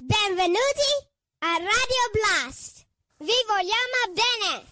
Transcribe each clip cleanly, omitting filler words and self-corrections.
Benvenuti a Radio Blast! Vi vogliamo bene!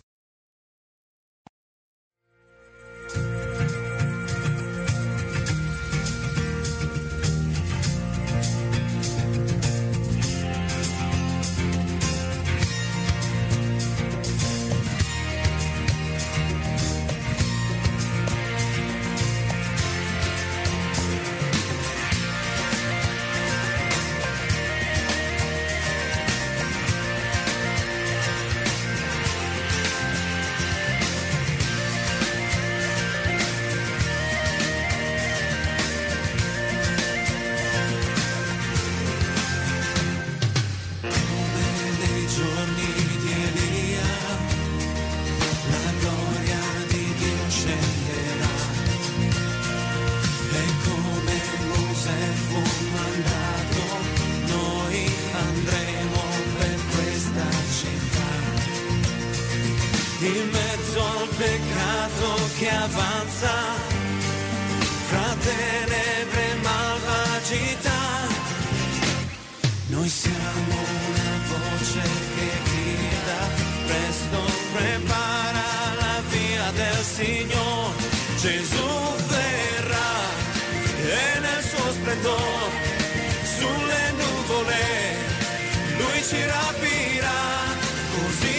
In mezzo al peccato che avanza, fra tenebre e malvagità, noi siamo una voce che grida, presto prepara la via del Signore. Gesù verrà e nel suo splendore, sulle nuvole, Lui ci rapirà, così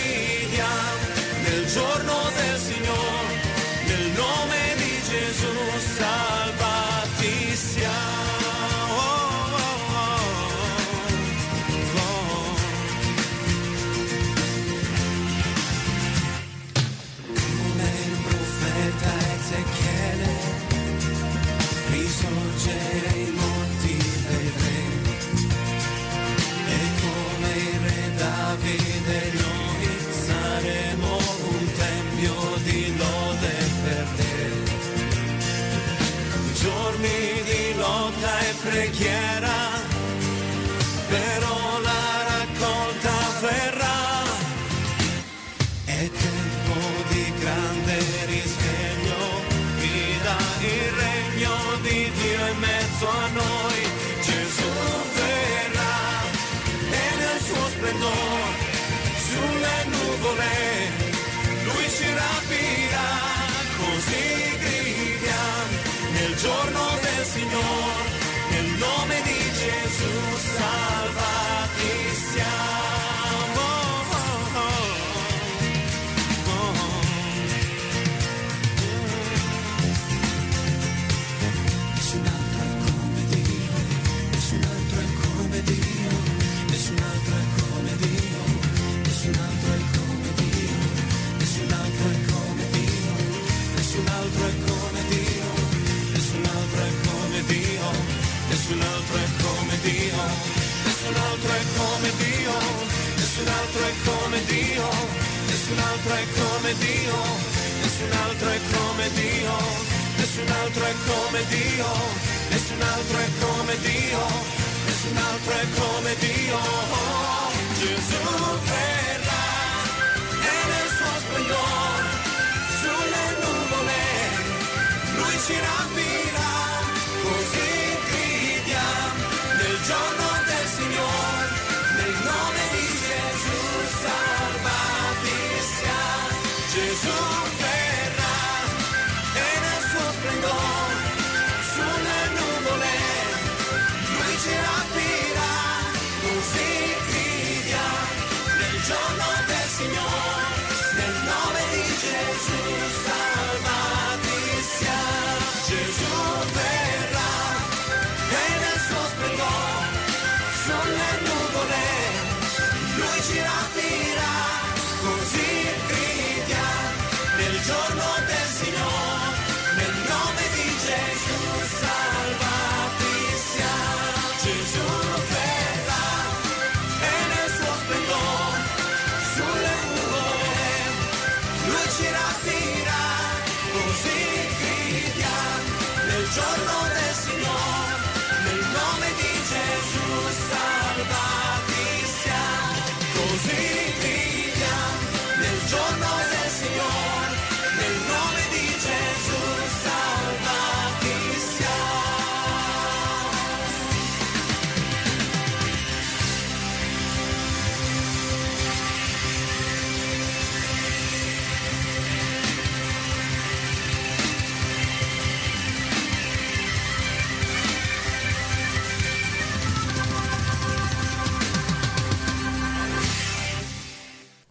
nel giorno del Signore, nel nome di Gesù salvati siamo. Come il profeta Ezechiele, risorgere i morti vedremo, e come il re Davide noi saremo un tempio di lode per te. Giorni di lotta e preghiera, però la raccolta verrà. È tempo di grande risveglio, grida il regno di Dio in mezzo a noi. Gesù verrà e nel suo splendore, sulle nuvole, Lui ci rapirà, così gridiamo nel giorno del Signore, nel nome di Gesù salvati siamo. Nessun altro è come Dio, nessun altro è come Dio, nessun altro è come Dio, nessun altro è come Dio, nessun altro è come Dio, nessun altro è come Dio, nessun altro è come Dio, nessun altro è come Dio, nessun altro è come Dio, nessun altro è come Dio, nessun altro è come Dio, nessun altro è come Dio, nessun altro è come Dio, nessun altro è come Dio, nessun altro è come Dio. Gesù verrà e nel suo splendore, sulle nuvole, Lui ci rapirà, così gridiamo nel giorno del Signore, nel nome di Gesù salvati siamo. Gesù verrà e nel suo splendore, sulle nuvole, Lui ci rapirà, così gridiamo nel giorno del Signore, nel nome di Gesù salvati siamo. Gesù verrà e nel suo splendore, sulle nuvole, Lui ci rapirà, così gridiamo nel giorno del Signore, nel nome di Gesù salvati siamo. Gesù verrà e nel suo splendore,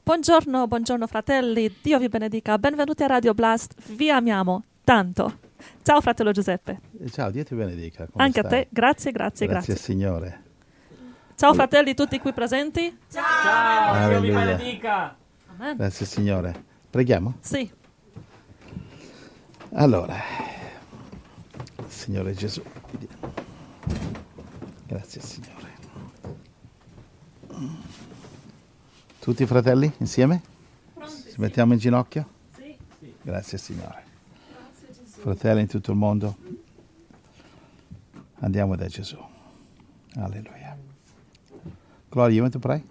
Buongiorno, buongiorno fratelli, Dio vi benedica, benvenuti a Radio Blast, vi amiamo tanto. Ciao fratello Giuseppe. Ciao, Dio ti benedica. Come Anche stai? a te, grazie. Grazie Signore. Ciao fratelli tutti qui presenti. Ciao, Dio vi Alleluia. benedica. Amen. Grazie Signore. Preghiamo? Sì, Allora, Signore Gesù, grazie Signore. Tutti i fratelli insieme? Ci mettiamo in ginocchio? sì. Grazie Signore. Fratelli in tutto il mondo, andiamo da Gesù. Alleluia. Gloria, you want to pray?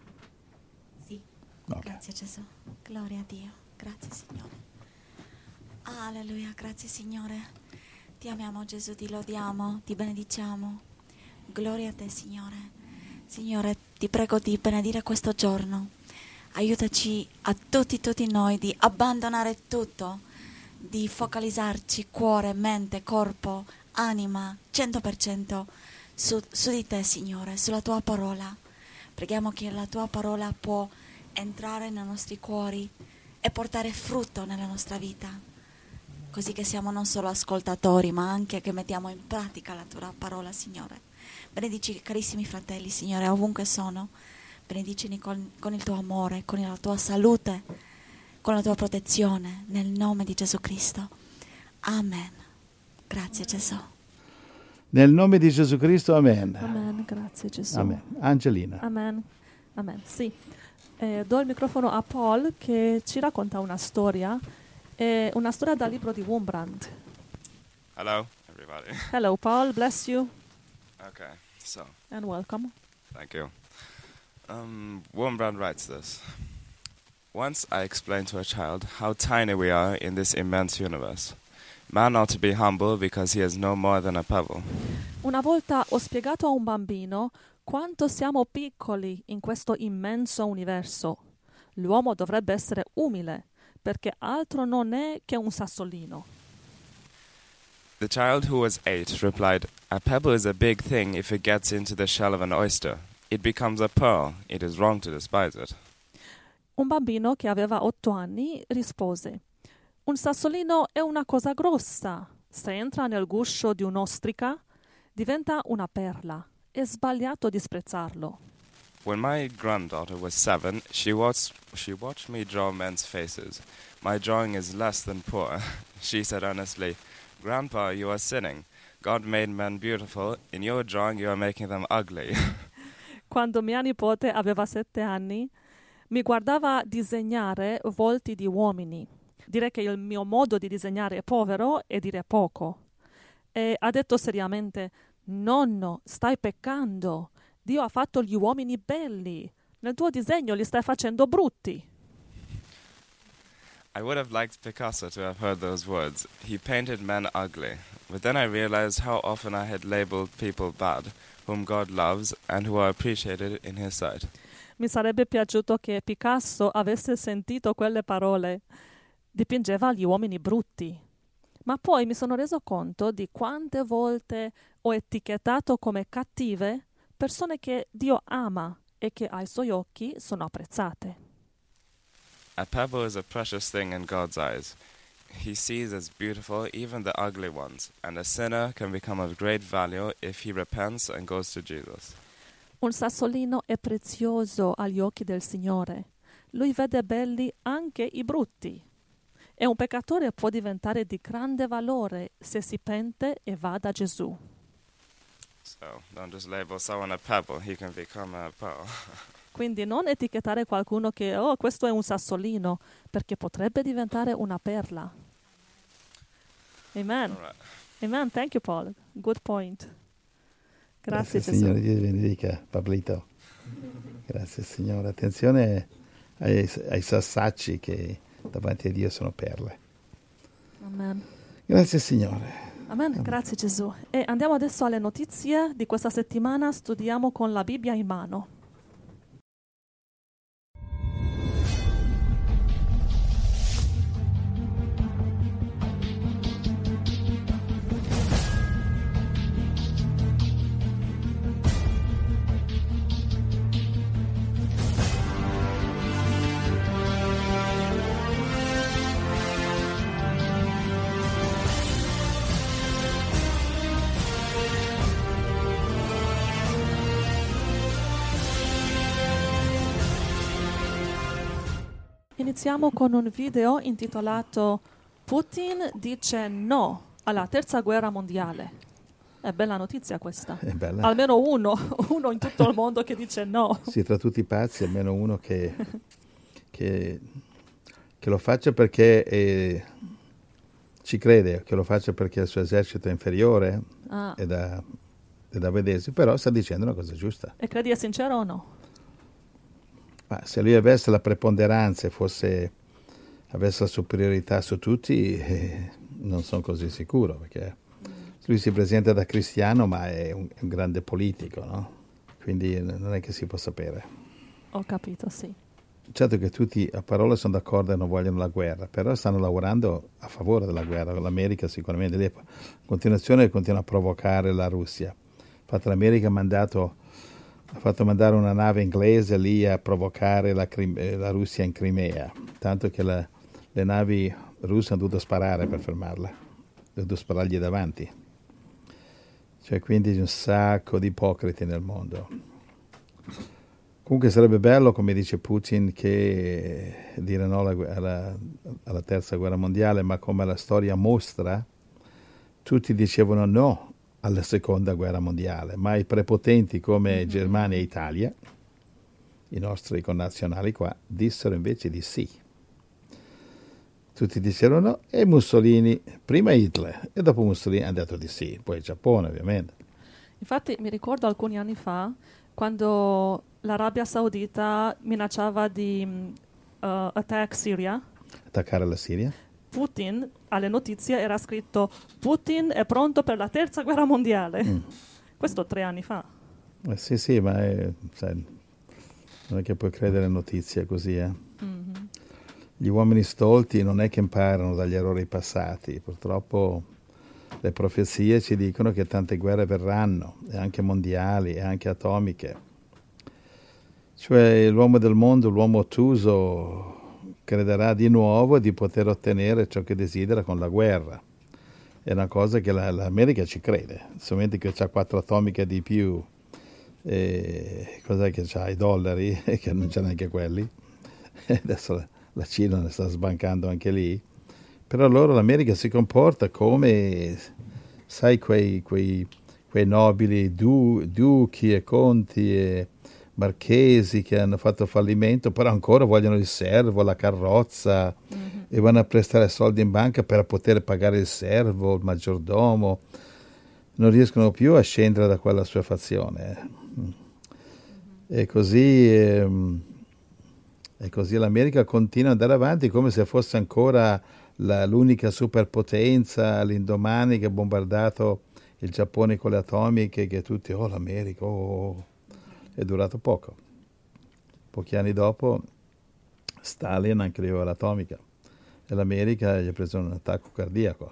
Sì, Ok. grazie Gesù, gloria a Dio, grazie Signore. Alleluia, grazie Signore. Ti amiamo Gesù, ti lodiamo, ti benediciamo. Gloria a te Signore. Signore, ti prego di benedire questo giorno. Aiutaci a tutti noi di abbandonare tutto, di focalizzarci cuore, mente, corpo, anima, 100% su di te Signore, sulla tua parola. Preghiamo che la tua parola può entrare nei nostri cuori e portare frutto nella nostra vita, così che siamo non solo ascoltatori ma anche che mettiamo in pratica la tua parola Signore. Benedici carissimi fratelli Signore ovunque sono, benedicini con il tuo amore, con la tua salute, con la tua protezione, nel nome di Gesù Cristo. Amen. Grazie Gesù. Nel nome di Gesù Cristo, amen. Amen, grazie Gesù. Amen. Angelina. Amen. Sì. Do il microfono a Paul che ci racconta una storia dal libro di Wurmbrand. Hello, everybody. Hello Paul, bless you Okay, so, and welcome. thank you. Wurmbrand writes this. Once I explained to a child how tiny we are in this immense universe. Man ought to be humble because he is no more than a pebble. Una volta ho spiegato a un bambino quanto siamo piccoli in questo immenso universo. L'uomo dovrebbe essere umile, perché altro non è che un sassolino. The child, who was 8, replied, "A pebble is a big thing if it gets into the shell of an oyster. It becomes a pearl. It is wrong to despise it." Un bambino che aveva 8 anni rispose: un sassolino è una cosa grossa. Se entra nel guscio di un'ostrica, diventa una perla. È sbagliato disprezzarlo. When my granddaughter was 7, she watched me draw men's faces. My drawing is less than poor. She said earnestly, "Grandpa, you are sinning. God made men beautiful. In your drawing you are making them ugly." Quando mia nipote aveva 7 anni, mi guardava disegnare volti di uomini. Dire che il mio modo di disegnare è povero è dire poco. E ha detto seriamente: nonno, stai peccando. Dio ha fatto gli uomini belli. Nel tuo disegno li stai facendo brutti. I would have liked Picasso to have heard those words. He painted men ugly. But then I realized how often I had labeled people bad, whom God loves and who are appreciated in His sight. Mi sarebbe piaciuto che Picasso avesse sentito quelle parole. Dipingeva gli uomini brutti. Ma poi mi sono reso conto di quante volte ho etichettato come cattive persone che Dio ama e che ai suoi occhi sono apprezzate. A pebble is a precious thing in God's eyes. He sees as beautiful even the ugly ones, and a sinner can become of great value if he repents and goes to Jesus. Un sassolino è prezioso agli occhi del Signore. Lui vede belli anche i brutti. E un peccatore può diventare di grande valore se si pente e va da Gesù. So don't just label someone a pebble, he can become a pearl. Quindi non etichettare qualcuno che questo è un sassolino, perché potrebbe diventare una perla. Amen. All right. Amen. Thank you, Paul. Good point. Grazie Gesù. Signore, Dio ti benedica, Pablito. Grazie Signore. Attenzione ai sassacci che davanti a Dio sono perle. Amen. Grazie Signore. Amen. Grazie Gesù. E andiamo adesso alle notizie di questa settimana. Studiamo con la Bibbia in mano. iniziamo con un video intitolato Putin dice no alla terza guerra mondiale. È bella notizia questa. È bella. Almeno uno in tutto il mondo che dice no. Sì, tra tutti i pazzi almeno uno che lo faccia perché ci crede, che lo faccia perché il suo esercito è inferiore, è da vedersi, però sta dicendo una cosa giusta. E credi è sincero o no? Ma se lui avesse la preponderanza e avesse la superiorità su tutti, non sono così sicuro, perché lui si presenta da cristiano, ma è un grande politico, no? Quindi non è che si può sapere. Ho capito, sì. Certo che tutti a parole sono d'accordo e non vogliono la guerra, però stanno lavorando a favore della guerra. L'America sicuramente lì, in continuazione continua a provocare la Russia. Infatti l'America ha fatto mandare una nave inglese lì a provocare la Russia in Crimea, tanto che le navi russe hanno dovuto sparare per fermarla, hanno dovuto sparargli davanti. Cioè, quindi un sacco di ipocriti nel mondo. Comunque sarebbe bello, come dice Putin, che dire no alla terza guerra mondiale, ma come la storia mostra, tutti dicevano no alla seconda guerra mondiale, ma i prepotenti come Germania e Italia, i nostri connazionali qua, dissero invece di sì. Tutti dicevano no e Mussolini, prima Hitler e dopo Mussolini hanno detto di sì, poi il Giappone ovviamente. Infatti mi ricordo alcuni anni fa, quando l'Arabia Saudita minacciava di attack Syria. Attaccare la Siria? Putin, alle notizie era scritto Putin è pronto per la terza guerra mondiale. Questo 3 anni fa. Sì, ma sai, non è che puoi credere a notizie così, Gli uomini stolti non è che imparano dagli errori passati, purtroppo le profezie ci dicono che tante guerre verranno, e anche mondiali, e anche atomiche. Cioè l'uomo del mondo, l'uomo ottuso, crederà di nuovo di poter ottenere ciò che desidera con la guerra. È una cosa che l'America ci crede, solamente che c'ha 4 atomiche di più, cos'è che c'ha? I dollari, che non c'è neanche quelli. Adesso la Cina ne sta sbancando anche lì. Però allora l'America si comporta come, sai, quei nobili duchi e conti e marchesi che hanno fatto fallimento, però ancora vogliono il servo, la carrozza, e vanno a prestare soldi in banca per poter pagare il servo, il maggiordomo. Non riescono più a scendere da quella sua fazione. E così l'America continua ad andare avanti come se fosse ancora l'unica superpotenza all'indomani che ha bombardato il Giappone con le atomiche, che tutti, l'America, è durato poco. Pochi anni dopo Stalin anche aveva l'atomica e l'America gli ha preso un attacco cardiaco.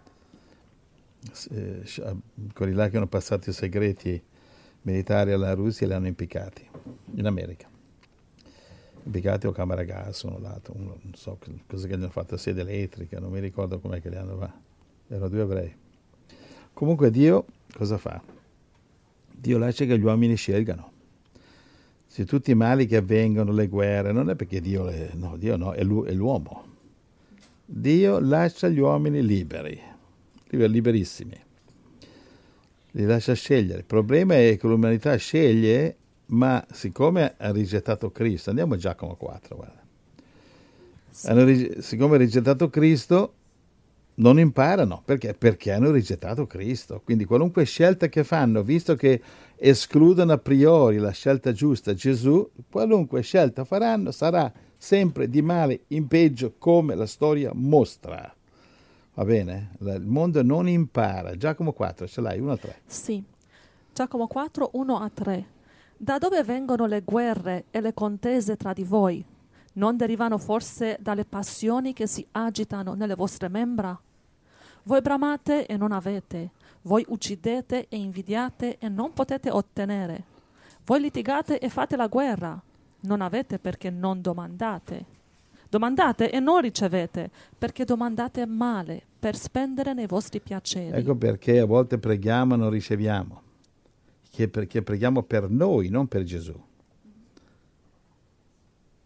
Quelli là che hanno passato i segreti militari alla Russia li hanno impiccati in America. Impiccati o camera a gas, uno l'altro, non so cosa che gli hanno fatto, sede elettrica, non mi ricordo com'è che li hanno fatto. Erano 2 ebrei. Comunque Dio cosa fa? Dio lascia che gli uomini scelgano. Se tutti i mali che avvengono, le guerre, non è perché Dio no, è l'uomo. Dio lascia gli uomini liberissimi. Li lascia scegliere. Il problema è che l'umanità sceglie, ma siccome ha rigettato Cristo, andiamo a Giacomo 4, guarda. Siccome ha rigettato Cristo, non imparano. Perché? Perché hanno rigettato Cristo. Quindi qualunque scelta che fanno, visto che escludono a priori la scelta giusta, Gesù, qualunque scelta faranno sarà sempre di male in peggio, come la storia mostra. Va bene? Il mondo non impara. Giacomo 4, ce l'hai? 1-3. Sì. Giacomo 4, 1-3. Da dove vengono le guerre e le contese tra di voi? Non derivano forse dalle passioni che si agitano nelle vostre membra? Voi bramate e non avete, voi uccidete e invidiate e non potete ottenere. Voi litigate e fate la guerra, non avete perché non domandate. Domandate e non ricevete, perché domandate male, per spendere nei vostri piaceri. Ecco perché a volte preghiamo e non riceviamo. Perché preghiamo per noi, non per Gesù.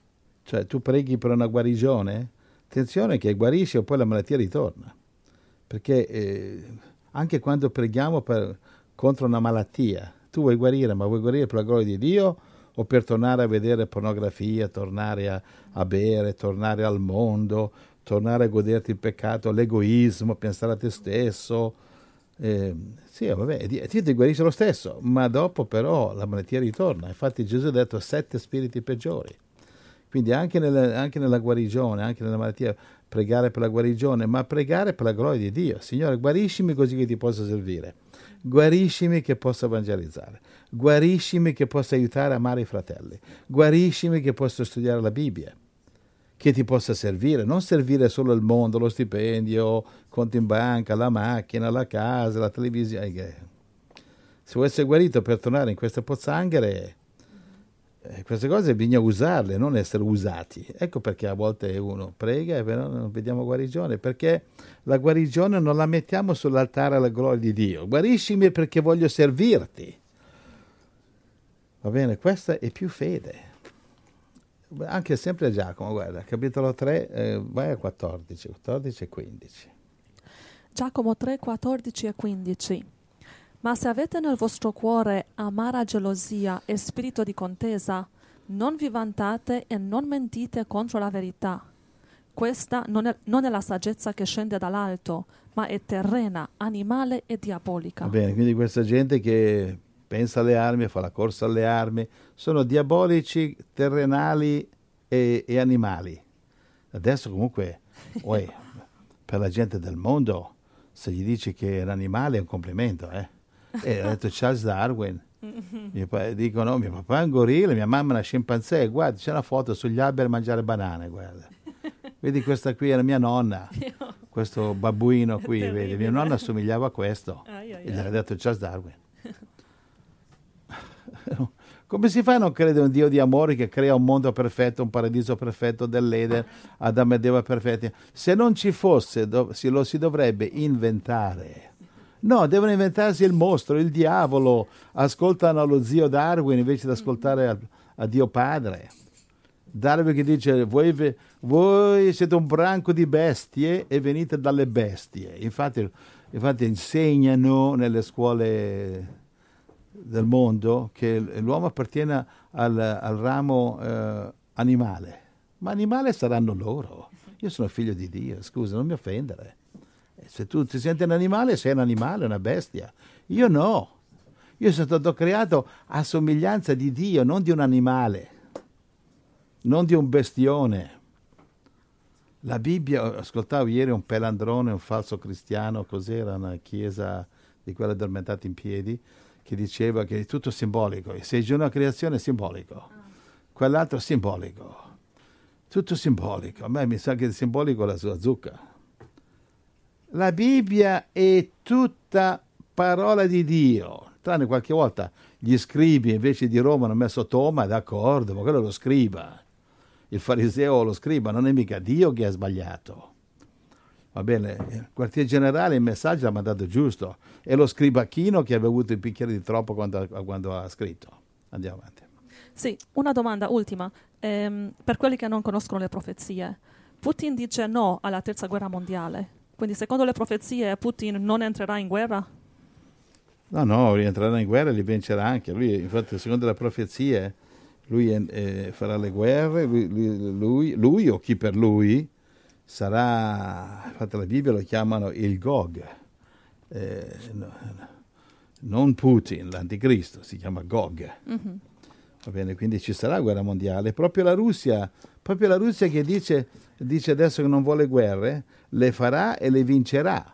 Cioè, tu preghi per una guarigione, attenzione che guarisce e poi la malattia ritorna. Perché anche quando preghiamo contro una malattia, tu vuoi guarire, ma vuoi guarire per la gloria di Dio o per tornare a vedere pornografia, tornare a bere, tornare al mondo, tornare a goderti il peccato, l'egoismo, pensare a te stesso? Sì, vabbè, Dio ti guarisce lo stesso, ma dopo però la malattia ritorna. Infatti Gesù ha detto 7 spiriti peggiori. Quindi anche nella guarigione, anche nella malattia, pregare per la guarigione, ma pregare per la gloria di Dio. Signore, guariscimi così che ti possa servire. Guariscimi che possa evangelizzare. Guariscimi che possa aiutare a amare i fratelli. Guariscimi che possa studiare la Bibbia. Che ti possa servire, non servire solo il mondo, lo stipendio, conto in banca, la macchina, la casa, la televisione. Se vuoi essere guarito per tornare in queste pozzanghere, queste cose bisogna usarle, non essere usati. Ecco perché a volte uno prega e però non vediamo guarigione, perché la guarigione non la mettiamo sull'altare alla gloria di Dio. Guariscimi perché voglio servirti. Va bene, questa è più fede. Anche sempre Giacomo, guarda, capitolo 3, vai a 14 e 15. Giacomo 3, 14 e 15. Ma se avete nel vostro cuore amara gelosia e spirito di contesa, non vi vantate e non mentite contro la verità. Questa non è la saggezza che scende dall'alto, ma è terrena, animale e diabolica. Va bene, quindi questa gente che pensa alle armi, fa la corsa alle armi, sono diabolici, terrenali e animali. Adesso comunque, per la gente del mondo, se gli dici che è un animale è un complimento, ha detto Charles Darwin. Dicono, mio papà è un gorilla, mia mamma è una scimpanzé, guarda, c'è una foto sugli alberi a mangiare banane, guarda. Vedi, questa qui è la mia nonna, questo babbuino qui, vedi, mia nonna assomigliava a questo. E gliel'ha detto Charles Darwin. Come si fa a non credere a un Dio di amore che crea un mondo perfetto, un paradiso perfetto dell'Eden, Adamo ed Eva perfetti? Se non ci fosse, lo si dovrebbe inventare. No, devono inventarsi il mostro, il diavolo. Ascoltano lo zio Darwin invece di ascoltare a Dio Padre. Darwin che dice, voi siete un branco di bestie e venite dalle bestie. Infatti insegnano nelle scuole del mondo che l'uomo appartiene al ramo animale, ma animale saranno loro. Io sono figlio di Dio, scusa, non mi offendere. Se tu ti senti un animale, sei un animale, una bestia. Io no, io sono stato creato a somiglianza di Dio, non di un animale, non di un bestione. La Bibbia, ascoltavo ieri un pelandrone, un falso cristiano, cos'era, una chiesa di quelle addormentate in piedi, che diceva che è tutto simbolico. Sei giù una creazione è simbolico, quell'altro è simbolico, tutto simbolico. A me mi sa che è simbolico la sua zucca. La Bibbia è tutta parola di Dio, tranne qualche volta gli scribi invece di Roma hanno messo Toma, d'accordo, ma quello è lo scriba, il fariseo o lo scriba, non è mica Dio che ha sbagliato. Va bene, il quartier generale il messaggio l'ha mandato giusto, è lo scribacchino che aveva avuto il bicchiere di troppo quando ha scritto. Andiamo avanti. Sì, una domanda ultima. Per quelli che non conoscono le profezie, Putin dice no alla terza guerra mondiale. Quindi secondo le profezie Putin non entrerà in guerra? No, rientrerà in guerra e li vincerà anche. Lui, infatti, secondo le profezie, lui farà le guerre, lui o chi per lui sarà, infatti la Bibbia lo chiamano il Gog, non Putin, l'anticristo, si chiama Gog. Mm-hmm. Va bene, quindi ci sarà guerra mondiale. Proprio la Russia che dice adesso che non vuole guerre, le farà e le vincerà.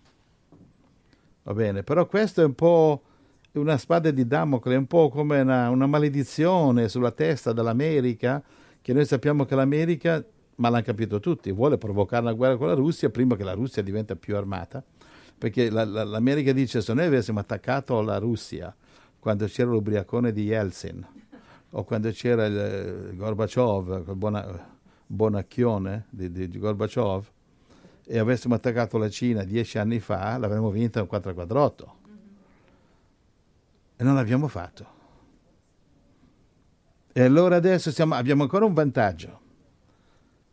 Va bene, però questo è un po' una spada di Damocle, è un po' come una maledizione sulla testa dell'America, che noi sappiamo che l'America, ma l'hanno capito tutti, vuole provocare una guerra con la Russia prima che la Russia diventa più armata, perché l'America dice se noi avessimo attaccato la Russia quando c'era l'ubriacone di Yeltsin o quando c'era il Gorbaciov, il bonacchione di Gorbaciov, e avessimo attaccato la Cina 10 anni fa, l'avremmo vinta un 4-4-8. E non l'abbiamo fatto. E allora adesso abbiamo ancora un vantaggio.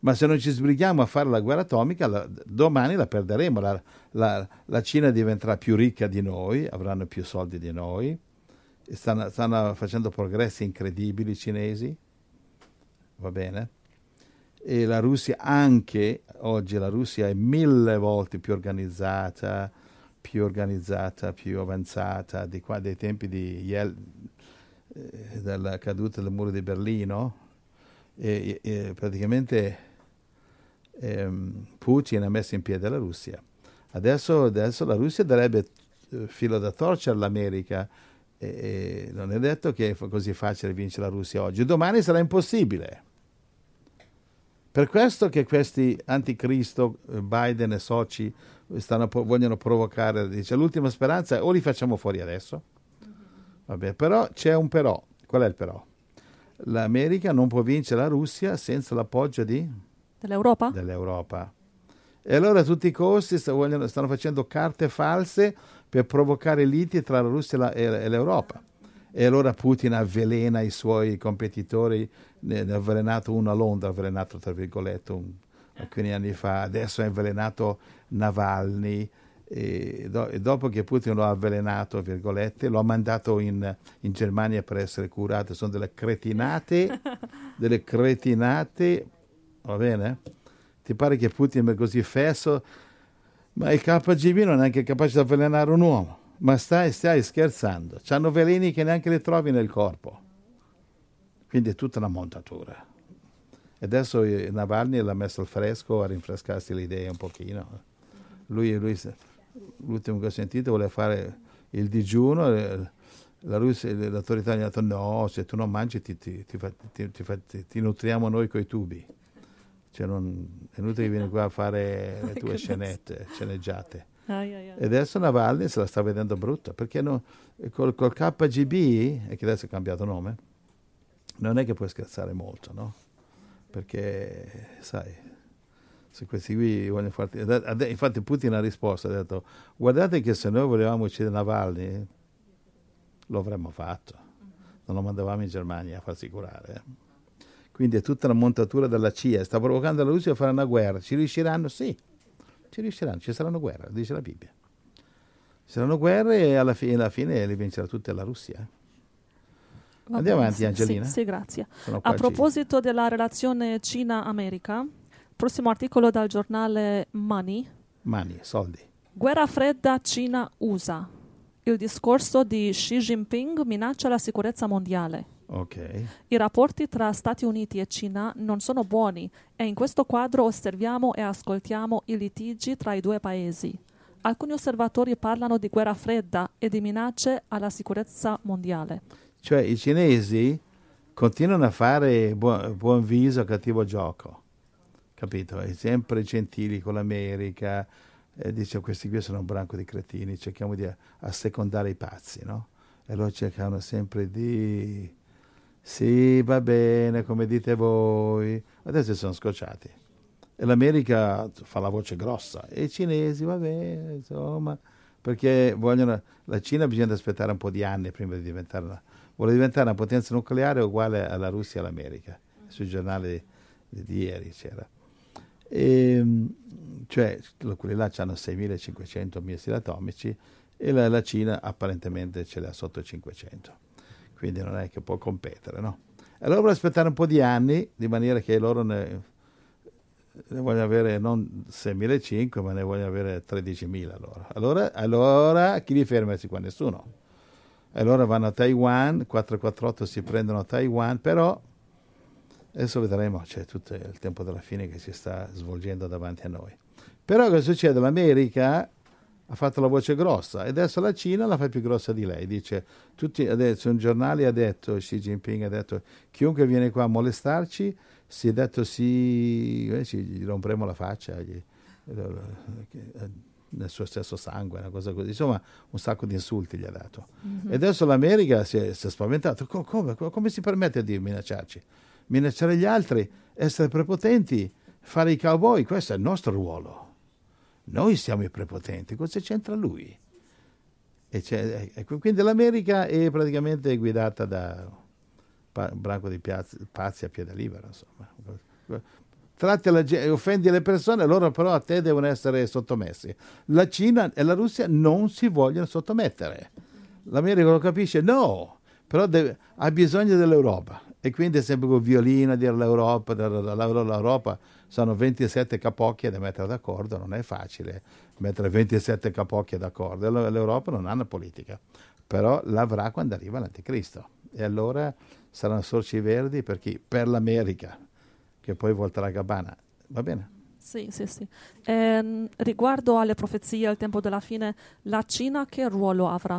Ma se non ci sbrighiamo a fare la guerra atomica, domani la perderemo. La Cina diventerà più ricca di noi, avranno più soldi di noi. Stanno facendo progressi incredibili i cinesi, va bene? E la Russia anche, oggi la Russia è 1000 volte più organizzata, più avanzata dei tempi della caduta del muro di Berlino. E praticamente Putin ha messo in piedi la Russia. Adesso la Russia darebbe filo da torcere all'America. E non è detto che è così facile vincere la Russia oggi. Domani sarà impossibile. Per questo che questi anticristo, Biden e soci, vogliono provocare, dice l'ultima speranza, o li facciamo fuori adesso. Vabbè, però c'è un però. Qual è il però? L'America non può vincere la Russia senza l'appoggio dell'Europa. E allora a tutti i costi stanno facendo carte false per provocare liti tra la Russia e l'Europa. E allora Putin avvelena i suoi competitori, ne ha avvelenato uno a Londra, avvelenato tra virgolette alcuni anni fa, adesso ha avvelenato Navalny, e dopo che Putin lo ha avvelenato, virgolette, lo ha mandato in Germania per essere curato. Sono delle cretinate, va bene? Ti pare che Putin è così fesso? Ma il KGB non è neanche capace di avvelenare un uomo. Ma stai scherzando? C'hanno veleni che neanche li trovi nel corpo. Quindi è tutta una montatura. E adesso Navalny l'ha messo al fresco a rinfrescarsi le idee un pochino. Lui l'ultimo che ho sentito voleva fare il digiuno. La Russia, l'autorità gli ha detto no, se tu non mangi ti nutriamo noi coi tubi. Cioè è inutile che vieni qua a fare le tue sceneggiate. E adesso Navalny se la sta vedendo brutta, perché col KGB, e che adesso è cambiato nome, non è che puoi scherzare molto, no? Perché, sai, se questi qui vogliono farti... Infatti Putin ha risposto, ha detto, guardate che se noi volevamo uccidere Navalny, lo avremmo fatto. Non lo mandavamo in Germania a farsi curare. Quindi è tutta una montatura della CIA. Sta provocando la Russia a fare una guerra. Ci riusciranno? Sì. Ci riusciranno, ci saranno guerre, dice la Bibbia. Ci saranno guerre e alla fine li vincerà tutta la Russia. Andiamo avanti, Angelina. Sì, grazie. A proposito della relazione Cina-America, prossimo articolo dal giornale Money. Money, soldi. Guerra fredda Cina-USA. Il discorso di Xi Jinping minaccia la sicurezza mondiale. Okay. I rapporti tra Stati Uniti e Cina non sono buoni e in questo quadro osserviamo e ascoltiamo i litigi tra i due paesi. Alcuni osservatori parlano di guerra fredda e di minacce alla sicurezza mondiale. Cioè i cinesi continuano a fare buon viso, cattivo gioco, capito? È sempre gentili con l'America, dice questi qui sono un branco di cretini, cerchiamo di assecondare i pazzi, no? E loro cercano sempre di... Sì, va bene, come dite voi. Adesso sono scocciati. E l'America fa la voce grossa. E i cinesi, va bene, insomma. Perché la Cina bisogna aspettare un po' di anni prima di vuole diventare una potenza nucleare uguale alla Russia e all'America. Sui giornali di ieri c'era. Cioè, quelli là hanno 6.500 missili atomici e la Cina apparentemente ce l'ha sotto 500. Quindi non è che può competere, no? Allora vuole aspettare un po' di anni, di maniera che loro ne vogliono avere non 6.500, ma ne vogliono avere 13.000 allora chi li fermersi qua? Nessuno. Allora vanno a Taiwan, 448 si prendono a Taiwan, però adesso vedremo, c'è tutto il tempo della fine che si sta svolgendo davanti a noi. Però cosa succede? L'America ha fatto la voce grossa e adesso la Cina la fa più grossa di lei. Dice, adesso un giornale ha detto, Xi Jinping ha detto, chiunque viene qua a molestarci, si è detto sì, gli rompremo la faccia nel suo stesso sangue, una cosa così. Insomma, un sacco di insulti gli ha dato. Mm-hmm. E adesso l'America si è spaventato. Come si permette di minacciarci? Minacciare gli altri, essere prepotenti, fare i cowboy, questo è il nostro ruolo. Noi siamo i prepotenti, cosa c'entra lui? Quindi l'America è praticamente guidata da un branco di pazzi a piede libero, insomma. tratti la gente, offendi le persone, loro però a te devono essere sottomessi. La Cina e la Russia non si vogliono sottomettere. L'America lo capisce? No, però ha bisogno dell'Europa. E quindi è sempre con violino a dire l'Europa sono 27 capocchie da mettere d'accordo, non è facile mettere 27 capocchie d'accordo. L'Europa non ha una politica, però l'avrà quando arriva l'anticristo. E allora saranno sorci verdi per chi? Per l'America, che poi volterà Gabbana. Va bene? Sì. Riguardo alle profezie al tempo della fine, la Cina che ruolo avrà?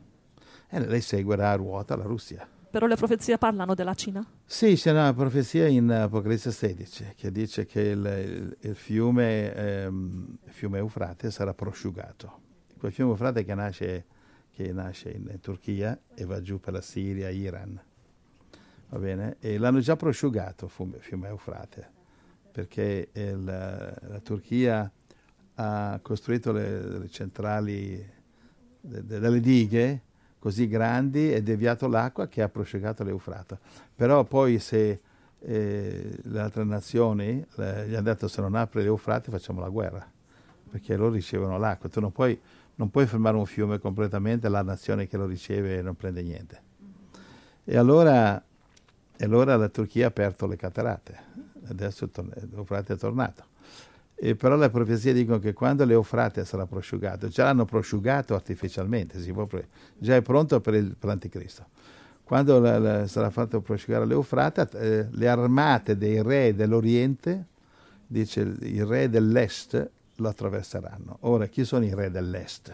Lei seguirà a ruota la Russia. Però le profezie parlano della Cina? Sì, c'è una profezia in Apocalisse 16 che dice che il fiume Eufrate sarà prosciugato. Quel fiume Eufrate che nasce in Turchia e va giù per la Siria, Iran. Va bene? E l'hanno già prosciugato il fiume Eufrate, perché la Turchia ha costruito le centrali delle dighe così grandi e deviato l'acqua che ha prosciugato l'Eufrate. Però poi se le altre nazioni gli hanno detto se non apre l'Eufrate facciamo la guerra, perché loro ricevono l'acqua. Tu non puoi fermare un fiume completamente, la nazione che lo riceve non prende niente. E allora la Turchia ha aperto le cataratte, adesso l'Eufrate è tornato. Però le profezie dicono che quando l'Eufrate sarà prosciugato, già l'hanno prosciugato artificialmente, già è pronto per l'anticristo. Quando sarà fatto prosciugare l'Eufrate, le armate dei re dell'Oriente, dice i re dell'Est, lo attraverseranno. Ora, chi sono i re dell'Est?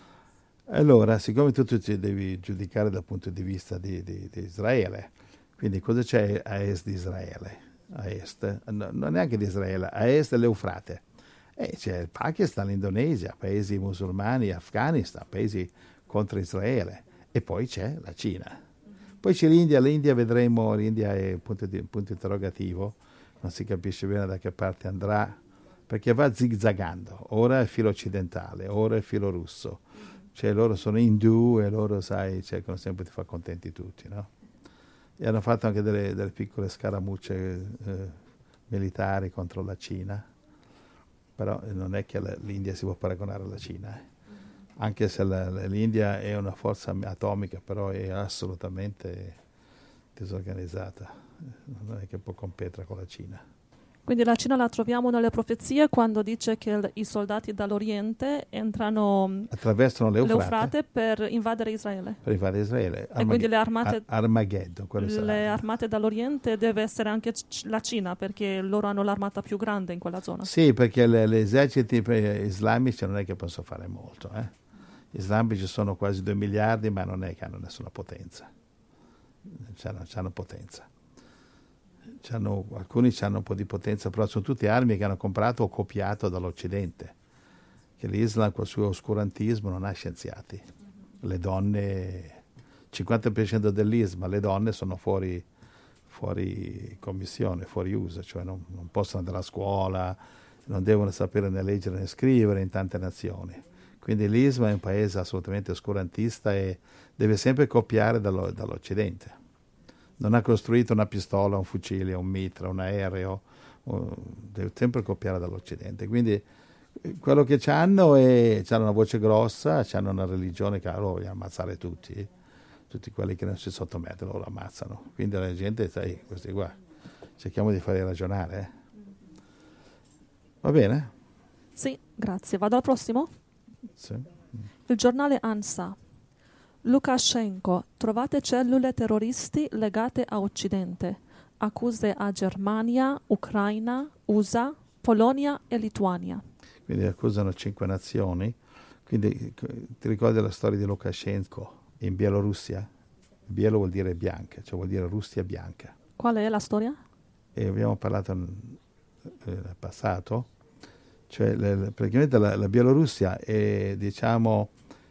Allora, siccome tu ti devi giudicare dal punto di vista di Israele, quindi cosa c'è a est di Israele? A est, non neanche di Israele, a est dell'Eufrate. C'è il Pakistan, l'Indonesia, paesi musulmani, Afghanistan, paesi contro Israele. E poi c'è la Cina. Poi c'è l'India vedremo, l'India è un punto interrogativo, non si capisce bene da che parte andrà, perché va zigzagando. Ora è filo occidentale, ora è filo russo. Cioè loro sono indù e loro, sai, cercano sempre di far contenti tutti, no? E hanno fatto anche delle piccole scaramucce militari contro la Cina, però non è che l'India si può paragonare alla Cina, anche se l'India è una forza atomica, però è assolutamente disorganizzata, non è che può competere con la Cina. Quindi la Cina la troviamo nelle profezie quando dice che i soldati dall'Oriente attraversano l'Eufrate per invadere Israele. Per invadere Israele. E quindi le armate, Armageddon, le armate dall'Oriente deve essere anche la Cina, perché loro hanno l'armata più grande in quella zona. Sì, perché gli eserciti islamici non è che possono fare molto. Gli islamici sono quasi 2 miliardi, ma non è che hanno nessuna potenza. C'hanno potenza. Alcuni hanno un po' di potenza, però sono tutte armi che hanno comprato o copiato dall'Occidente, che l'Islam col suo oscurantismo non ha scienziati. Le donne, 50% dell'Islam, le donne sono fuori commissione, fuori uso, cioè non possono andare a scuola, non devono sapere né leggere né scrivere in tante nazioni. Quindi l'Islam è un paese assolutamente oscurantista e deve sempre copiare dall'Occidente. Non ha costruito una pistola, un fucile, un mitra, un aereo, deve sempre copiare dall'Occidente. Quindi quello che c'hanno c'hanno una voce grossa, c'hanno una religione che loro vogliono ammazzare tutti quelli che non si sottomettono, loro ammazzano. Quindi la gente, sai, questi qua, cerchiamo di farli ragionare. Va bene? Sì, grazie. Vado al prossimo? Sì. Il giornale ANSA. Lukashenko, trovate cellule terroristi legate a Occidente. Accuse a Germania, Ucraina, USA, Polonia e Lituania. Quindi accusano 5 nazioni. Quindi ti ricordi la storia di Lukashenko in Bielorussia? Bielo vuol dire bianca, cioè vuol dire Russia bianca. Qual è la storia? E abbiamo parlato nel passato. Cioè praticamente la Bielorussia è, diciamo,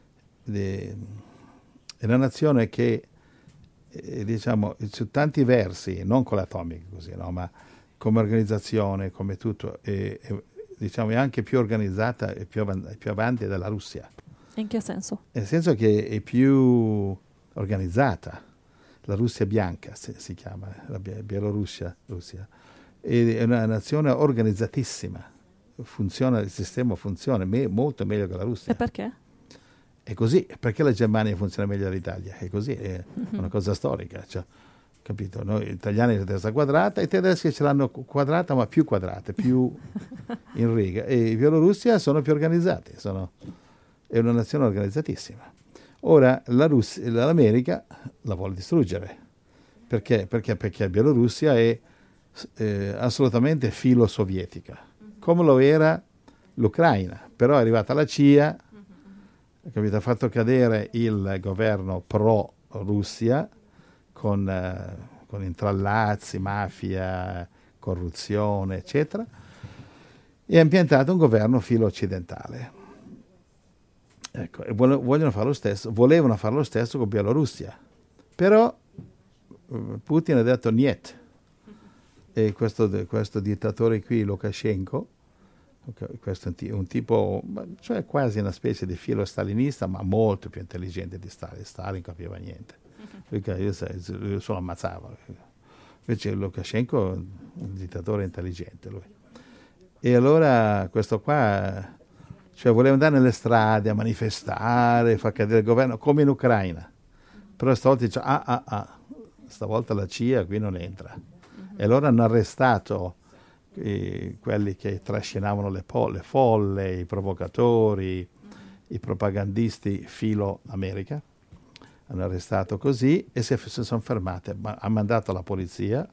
è una nazione che, diciamo, su tanti versi, non con l'atomica così, no, ma come organizzazione, come tutto, diciamo, è anche più organizzata e più avanti della Russia. In che senso? Nel senso che è più organizzata. La Russia bianca si chiama, la Bielorussia. è una nazione organizzatissima, funziona, il sistema funziona molto meglio che la Russia. E perché? È così, perché la Germania funziona meglio dell'Italia? È così, è una cosa storica, cioè, capito? Noi italiani la testa quadrata, i tedeschi ce l'hanno quadrata, ma più quadrate, più in riga, e i bielorussi sono più organizzati, è una nazione organizzatissima. Ora l'America la vuole distruggere. Perché? Perché la Bielorussia è assolutamente filo sovietica, come lo era l'Ucraina, però è arrivata la CIA, capito? Ha fatto cadere il governo pro-Russia con intrallazzi, mafia, corruzione, eccetera, e ha impiantato un governo filo occidentale. Ecco, e volevano fare lo stesso con Bielorussia, però Putin ha detto niet, e questo dittatore qui, Lukashenko, questo è un tipo, cioè quasi una specie di filo stalinista, ma molto più intelligente di Stalin. Stalin capiva niente, perché io solo ammazzavo. Invece Lukashenko è un dittatore intelligente lui. E allora questo qua, cioè, voleva andare nelle strade a manifestare, far cadere il governo, come in Ucraina. Però stavolta dice, stavolta la CIA qui non entra. E allora hanno arrestato quelli che trascinavano le folle, i provocatori, i propagandisti filo America. Hanno arrestato così e si sono fermate. Ha mandato la polizia.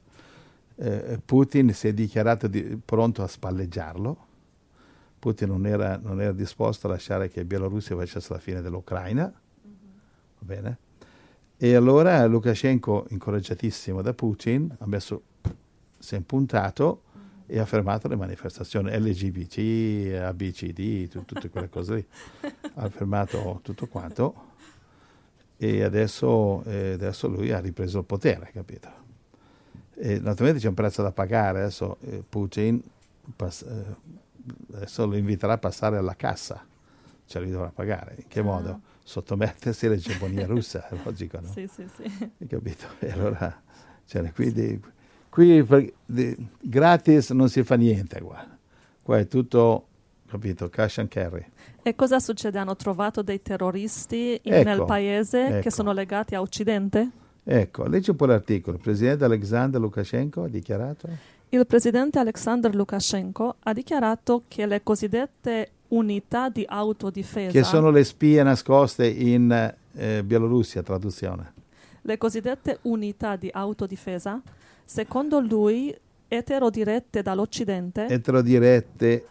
Putin si è dichiarato pronto a spalleggiarlo. Putin non era disposto a lasciare che i bielorussi facesse la fine dell'Ucraina. Va bene? E allora Lukashenko, incoraggiatissimo da Putin, si è impuntato e ha fermato le manifestazioni LGBT, ABCD, tutte quelle cose lì. Ha fermato tutto quanto e adesso lui ha ripreso il potere, capito? E naturalmente c'è un prezzo da pagare. Adesso Putin adesso lo inviterà a passare alla cassa, cioè lui dovrà pagare. In che modo? Sottomettersi all'egemonia russa, è logico, no? Sì. Hai capito? E allora, cioè, qui gratis non si fa niente qua è tutto, capito, cash and carry. E cosa succede? Hanno trovato dei terroristi nel paese che sono legati a Occidente? Ecco, leggi un po' l'articolo. Il presidente Alexander Lukashenko ha dichiarato? Il presidente Alexander Lukashenko ha dichiarato che le cosiddette unità di autodifesa, che sono le spie nascoste in Bielorussia, traduzione. Le cosiddette unità di autodifesa, secondo lui, eterodirette dall'Occidente. Eterodirette,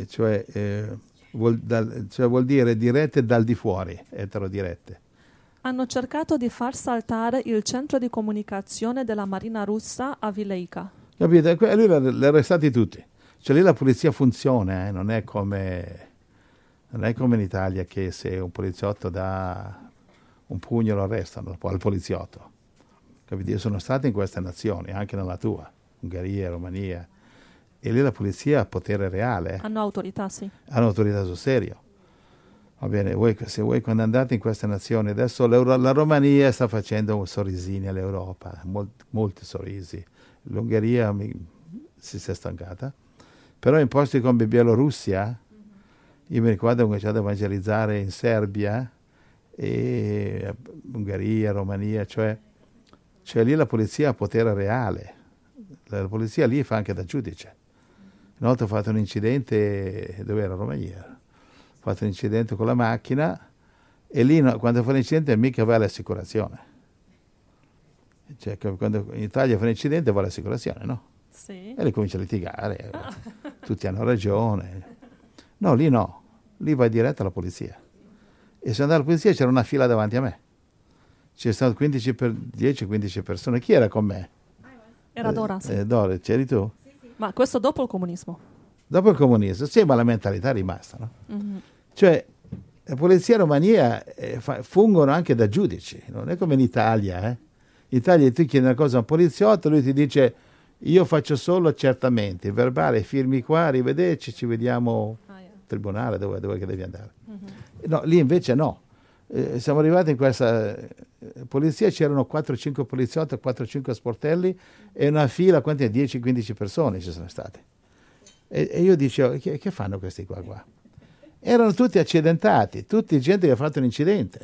vuol dire dirette dal di fuori, eterodirette. Hanno cercato di far saltare il centro di comunicazione della Marina russa a Vileika. Capite? Lui li ha arrestati tutti. Cioè lì la polizia funziona, non è come in Italia che se un poliziotto dà un pugno lo arrestano al poliziotto. Capite? Io sono stato in queste nazioni, anche nella tua, Ungheria, Romania, e lì la polizia ha potere reale. Hanno autorità, sì. Hanno autorità sul serio. Va bene, se voi quando andate in queste nazioni, adesso la Romania sta facendo sorrisini all'Europa, molti sorrisi. L'Ungheria si è stancata, però in posti come Bielorussia, io mi ricordo che ho cominciato a evangelizzare in Serbia, e Ungheria, Romania, cioè lì la polizia ha potere reale, la polizia lì fa anche da giudice. Una volta ho fatto un incidente, dove era Romania? Ho fatto un incidente con la macchina e lì quando fa l'incidente mica va l'assicurazione. Cioè, quando in Italia fa un incidente va l'assicurazione, no? Sì. E lì comincia a litigare, tutti hanno ragione. No, lì vai diretto alla polizia. E se andavo alla polizia c'era una fila davanti a me. C'erano state 10-15 persone. Chi era con me? Era Dora, sì. Dora, c'eri tu? Sì. Ma questo dopo il comunismo? Dopo il comunismo, sì, ma la mentalità è rimasta, no? Mm-hmm. Cioè, la polizia in Romania fungono anche da giudici, non è come in Italia, In Italia tu chiedi una cosa a un poliziotto, lui ti dice io faccio solo accertamenti, verbale, firmi qua, arrivederci, ci vediamo al tribunale, dove che devi andare. Mm-hmm. No, lì invece no. Siamo arrivati in questa polizia, c'erano 4-5 poliziotti, 4-5 sportelli e una fila, quante 10-15 persone ci sono state. E io dicevo, che fanno questi qua? Erano tutti accidentati, tutti gente che ha fatto un incidente.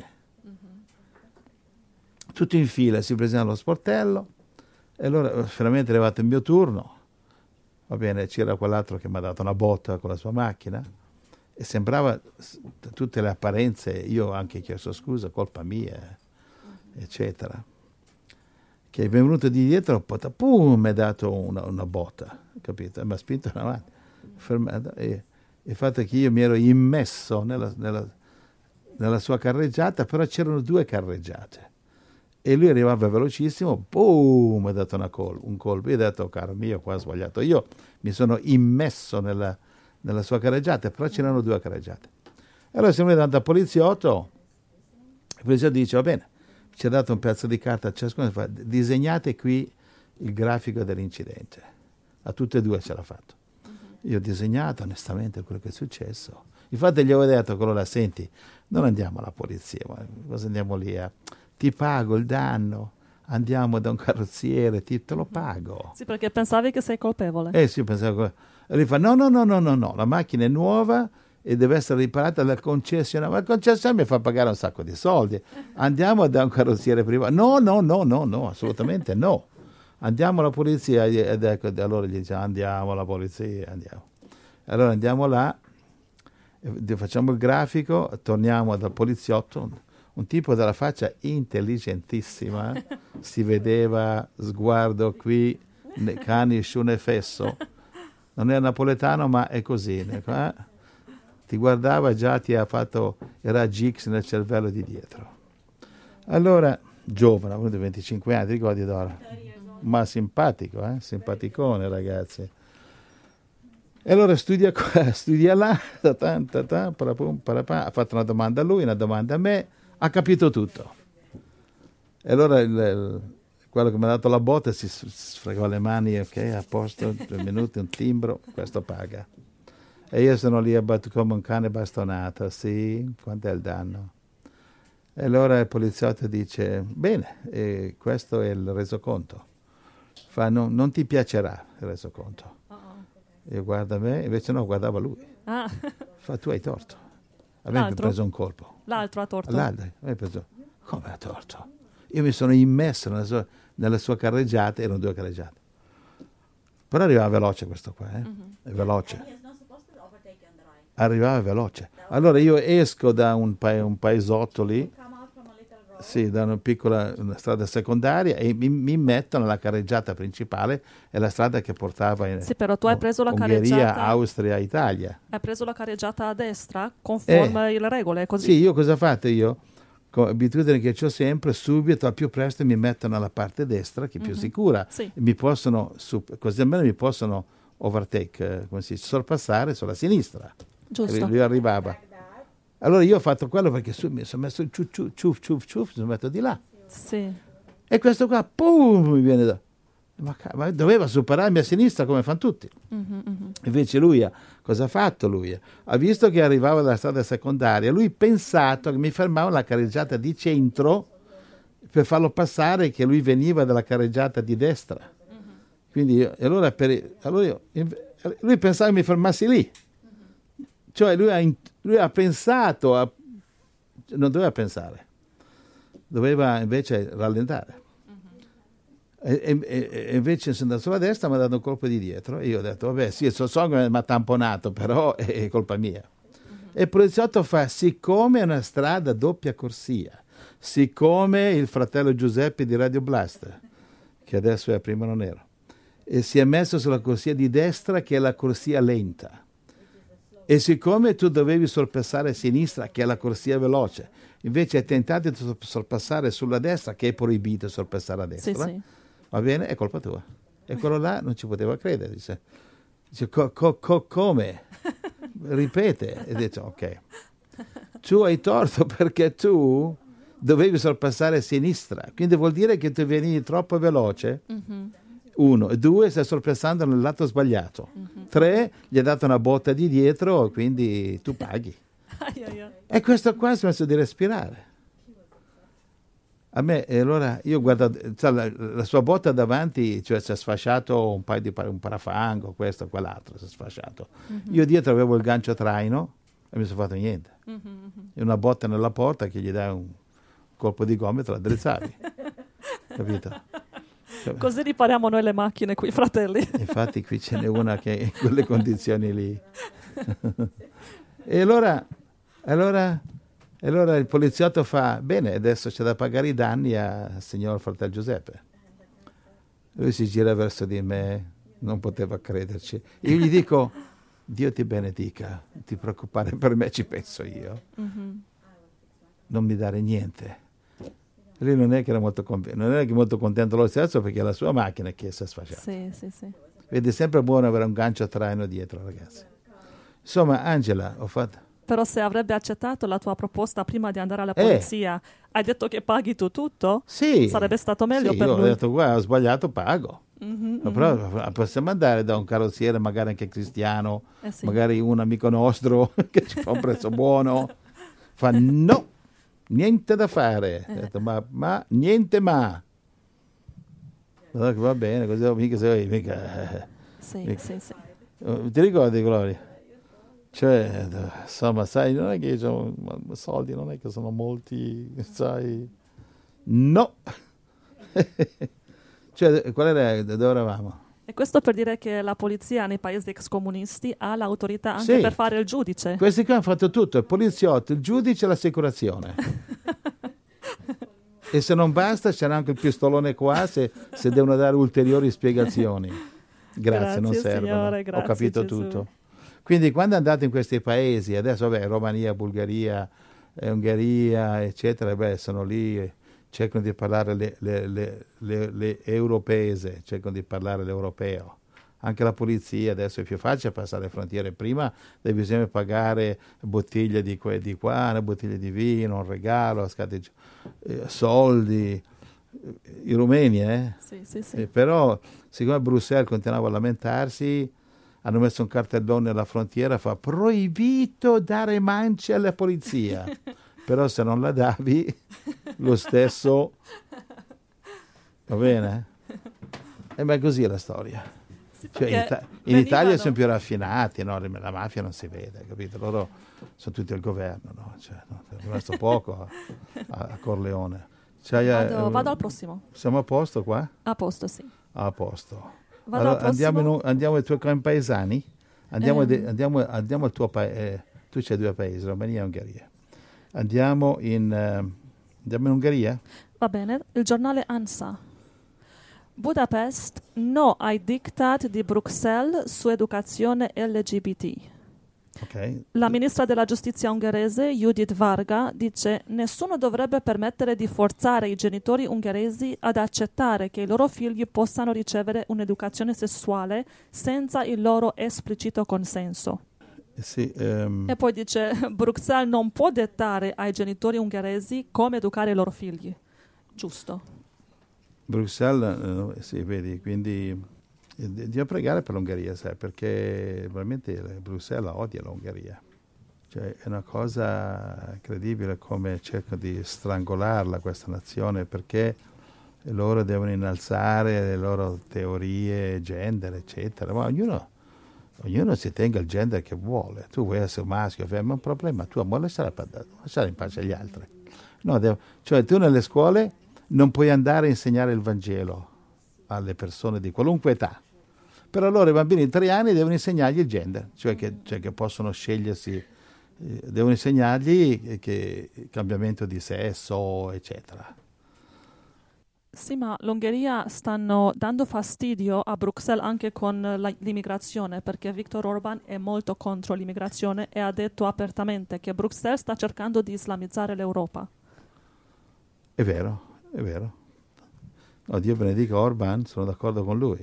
Tutti in fila, si presentano allo sportello, e allora finalmente è arrivato il mio turno. Va bene, c'era quell'altro che mi ha dato una botta con la sua macchina, e sembrava, tutte le apparenze, io ho anche chiesto scusa, colpa mia, eccetera. Che è venuto di dietro, pum, mi ha dato una botta, capito? E mi ha spinto in avanti. Fermato, e il fatto è che io mi ero immesso nella sua carreggiata, però c'erano 2 carreggiate. E lui arrivava velocissimo, boom, mi ha dato un colpo. Io ho detto, caro mio, qua ho sbagliato. Io mi sono immesso nella sua carreggiata, però c'erano 2 carreggiate. E allora siamo andati al poliziotto, il poliziotto dice, va bene, ci ha dato un pezzo di carta a ciascuno, fa, disegnate qui il grafico dell'incidente. A tutte e 2 ce l'ha fatto. Io ho disegnato onestamente quello che è successo. Infatti gli avevo detto a quello là, senti, non andiamo alla polizia, ma cosa andiamo lì a... Ti pago il danno, andiamo da un carrozziere, te lo pago. Sì, perché pensavi che sei colpevole. Sì, pensavo... E lui fa, no, la macchina è nuova e deve essere riparata dal concessionario. Ma il concessionario mi fa pagare un sacco di soldi. Andiamo da un carrozziere privato. No, assolutamente no. Andiamo alla polizia. Ed ecco, allora gli dice, andiamo alla polizia, andiamo. Allora andiamo là, facciamo il grafico, torniamo dal poliziotto, un tipo dalla faccia intelligentissima, si vedeva, sguardo qui, cani sciune fesso, non è napoletano ma è così, ti guardava già, ti ha fatto, era Gix nel cervello di dietro. Allora, giovane, ha avuto 25 anni, ti ricordi Dora? Ma simpatico, simpaticone ragazzi. E allora studia qua, studia là, ha fatto una domanda a lui, una domanda a me, ha capito tutto. E allora quello che mi ha dato la botta si sfregò le mani, ok, a posto, 2 minuti, un timbro, questo paga. E io sono lì abbattuto come un cane bastonato, sì, quant'è il danno? E allora il poliziotto dice, bene, questo è il resoconto. Fa, non ti piacerà il resoconto. Io guarda me, invece no, guardava lui. Fa, tu hai torto. A me mi ha preso un colpo. L'altro ha torto. L'altro, come ha torto? Io mi sono immesso nella sua carreggiata, erano 2 carreggiate. Però arrivava veloce questo qua, è veloce. Arrivava veloce. Allora io esco da un paesotto lì, sì, da una strada secondaria, e mi metto nella carreggiata principale, è la strada che portava in però tu hai preso la Ungheria, carreggiata, Austria, Italia. Hai preso la carreggiata a destra conforme le regole, così? Sì, io cosa ho fatto io? Con abitudine che ho sempre, subito al più presto mi metto nella parte destra, che è più sicura. Sì. Così almeno mi possono overtake, come si dice, sorpassare sulla sinistra. Giusto. Lui arrivava. Allora io ho fatto quello perché mi sono messo ciuf, sono messo di là. Sì. E questo qua, pum, mi viene da... Ma doveva superarmi a sinistra come fanno tutti. Invece lui cosa ha fatto lui? Ha visto che arrivava dalla strada secondaria, lui ha pensato che mi fermava alla carreggiata di centro per farlo passare, che lui veniva dalla carreggiata di destra. Quindi lui pensava che mi fermassi lì. Cioè lui ha pensato, non doveva pensare, doveva invece rallentare. E invece sono andato sulla destra, mi ha dato un colpo di dietro e io ho detto, vabbè sì, so che mi ha tamponato, però è colpa mia. E il poliziotto fa, siccome è una strada a doppia corsia, siccome il fratello Giuseppe di Radio Blast, che adesso è a Primero Nero, e si è messo sulla corsia di destra, che è la corsia lenta, e siccome tu dovevi sorpassare a sinistra, che è la corsia veloce, invece hai tentato di sorpassare sulla destra, che è proibito sorpassare a destra, sì. Va bene, è colpa tua. E quello là non ci poteva credere, dice come? Ripete, e dice, ok, tu hai torto perché tu dovevi sorpassare a sinistra, quindi vuol dire che tu venivi troppo veloce. 1, 2, stai sorpassando nel lato sbagliato. 3, gli ha dato una botta di dietro, quindi tu paghi. E questo qua si è messo di respirare. A me, e allora io guardo, cioè, la sua botta davanti, cioè si è sfasciato un paio di un parafango, questo, quell'altro, si è sfasciato. Io dietro avevo il gancio traino e mi sono fatto niente. E una botta nella porta che gli dai un colpo di gomito e te la drizzavi. Capito? Cioè, Così ripariamo noi le macchine qui, fratelli. infatti qui ce n'è una che è in quelle condizioni lì. E allora il poliziotto fa, bene, adesso c'è da pagare i danni al signor fratello Giuseppe. Lui si gira verso di me, non poteva crederci. Io gli dico, Dio ti benedica, non ti preoccupare, per me ci penso io. Non mi dare niente. Lui non è che era molto contento, non era che molto contento lo stesso perché è la sua macchina che si è sfasciata. Sì. Vedi, è sempre buono avere un gancio traino dietro, ragazzi. Insomma, Angela, ho fatto... Però se avrebbe accettato la tua proposta prima di andare alla polizia, hai detto che paghi tu tutto? Sì. Sarebbe stato meglio sì, per io lui. ho detto, guarda, ho sbagliato, pago. Ma però possiamo andare da un carrozziere, magari anche cristiano, Sì. magari un amico nostro che ci fa un prezzo buono. Fa no, niente da fare. Ho detto, ma niente ma. Allora, va bene, così mica sei mica... Sì. Ti ricordi, Gloria? Cioè, insomma, sai, non è che io soldi, non è che sono molti, sai. No! Cioè, qual era, dove eravamo? E questo per dire che la polizia nei paesi ex comunisti ha l'autorità anche Sì. per fare il giudice. Questi qua hanno fatto tutto, il poliziotto, il giudice e l'assicurazione. E se non basta c'era anche il pistolone qua se devono dare ulteriori spiegazioni. Grazie, non servono. Signore, Ho grazie, capito Gesù. tutto. Quindi quando andate in questi paesi, adesso vabbè, Romania, Bulgaria, Ungheria, eccetera, beh, sono lì, cercano di parlare le europeese, cercano di parlare l'europeo. Anche la polizia adesso è più facile passare le frontiere. Prima devi sempre pagare bottiglie di qua, una bottiglia di vino, un regalo, soldi. I rumeni, Sì. però siccome Bruxelles continuava a lamentarsi, hanno messo un cartellone alla frontiera, fa proibito dare mance alla polizia. Però se non la davi, lo stesso, va bene? Ma è così la storia. Sì, Cioè, perché in Italia venivano- sono più raffinati, no? La mafia non si vede, capito? Loro sono tutti al governo, no? Cioè, no? È rimasto poco a Corleone. Cioè, Vado al prossimo. Siamo a posto qua? A posto, sì. A posto. Vado al prossimo. Andiamo ai tuoi compaesani? Andiamo al tuo paese. Tu c'hai due paesi, Romania e Ungheria. Andiamo in Ungheria? Va bene. Il giornale ANSA. Budapest, no ai diktat di Bruxelles su educazione LGBT. Ok. La ministra della giustizia ungherese, Judith Varga, dice: nessuno dovrebbe permettere di forzare i genitori ungheresi ad accettare che i loro figli possano ricevere un'educazione sessuale senza il loro esplicito consenso. Sì, E poi dice: Bruxelles non può dettare ai genitori ungheresi come educare i loro figli. Giusto. Bruxelles, sì, vedi, quindi devo pregare per l'Ungheria, sai, perché veramente Bruxelles odia l'Ungheria. Cioè, è una cosa incredibile come cercano di strangolarla questa nazione, perché loro devono innalzare le loro teorie, gender, eccetera. Ma ognuno si tenga il gender che vuole. Tu vuoi essere maschio, femmina, è un problema. Tu vuoi lasciare in pace gli altri. No, cioè tu nelle scuole non puoi andare a insegnare il Vangelo alle persone di qualunque età. Però loro i bambini di 3 anni devono insegnargli il gender, cioè che possono scegliersi, devono insegnargli che cambiamento di sesso, eccetera. Sì, ma l'Ungheria stanno dando fastidio a Bruxelles anche con l'immigrazione, perché Viktor Orban è molto contro l'immigrazione e ha detto apertamente che Bruxelles sta cercando di islamizzare l'Europa. È vero. No, Dio benedica Orban, sono d'accordo con lui.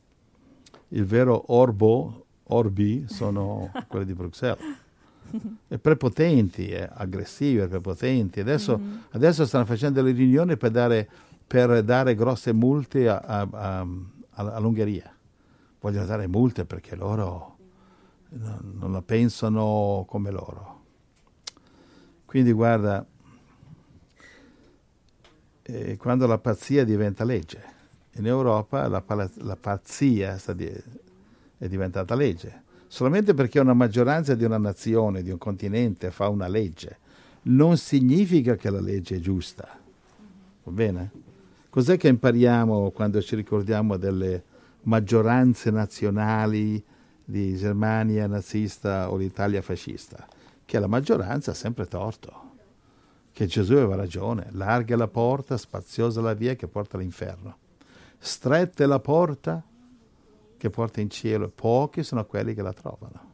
Il vero Orbi sono quelli di Bruxelles. È prepotenti, è aggressivi, è prepotenti. Adesso stanno facendo delle riunioni per dare grosse multe all'Ungheria. Vogliono dare multe perché loro non la pensano come loro. Quindi guarda, quando la pazzia diventa legge. In Europa la pazzia è diventata legge. Solamente perché una maggioranza di una nazione, di un continente fa una legge, non significa che la legge è giusta. Va bene? Cos'è che impariamo quando ci ricordiamo delle maggioranze nazionali di Germania nazista o l'Italia fascista? Che la maggioranza ha sempre torto, che Gesù aveva ragione. Larga è la porta, spaziosa la via che porta all'inferno. Stretta è la porta che porta in cielo, pochi sono quelli che la trovano.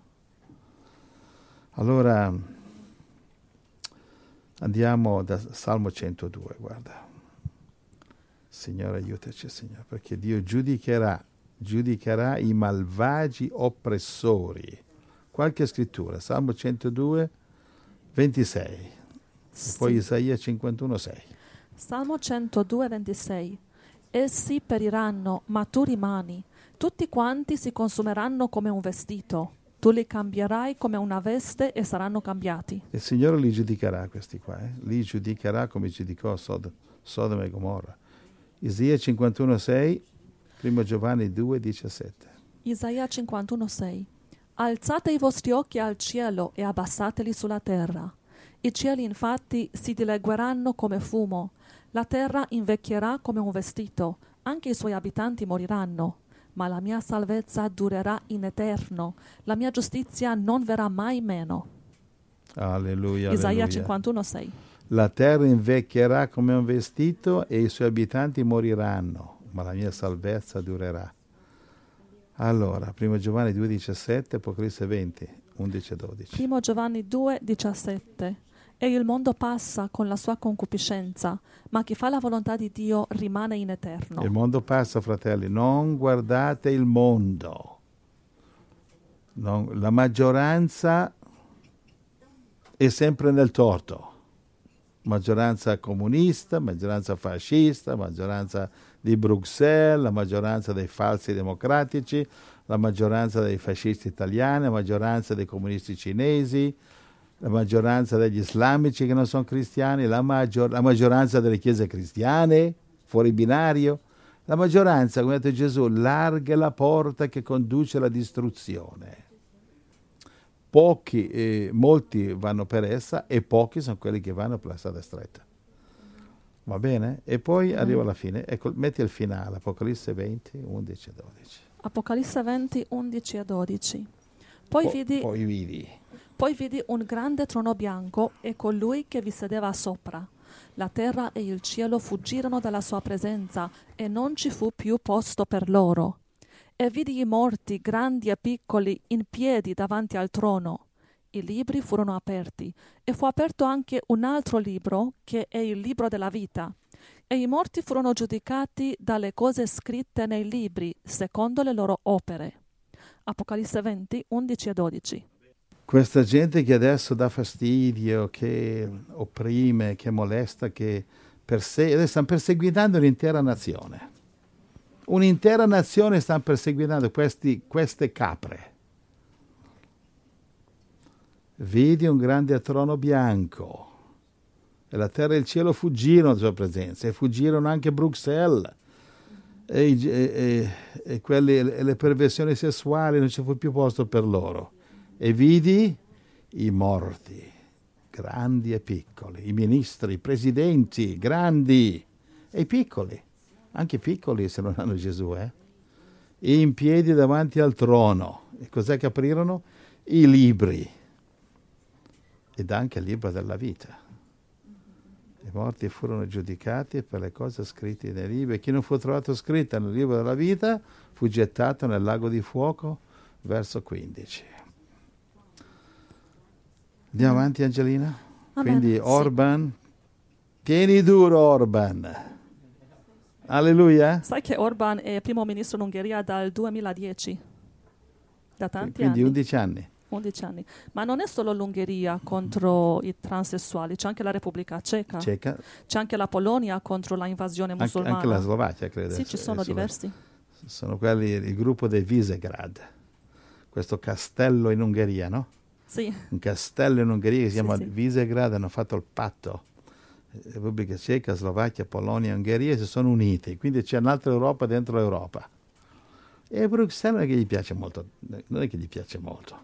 Allora andiamo da Salmo 102, guarda. Signore, aiutaci, Signore, perché Dio giudicherà i malvagi oppressori. Qualche scrittura, Salmo 102, 26, Sì. e poi Isaia 51, 6. Salmo 102, 26. Essi periranno, ma tu rimani. Tutti quanti si consumeranno come un vestito. Tu li cambierai come una veste e saranno cambiati. Il Signore li giudicherà questi qua, li giudicherà come giudicò Sodoma e Gomorra. Isaia 51,6, 1 Giovanni 2,17. Isaia 51,6. Alzate i vostri occhi al cielo e abbassateli sulla terra. I cieli infatti si dilegueranno come fumo. La terra invecchierà come un vestito. Anche i suoi abitanti moriranno. Ma la mia salvezza durerà in eterno. La mia giustizia non verrà mai meno. Alleluia. Isaia alleluia. 51,6. La terra invecchierà come un vestito e i suoi abitanti moriranno, ma la mia salvezza durerà. Allora, 1 Giovanni 2,17, Apocalisse 20, 11 e 12. 1 Giovanni 2,17. E il mondo passa con la sua concupiscenza, ma chi fa la volontà di Dio rimane in eterno. Il mondo passa, fratelli, non guardate il mondo. La maggioranza è sempre nel torto. Maggioranza comunista, maggioranza fascista, maggioranza di Bruxelles, la maggioranza dei falsi democratici, la maggioranza dei fascisti italiani, la maggioranza dei comunisti cinesi, la maggioranza degli islamici che non sono cristiani, la maggioranza delle chiese cristiane, fuori binario. La maggioranza, come ha detto Gesù, larga è la porta che conduce alla distruzione. Molti vanno per essa e pochi sono quelli che vanno per la strada stretta. Va bene? E poi arriva alla fine. Ecco, metti il finale, Apocalisse 20, 11 e 12. Apocalisse 20, 11 e 12. Poi vidi un grande trono bianco e colui che vi sedeva sopra. La terra e il cielo fuggirono dalla sua presenza e non ci fu più posto per loro. E vidi i morti, grandi e piccoli, in piedi davanti al trono. I libri furono aperti, e fu aperto anche un altro libro, che è il libro della vita. E i morti furono giudicati dalle cose scritte nei libri, secondo le loro opere. Apocalisse 20, 11 e 12. Questa gente che adesso dà fastidio, che opprime, che molesta, che stanno perseguitando l'intera nazione. Un'intera nazione sta perseguitando queste capre. Vidi un grande trono bianco e la terra e il cielo fuggirono dalla sua presenza e fuggirono anche Bruxelles e le perversioni sessuali, non ci fu più posto per loro. E vidi i morti, grandi e piccoli, i ministri, i presidenti, grandi e piccoli. Anche piccoli se non hanno Gesù, in piedi davanti al trono. E cos'è che aprirono? I libri. Ed anche il libro della vita. I morti furono giudicati per le cose scritte nei libri. E chi non fu trovato scritto nel libro della vita fu gettato nel lago di fuoco, verso 15. Andiamo avanti, Angelina? Amen. Quindi Orban, tieni duro Orban. Alleluia. Sai che Orban è primo ministro in Ungheria dal 2010? Da tanti Quindi anni. 11 anni. 11 anni. Ma non è solo l'Ungheria contro i transessuali, c'è anche la Repubblica Ceca. C'è anche la Polonia contro la invasione musulmana. Anche la Slovacchia, credo. Sì, ci sono diversi. Sono quelli, il gruppo dei Visegrad. Questo castello in Ungheria, no? Sì. Un castello in Ungheria che si chiama sì. Visegrad, hanno fatto il patto Repubblica Ceca, Slovacchia, Polonia, Ungheria si sono uniti, quindi c'è un'altra Europa dentro l'Europa. E Bruxelles non è che gli piace molto, non è che gli piace molto.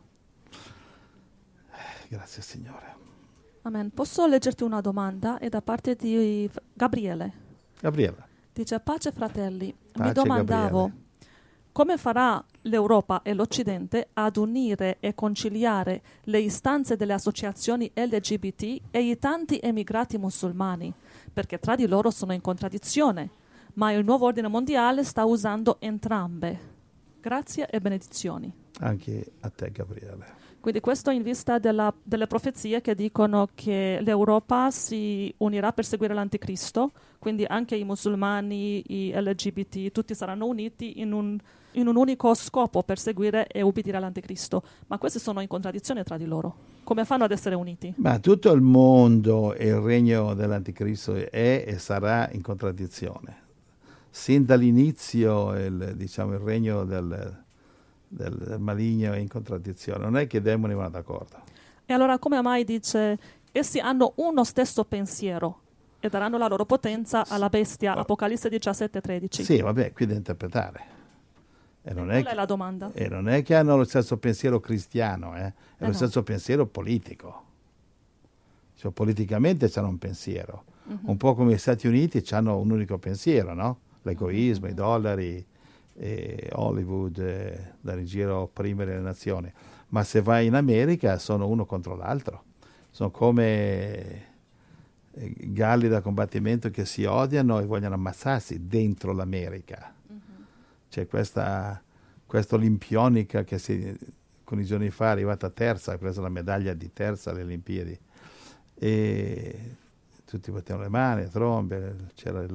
Grazie Signore. Amen. Posso leggerti una domanda? È da parte di Gabriele. Gabriella. Dice: pace fratelli, Pace, mi domandavo Gabriele. come farà l'Europa e l'Occidente ad unire e conciliare le istanze delle associazioni LGBT e i tanti emigrati musulmani, perché tra di loro sono in contraddizione, ma il nuovo ordine mondiale sta usando entrambe. Grazie e benedizioni. Anche a te Gabriele. Quindi questo in vista delle profezie che dicono che l'Europa si unirà per seguire l'Anticristo, quindi anche i musulmani, i LGBT, tutti saranno uniti in un unico scopo per seguire e ubbidire all'Anticristo. Ma questi sono in contraddizione tra di loro. Come fanno ad essere uniti? Ma tutto il mondo e il regno dell'Anticristo è e sarà in contraddizione. Sin dall'inizio il regno del maligno è in contraddizione. Non è che i demoni vanno d'accordo. E allora come mai dice essi hanno uno stesso pensiero e daranno la loro potenza alla bestia, Apocalisse 17:13? Sì, vabbè, qui da interpretare. E non Qual è la domanda? E non è che hanno lo stesso pensiero cristiano, è lo no. stesso pensiero politico. Cioè, politicamente hanno un pensiero. Un po' come gli Stati Uniti hanno un unico pensiero, no? L'egoismo, i dollari, Hollywood, dare in giro a opprimere le nazioni. Ma se vai in America sono uno contro l'altro. Sono come galli da combattimento che si odiano e vogliono ammazzarsi dentro l'America. C'è questa olimpionica che con i giorni fa è arrivata terza, ha preso la medaglia di terza alle Olimpiadi. E tutti battevano le mani, trombe, c'era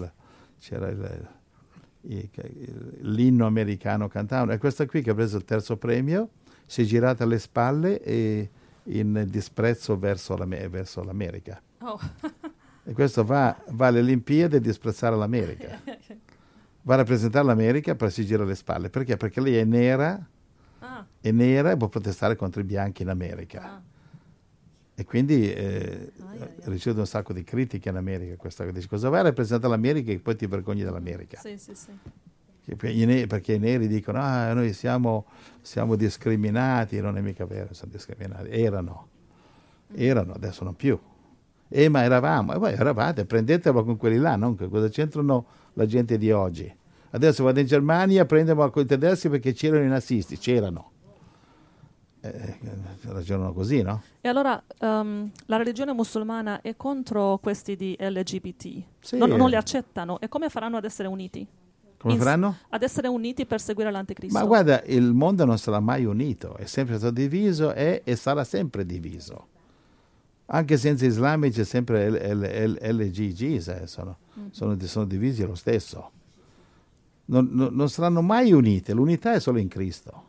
l'inno americano cantavano. E questa qui che ha preso il terzo premio si è girata alle spalle e in disprezzo verso l'America. Oh. E questo va alle Olimpiadi a disprezzare l'America. Va a rappresentare l'America, però si gira le spalle. Perché? Perché lei è nera e può protestare contro i bianchi in America. E quindi riceve un sacco di critiche in America. Questa dice, cosa vai a rappresentare l'America e poi ti vergogni dell'America? Sì. Perché i neri dicono noi siamo discriminati. Non è mica vero, sono discriminati. Erano, adesso non più. Ma eravamo, e voi eravate, prendetelo con quelli là, non? Cosa c'entrano la gente di oggi? Adesso vado in Germania, prendono con i tedeschi perché c'erano i nazisti, c'erano. Ragionano così, no? E allora la religione musulmana è contro questi di LGBT? Sì. Non li accettano? E come faranno ad essere uniti? Come faranno? Ad essere uniti per seguire l'Anticristo? Ma guarda, il mondo non sarà mai unito, è sempre stato diviso e sarà sempre diviso. Anche senza islamici c'è sempre LGG, sono divisi lo stesso. Non saranno mai unite, l'unità è solo in Cristo.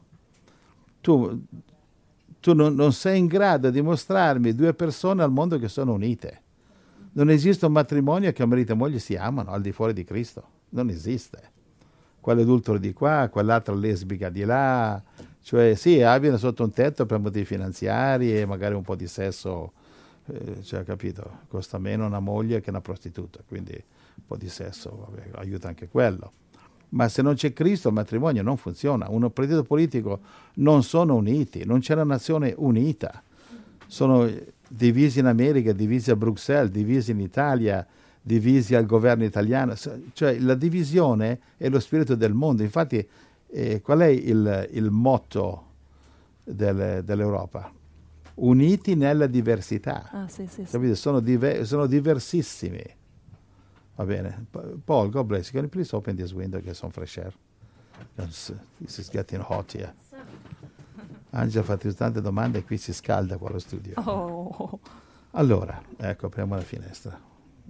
Tu non sei in grado di mostrarmi due persone al mondo che sono unite. Non esiste un matrimonio che marito e moglie si amano al di fuori di Cristo. Non esiste. Quell'adultero di qua, quell'altra lesbica di là. Cioè sì, abitano sotto un tetto per motivi finanziari e magari un po' di sesso. Capito? Costa meno una moglie che una prostituta, quindi un po' di sesso aiuta anche quello. Ma se non c'è Cristo il matrimonio non funziona. Un partito politico non sono uniti, non c'è una nazione unita. Sono divisi in America, divisi a Bruxelles, divisi in Italia, divisi al governo italiano. Cioè la divisione è lo spirito del mondo. Infatti qual è il motto dell'Europa? Uniti nella diversità. Sì. Capite? Sono diversissimi. Va bene. Paul, God bless you. Can you please open this window, get some fresh air? This is getting hot here. Angela ha fatto tante domande e qui si scalda qua allo studio. Oh. Allora, ecco, apriamo la finestra.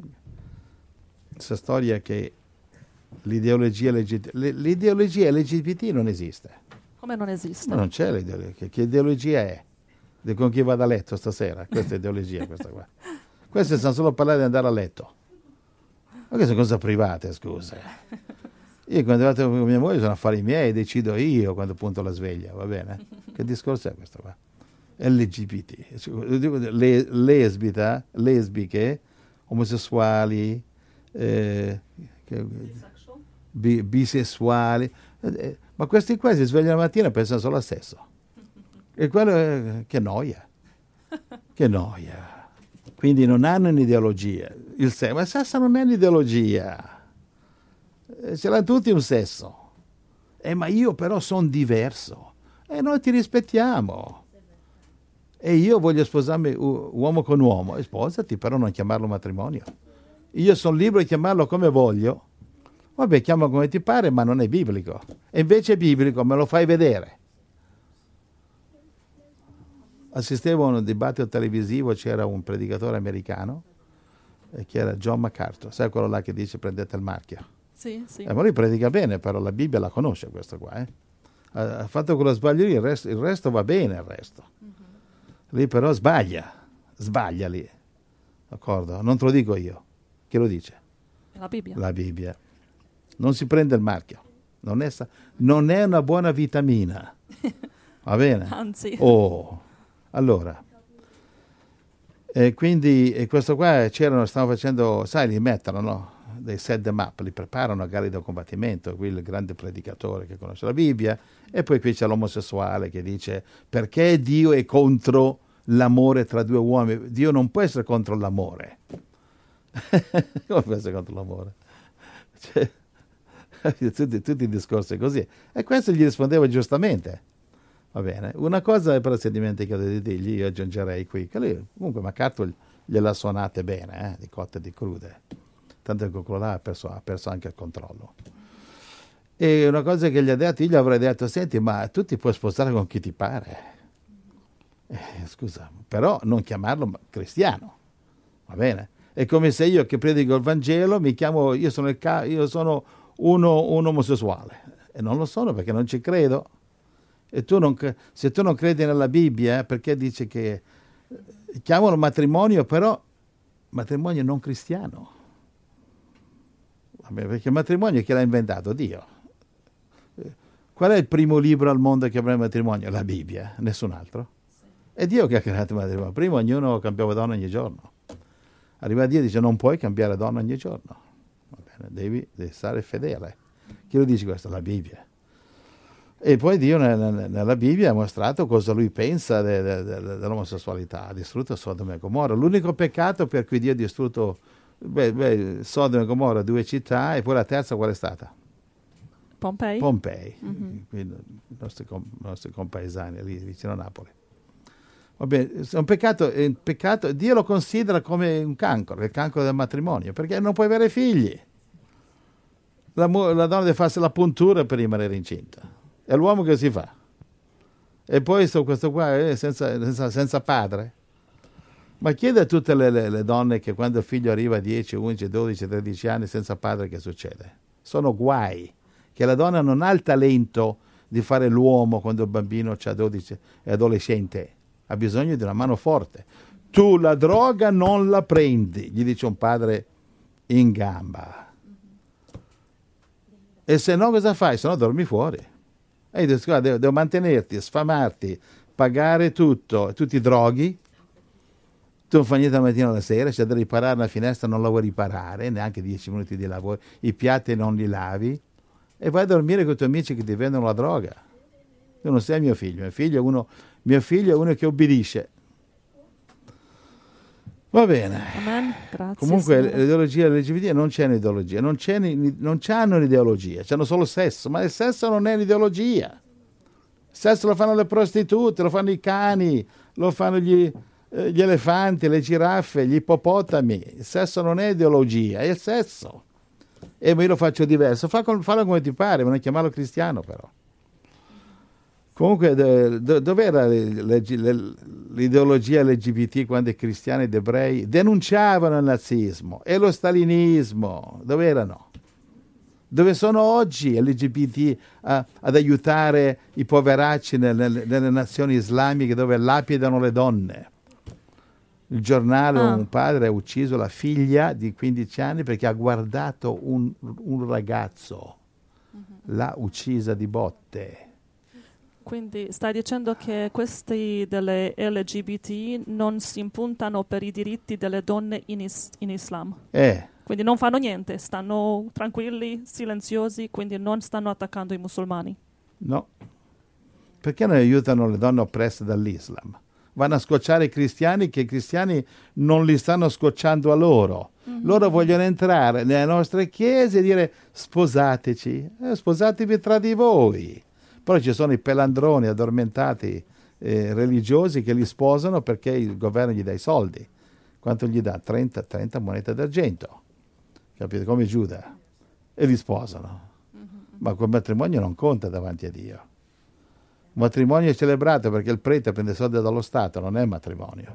Questa storia che l'ideologia LGBT non esiste. Come non esiste? Non c'è l'ideologia. Che ideologia è? Con chi vado a letto stasera? Questa è ideologia, questa qua. Queste sanno solo parlare di andare a letto. Ma queste sono cose private, scusa. Io quando vado con mia moglie sono affari miei, decido io quando punto la sveglia, va bene? Che discorso è questo qua? LGBT. Lesbiche omosessuali, bisessuali, ma questi qua si svegliano la mattina e pensano solo al sesso. E quello che noia, che noia. Quindi non hanno un'ideologia. Ma il sesso non è un'ideologia. Ce l'hanno tutti un sesso. Ma io però sono diverso. E noi ti rispettiamo. E io voglio sposarmi uomo con uomo. E sposati, però non chiamarlo matrimonio. Io sono libero di chiamarlo come voglio. Vabbè, chiamalo come ti pare, ma non è biblico. E invece è biblico, me lo fai vedere. Assistevo a un dibattito televisivo, c'era un predicatore americano, che era John MacArthur. Sai quello là che dice prendete il marchio? Sì, sì. Ma lui predica bene, però la Bibbia la conosce questo qua. Ha fatto quello sbaglio lì, il resto va bene, il resto. Lì però sbaglia lì. D'accordo? Non te lo dico io. Chi lo dice? La Bibbia. La Bibbia. Non si prende il marchio. Non è una buona vitamina. Va bene? Anzi. Allora. E quindi questo qua stavano facendo, sai, li mettono, no? Dei set them up, li preparano a gare da combattimento, qui il grande predicatore che conosce la Bibbia, e poi qui c'è l'omosessuale che dice perché Dio è contro l'amore tra due uomini. Dio non può essere contro l'amore. Come può essere contro l'amore? Cioè, tutti i discorsi così. E questo gli rispondeva giustamente. Va bene. Una cosa però si è dimenticato di dirgli, io aggiungerei qui, che lui, comunque MacArthur gliela suonate bene, di cotte e di crude. Tanto che quello là ha perso anche il controllo. E una cosa che gli ha detto, io gli avrei detto, senti, ma tu ti puoi sposare con chi ti pare. Scusa, però non chiamarlo cristiano, va bene? È come se io che predico il Vangelo mi chiamo, io sono uno omosessuale. E non lo sono perché non ci credo. E se tu non credi nella Bibbia, perché dice che chiamano matrimonio, però matrimonio non cristiano. Perché il matrimonio chi l'ha inventato? Dio. Qual è il primo libro al mondo che avrà il matrimonio? La Bibbia, nessun altro. È Dio che ha creato il matrimonio. Prima ognuno cambiava donna ogni giorno. Arriva Dio e dice non puoi cambiare donna ogni giorno. Va bene, devi stare fedele. Chi lo dice questo? La Bibbia. E poi Dio nella Bibbia ha mostrato cosa lui pensa dell'omosessualità. Ha distrutto Sodoma e Gomorra. L'unico peccato per cui Dio ha distrutto Sodoma e Gomorra, 2 città, e poi la terza qual è stata? Pompei. Mm-hmm. Quindi i nostri compaesani lì vicino a Napoli. Vabbè, è un peccato, Dio lo considera come un cancro, il cancro del matrimonio, perché non puoi avere figli. La donna deve farsi la puntura per rimanere incinta. E l'uomo che si fa? E poi questo qua è senza padre. Ma chiede a tutte le donne che quando il figlio arriva a 10, 11, 12, 13 anni senza padre che succede? Sono guai, che la donna non ha il talento di fare l'uomo quando il bambino ha 12, è adolescente, ha bisogno di una mano forte. Tu la droga non la prendi, gli dice un padre in gamba. E se no cosa fai? Se no dormi fuori. E dici, guarda, devo mantenerti, sfamarti, pagare tutto, tu ti droghi, tu non fai niente la mattina alla sera, c'è da riparare una finestra, non la vuoi riparare, neanche 10 minuti di lavoro, i piatti non li lavi, e vai a dormire con i tuoi amici che ti vendono la droga. Tu non sei mio figlio è uno che obbedisce. Va bene. Amen. Grazie. Comunque Signore. l'ideologia LGBT non c'è un'ideologia, non c'hanno un'ideologia, c'hanno solo sesso, ma il sesso non è un'ideologia. Il sesso lo fanno le prostitute, lo fanno i cani, lo fanno gli elefanti, le giraffe, gli ippopotami. Il sesso non è ideologia, è il sesso. E io lo faccio diverso, fallo come ti pare, ma non chiamarlo cristiano però. Comunque, dov'era l'ideologia LGBT quando i cristiani ed ebrei denunciavano il nazismo e lo stalinismo? Dove erano? Dove sono oggi LGBT ad aiutare i poveracci nelle nazioni islamiche dove lapidano le donne? Il giornale, un padre ha ucciso la figlia di 15 anni perché ha guardato un ragazzo. L'ha uccisa di botte. Quindi stai dicendo che questi delle LGBT non si impuntano per i diritti delle donne in Islam? Quindi non fanno niente, stanno tranquilli, silenziosi, quindi non stanno attaccando i musulmani. No, perché non aiutano le donne oppresse dall'Islam? Vanno a scocciare i cristiani, che i cristiani non li stanno scocciando a loro. Loro vogliono entrare nelle nostre chiese e dire sposateci, sposatevi tra di voi. Poi ci sono i pelandroni addormentati religiosi che li sposano perché il governo gli dà i soldi. Quanto gli dà? 30 monete d'argento. Capite? Come Giuda. E li sposano. Ma quel matrimonio non conta davanti a Dio. Il matrimonio è celebrato perché il prete prende soldi dallo Stato, non è matrimonio.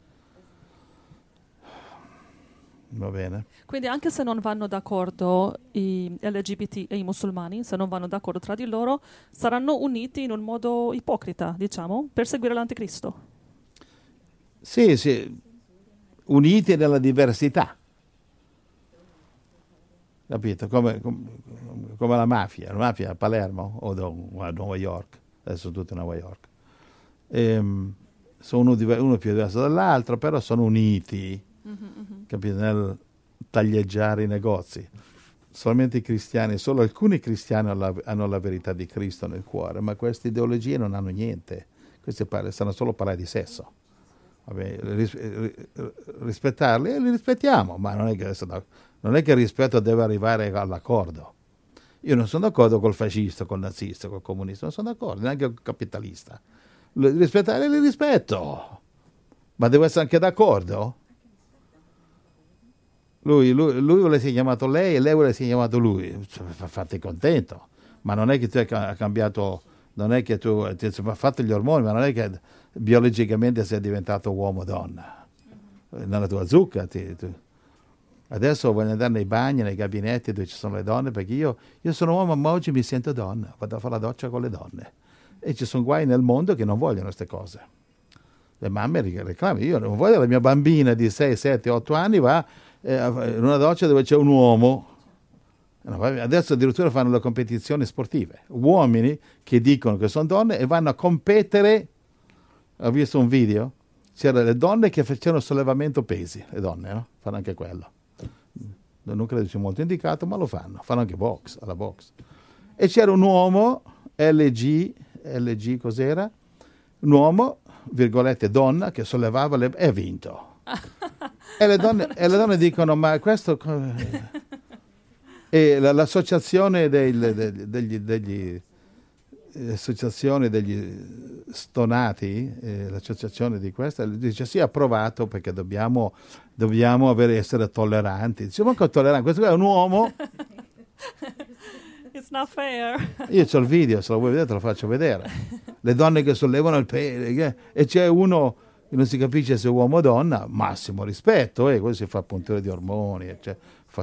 Va bene? Quindi anche se non vanno d'accordo i LGBT e i musulmani, se non vanno d'accordo tra di loro, saranno uniti in un modo ipocrita, diciamo, per seguire l'anticristo. Sì, uniti nella diversità. Capito? Come la mafia a Palermo o a New York, adesso tutti a New York. Sono uno più diverso dall'altro, però sono uniti, capito? Nel taglieggiare i negozi. Solamente i cristiani, solo alcuni cristiani hanno la verità di Cristo nel cuore, ma queste ideologie non hanno niente. Queste stanno solo a parlare di sesso. Vabbè, rispettarli, li rispettiamo, ma non è che il rispetto deve arrivare all'accordo. Io non sono d'accordo col fascista, col nazista, col comunista, non sono d'accordo, neanche col capitalista. Rispettare li rispetto, ma devo essere anche d'accordo. Lui vuole essere chiamato lei e lei vuole essere chiamato lui. Fatti contento, ma non è che tu hai cambiato, non è che tu ti hai fatto gli ormoni, ma non è che biologicamente sei diventato uomo o donna. Nella tua zucca adesso voglio andare nei bagni, nei gabinetti dove ci sono le donne, perché io sono uomo, ma oggi mi sento donna, vado a fare la doccia con le donne. E ci sono guai nel mondo che non vogliono queste cose. Le mamme reclamano, io non voglio la mia bambina di 6, 7, 8 anni va in una doccia dove c'è un uomo. Adesso addirittura fanno le competizioni sportive. Uomini che dicono che sono donne e vanno a competere. Ho visto un video, c'erano le donne che facevano sollevamento pesi, le donne, no? Fanno anche quello. Non credo sia molto indicato, ma lo fanno anche alla box. E c'era un uomo, LG cos'era? Un uomo, virgolette, donna, che sollevava e ha vinto. E le donne dicono, ma questo... E l'associazione l'associazione degli stonati, l'associazione di questa, dice sì, approvato perché dobbiamo essere tolleranti. Dice, ma che tolleranti? Questo è un uomo. It's not fair. Io c'ho il video, se lo vuoi vedere te lo faccio vedere. Le donne che sollevano il pene, e c'è uno che non si capisce se è uomo o donna, massimo rispetto, questo si fa punture di ormoni, cioè,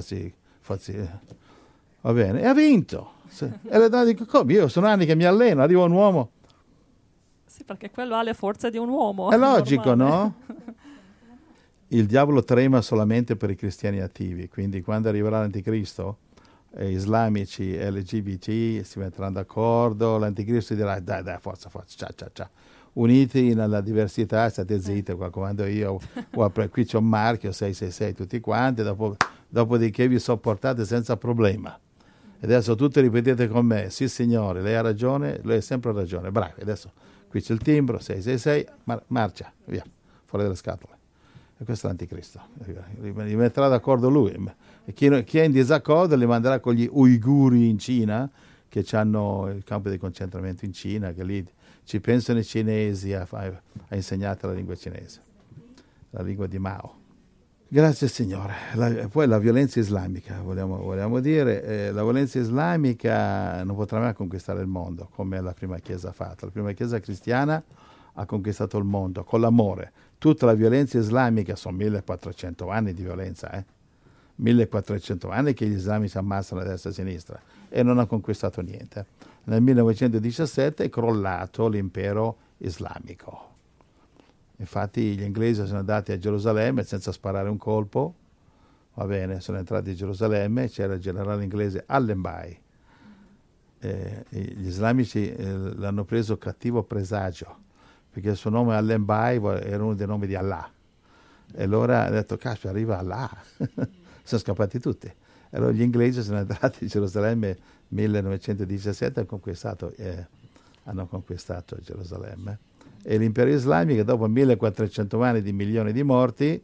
va bene, e ha vinto. E le donne dicono, come? Io sono anni che mi alleno, arriva un uomo. Sì, perché quello ha le forze di un uomo. È logico, normale. no? Il diavolo trema solamente per i cristiani attivi, quindi quando arriverà l'anticristo, islamici e LGBT si metteranno d'accordo, l'anticristo dirà, dai, forza, ciao. Uniti nella diversità, state zitti, qua comando io, qui c'è un marchio 666 tutti quanti, dopodiché vi sopportate senza problema. E adesso tutti ripetete con me, sì signore, lei ha ragione, lei ha sempre ragione, bravi, adesso qui c'è il timbro, 666, marcia, via, fuori dalle scatole. E questo è l'anticristo, li metterà d'accordo lui. E chi è in disaccordo li manderà con gli uiguri in Cina, che hanno il campo di concentramento in Cina, che lì ci pensano i cinesi a insegnare la lingua cinese, la lingua di Mao. Grazie Signore. Poi la violenza islamica, vogliamo dire, la violenza islamica non potrà mai conquistare il mondo come la prima Chiesa ha fatto. La prima Chiesa cristiana ha conquistato il mondo con l'amore. Tutta la violenza islamica, sono 1400 anni di violenza, 1400 anni che gli islamici ammazzano a destra e a sinistra e non ha conquistato niente. Nel 1917 è crollato l'impero islamico. Infatti gli inglesi sono andati a Gerusalemme senza sparare un colpo, va bene, sono entrati a Gerusalemme, c'era il generale inglese Allenby, gli islamici l'hanno preso cattivo presagio, perché il suo nome Al-Enbai era uno dei nomi di Allah. E allora ha detto, caspita, arriva Allah. Sono scappati tutti. E allora gli inglesi sono entrati in Gerusalemme nel 1917 e hanno conquistato Gerusalemme. E l'impero islamico, dopo 1400 anni di milioni di morti,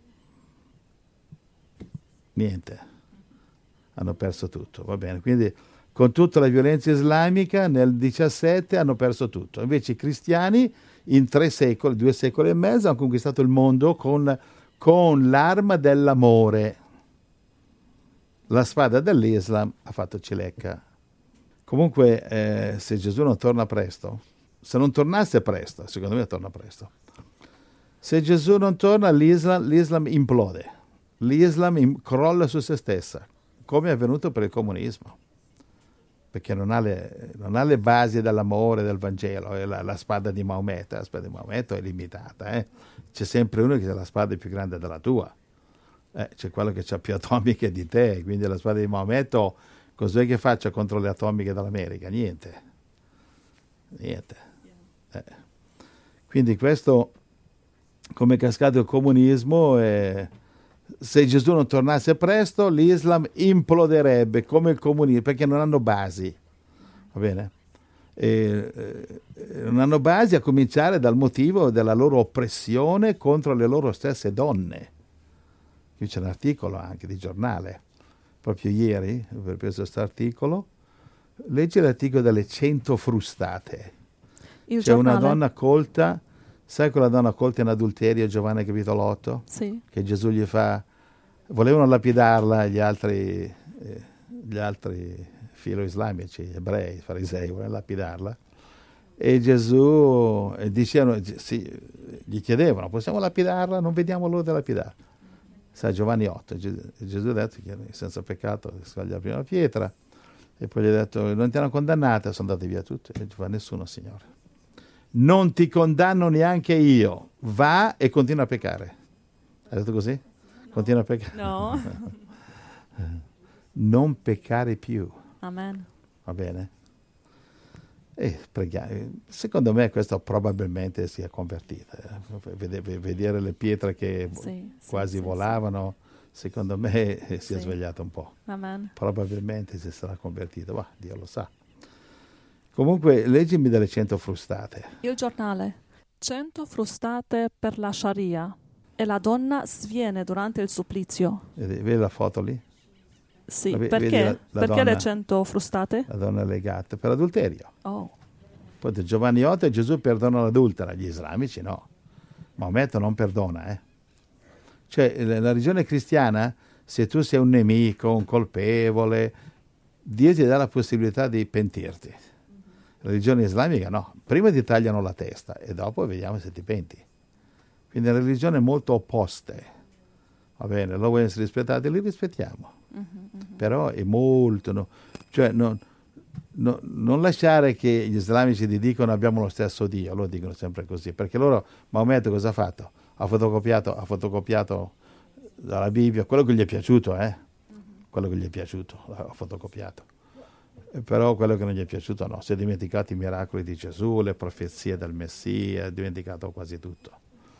niente, hanno perso tutto, va bene. Quindi con tutta la violenza islamica nel 17 hanno perso tutto. Invece i cristiani in 2 secoli e mezzo hanno conquistato il mondo con l'arma dell'amore. La spada dell'Islam ha fatto cilecca. Comunque se Gesù non torna presto, se non tornasse presto, secondo me torna presto. Se Gesù non torna, l'Islam implode. L'Islam crolla su se stessa, come è avvenuto per il comunismo, perché non ha le basi dell'amore, del Vangelo, è la spada di Maometto. La spada di Maometto è limitata, C'è sempre uno che ha la spada più grande della tua, c'è quello che ha più atomiche di te, quindi la spada di Maometto, cos'è che faccia contro le atomiche dell'America? Niente. Quindi questo, come è cascato il comunismo, se Gesù non tornasse presto, l'Islam imploderebbe come il comunismo, perché non hanno basi, va bene? Non hanno basi, a cominciare dal motivo della loro oppressione contro le loro stesse donne. Qui c'è un articolo anche di giornale, proprio ieri, ho preso questo articolo. Leggi l'articolo delle 100 frustate. Il C'è giornale. una donna colta. Sai quella donna colta in adulterio, Giovanni capitolo 8? Sì. Che Gesù gli fa, volevano lapidarla gli altri filo-islamici, ebrei, farisei, volevano lapidarla. E Gesù, dicevano, sì, gli chiedevano, possiamo lapidarla? Non vediamo l'ora di lapidarla. Sai, Giovanni 8, Gesù ha detto che senza peccato scaglia la prima pietra, e poi gli ha detto, non ti hanno condannata, sono andati via tutti. E fa, nessuno, Signore. Non ti condanno neanche io, va e continua a peccare. Hai detto così? Continua a peccare? No. Non peccare più, Amen. va bene? E preghiamo. Secondo me questo probabilmente si è convertita. Vedere le pietre che quasi volavano, secondo me si è svegliato un po'. Amen. Probabilmente si sarà convertito, ma Dio lo sa. Comunque, leggimi delle 100 frustate. Il giornale. 100 frustate per la Sharia. E la donna sviene durante il supplizio. Vedi la foto lì? Sì, Vedi perché? la Perché donna, le 100 frustate? La donna legata per adulterio. Oh. Poi Giovanni 8 Gesù perdona l'adultera, gli islamici no. Maometto non perdona, Cioè, la religione cristiana, se tu sei un nemico, un colpevole, Dio ti dà la possibilità di pentirti. La religione islamica no, prima ti tagliano la testa e dopo vediamo se ti penti. Quindi le religioni molto opposte, va bene, loro vogliono essere rispettati, li rispettiamo. Però è molto, non lasciare che gli islamici ti dicono abbiamo lo stesso Dio, loro dicono sempre così, perché loro, Maometto cosa ha fatto? Ha fotocopiato dalla Bibbia, quello che gli è piaciuto, quello che gli è piaciuto, ha fotocopiato. Però quello che non gli è piaciuto no, si è dimenticato i miracoli di Gesù, le profezie del Messia, ha dimenticato quasi tutto.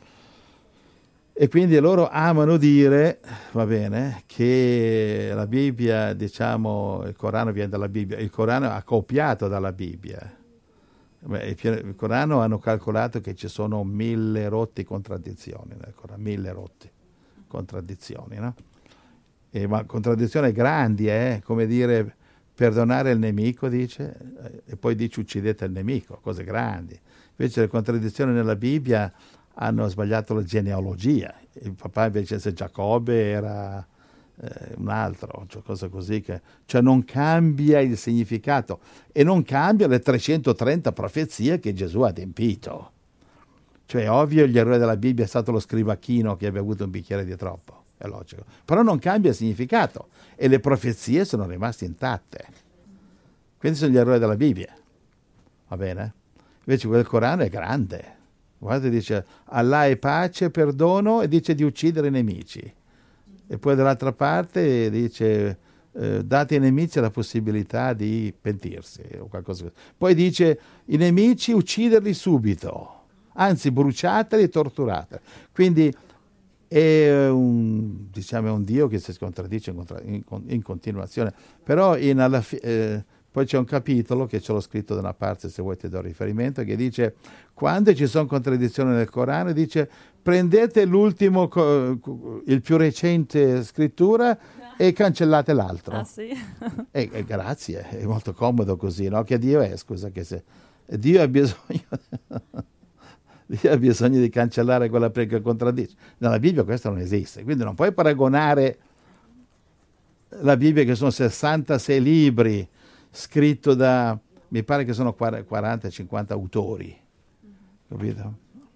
E quindi loro amano dire, va bene, che la Bibbia, diciamo, il Corano viene dalla Bibbia, il Corano ha copiato dalla Bibbia. Il Corano hanno calcolato che ci sono 1000 rotti contraddizioni nel Corano, 1000 rotti contraddizioni, no? Ma contraddizioni grandi, come dire, perdonare il nemico, dice, e poi dice uccidete il nemico, cose grandi. Invece le contraddizioni nella Bibbia hanno sbagliato la genealogia. Il papà invece se Giacobbe era un altro, cioè cose così cioè non cambia il significato e non cambia le 330 profezie che Gesù ha adempito. Cioè è ovvio gli errori della Bibbia è stato lo scrivacchino che abbia avuto un bicchiere di troppo, è logico. Però non cambia il significato e le profezie sono rimaste intatte. Questi sono gli errori della Bibbia, va bene? Invece quel Corano è grande. Guarda, dice Allah è pace, perdono e dice di uccidere i nemici. E poi dall'altra parte dice date ai nemici la possibilità di pentirsi o qualcosa così. Poi dice i nemici ucciderli subito, anzi bruciateli e torturateli. Quindi è un Dio che si contraddice in continuazione. Però poi c'è un capitolo che ce l'ho scritto da una parte, se vuoi ti do riferimento, che dice quando ci sono contraddizioni nel Corano, dice prendete l'ultimo, il più recente scrittura e cancellate l'altro. Ah, sì? E grazie, è molto comodo così, no? Che Dio è, scusa, che se Dio ha bisogno Dio ha bisogno di cancellare quella che contraddice. Nella Bibbia questo non esiste, quindi non puoi paragonare la Bibbia, che sono 66 libri, scritto da, mi pare che sono 40-50 autori, capito?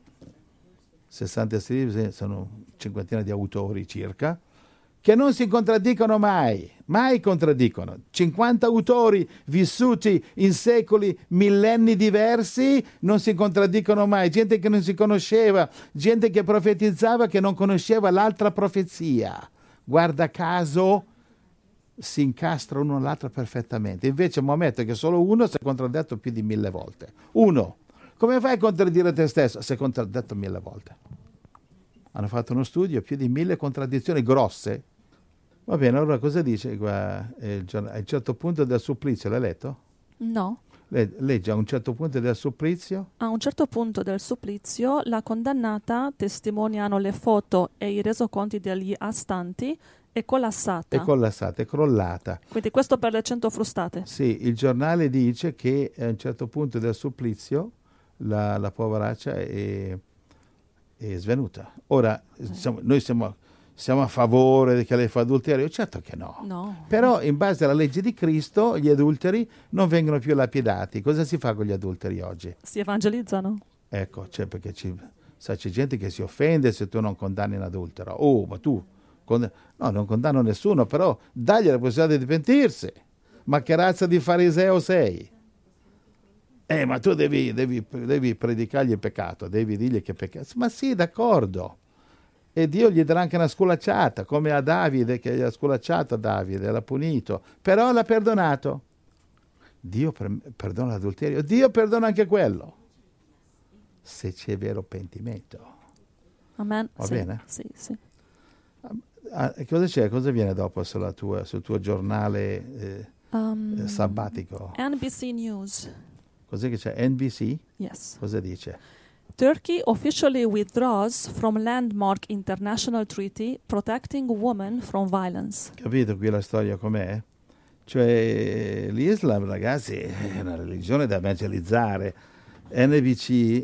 66 libri, sono cinquantina di autori circa, che non si contraddicono mai contraddicono. 50 autori vissuti in secoli, millenni diversi, non si contraddicono mai. Gente che non si conosceva, gente che profetizzava che non conosceva l'altra profezia. Guarda caso, si incastra uno all'altro perfettamente. Invece Maometto, che solo uno, si è contraddetto più di 1000 volte. Uno. Come fai a contraddire te stesso? Si è contraddetto 1000 volte. Hanno fatto uno studio, più di 1000 contraddizioni grosse. Va bene, allora cosa dice qua? A un certo punto del supplizio, l'hai letto? No. Legge a un certo punto del supplizio. A un certo punto del supplizio, la condannata, testimoniano le foto e i resoconti degli astanti, è collassata. È crollata. Quindi questo per le 100 frustate. Sì, il giornale dice che a un certo punto del supplizio la poveraccia è svenuta. Ora, noi siamo a favore che lei fa adulterio? Certo che no. No. Però in base alla legge di Cristo gli adulteri non vengono più lapidati. Cosa si fa con gli adulteri oggi? Si evangelizzano. Ecco, perché c'è gente che si offende se tu non condanni un adultero. Oh, ma tu... No, non condanno nessuno, però dagli la possibilità di pentirsi. Ma che razza di fariseo sei? Ma tu devi predicargli il peccato, devi dirgli che peccato. Ma sì, d'accordo. E Dio gli darà anche una sculacciata, come a Davide, che gli ha sculacciato Davide, l'ha punito, però l'ha perdonato. Dio perdona l'adulterio, Dio perdona anche quello, se c'è vero pentimento. Amen. Va Sì, bene? Sì, sì. Cosa c'è? Cosa viene dopo sul tuo giornale sabbatico? NBC News. Cos'è che c'è? NBC? Yes. Cosa dice? Turkey officially withdraws from landmark international treaty protecting women from violence. Capito qui la storia com'è? Cioè l'Islam, ragazzi, è una religione da evangelizzare. NBC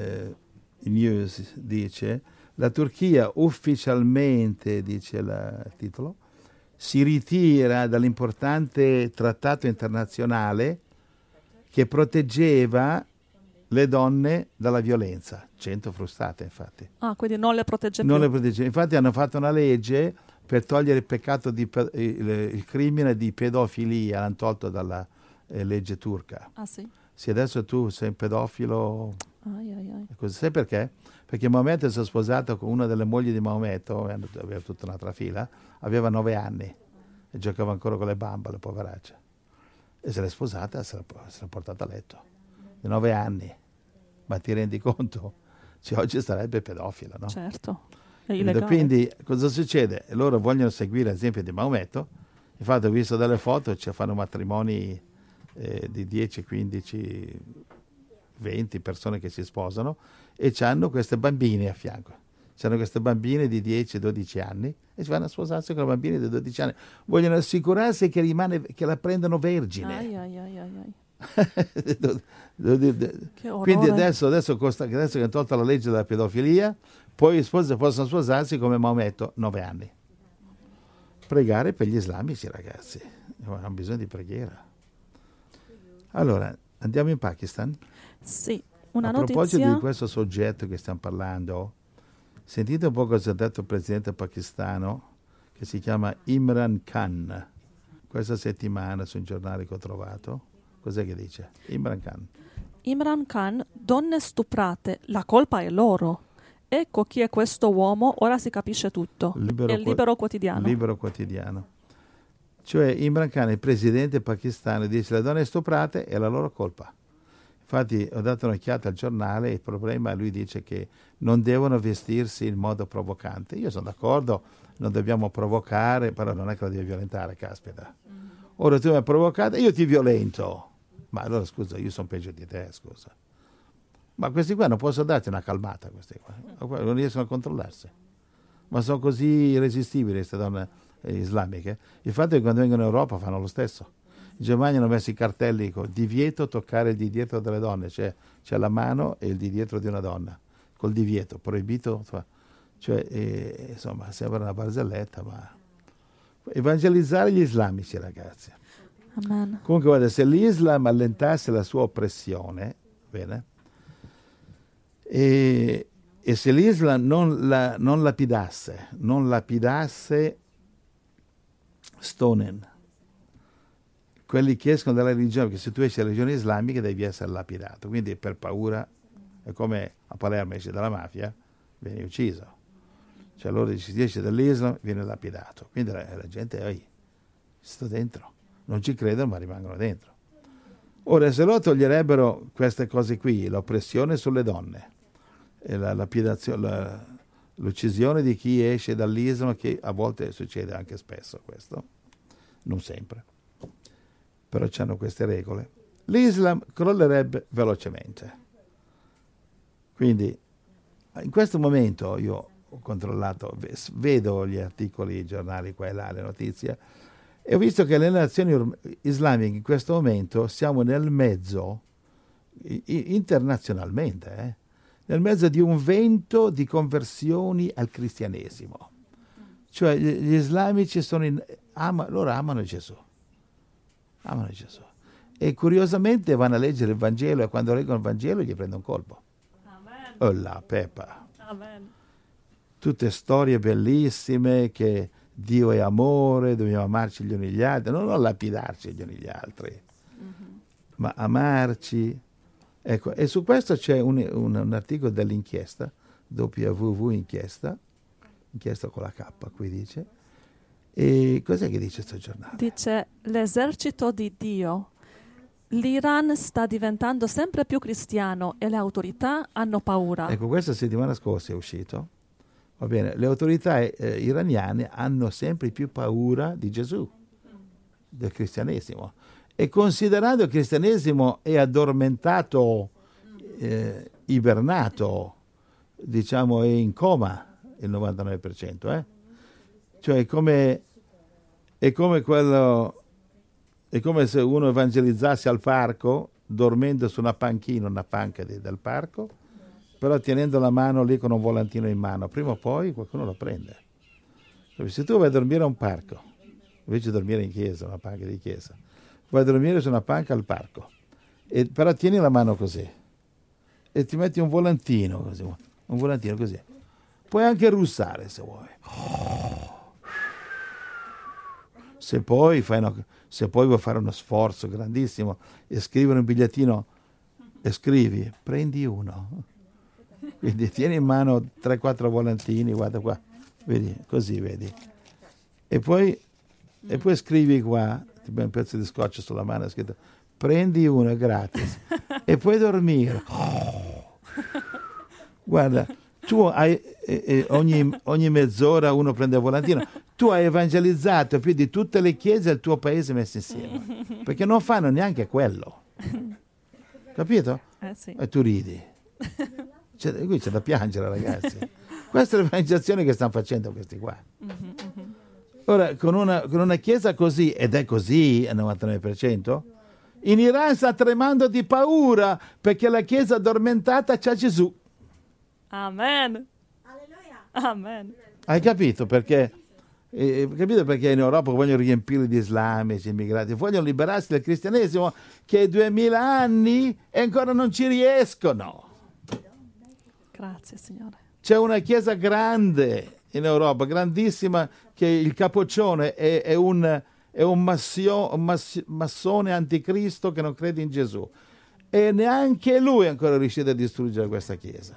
News dice: la Turchia ufficialmente, dice il titolo, si ritira dall'importante trattato internazionale che proteggeva le donne dalla violenza. 100 frustate, infatti. Ah, quindi non le protegge più. Non le protegge. Infatti hanno fatto una legge per togliere il peccato il crimine di pedofilia, l'hanno tolto dalla legge turca. Ah, sì? Se adesso tu sei un pedofilo... Ai. Sai perché? Perché Maometto si è sposato con una delle mogli di Maometto, aveva tutta un'altra fila, aveva 9 anni e giocava ancora con le bambole, poveraccia. E se l'è sposata e se l'è portata a letto. Di 9 anni. Ma ti rendi conto? Cioè, oggi sarebbe pedofila, no? Certo. È illegale. Quindi cosa succede? Loro vogliono seguire l'esempio di Maometto. Infatti ho visto delle foto, fanno matrimoni di 10, 15, 20 persone che si sposano e hanno queste bambine a fianco. C'hanno queste bambine di 10, 12 anni e si vanno a sposarsi con le bambine di 12 anni. Vogliono assicurarsi che la prendano vergine. Ai. Quindi adesso che hanno tolto la legge della pedofilia, poi le spose possono sposarsi come Maometto, 9 anni. Pregare per gli islamici, ragazzi. Hanno bisogno di preghiera. Allora, andiamo in Pakistan? Sì, una A notizia. proposito di questo soggetto che stiamo parlando, sentite un po' cosa ha detto il presidente pakistano, che si chiama Imran Khan. Questa settimana sui giornali che ho trovato, cos'è che dice? Imran Khan, donne stuprate, la colpa è loro. Ecco chi è questo uomo, ora si capisce tutto. È il Libero Quotidiano. Libero Quotidiano. Cioè Imran Khan, il presidente pakistano, dice le donne stuprate è la loro colpa. Infatti ho dato un'occhiata al giornale, il problema lui dice che non devono vestirsi in modo provocante. Io sono d'accordo, non dobbiamo provocare, però non è che la devi violentare, caspita. Ora tu mi hai provocato, io ti violento. Ma allora scusa, io sono peggio di te, scusa. Ma questi qua non posso darti una calmata, questi qua. Non riescono a controllarsi. Ma sono così irresistibili queste donne islamiche. Il fatto è che quando vengono in Europa fanno lo stesso. In Germania hanno messo i cartelli con divieto toccare il di dietro delle donne, c'è la mano e il di dietro di una donna, col divieto, proibito. Cioè, insomma, sembra una barzelletta, ma evangelizzare gli islamici, ragazzi. Amen. Comunque, guarda, se l'Islam allentasse la sua oppressione, bene, e se l'Islam non lapidasse Stonen, quelli che escono dalla religione, perché se tu esci dalla religione islamica devi essere lapidato, quindi per paura, è come a Palermo esce dalla mafia, viene ucciso. Cioè loro si esce dall'Islam, viene lapidato. Quindi la gente, sto dentro. Non ci credono, ma rimangono dentro. Ora, se loro toglierebbero queste cose qui, l'oppressione sulle donne, e la lapidazione, l'uccisione di chi esce dall'Islam, che a volte succede anche spesso questo, non sempre, però c'hanno queste regole, l'Islam crollerebbe velocemente. Quindi, in questo momento io ho controllato, vedo gli articoli, i giornali qua e là, le notizie, e ho visto che le nazioni islamiche in questo momento siamo nel mezzo, internazionalmente, nel mezzo di un vento di conversioni al cristianesimo. Cioè gli islamici loro amano Gesù. Amano Gesù. E curiosamente vanno a leggere il Vangelo, e quando leggono il Vangelo gli prende un colpo. Amen. Oh la Peppa. Amen. Tutte storie bellissime che Dio è amore, dobbiamo amarci gli uni gli altri, non lapidarci gli uni gli altri, ma amarci. Ecco, e su questo c'è un articolo dell'inchiesta, WWW inchiesta con la K, qui dice. E cos'è che dice questo giornale? Dice: l'esercito di Dio. L'Iran sta diventando sempre più cristiano e le autorità hanno paura. Ecco, questa settimana scorsa è uscito. Va bene, le autorità iraniane hanno sempre più paura di Gesù, del cristianesimo. E considerando il cristianesimo è addormentato, ibernato, diciamo è in coma il 99%, Cioè è come se uno evangelizzasse al parco dormendo su una panchina del parco, però tenendo la mano lì con un volantino in mano. Prima o poi qualcuno lo prende. Se tu vai a dormire a un parco, invece di dormire in chiesa, una panca di chiesa, vai a dormire su una panca al parco, però tieni la mano così e ti metti un volantino così. Puoi anche russare se vuoi. Se poi vuoi fare uno sforzo grandissimo e scrivere un bigliettino e scrivi, prendi uno. Quindi tieni in mano 3-4 volantini, guarda qua, vedi, così vedi. E poi scrivi qua, ti metti un pezzo di scotch sulla mano, è scritto, prendi uno, è gratis. E puoi dormire. Guarda, tu hai, ogni mezz'ora uno prende il volantino. Tu hai evangelizzato più di tutte le chiese del tuo paese messe insieme. Perché non fanno neanche quello. Capito? Sì. E tu ridi. Qui c'è da piangere, ragazzi. Questa è l'evangelizzazione che stanno facendo questi qua. Ora, con una chiesa così, ed è così al 99%, in Iran sta tremando di paura perché la chiesa addormentata c'ha Gesù. Amen. Amen. Hai capito perché? Capito perché in Europa vogliono riempire di islamici, immigrati, vogliono liberarsi del cristianesimo che 2000 anni e ancora non ci riescono. Grazie, Signore. C'è una chiesa grande in Europa, grandissima, che il capoccione è un massone anticristo che non crede in Gesù. E neanche lui è ancora riuscito a distruggere questa chiesa.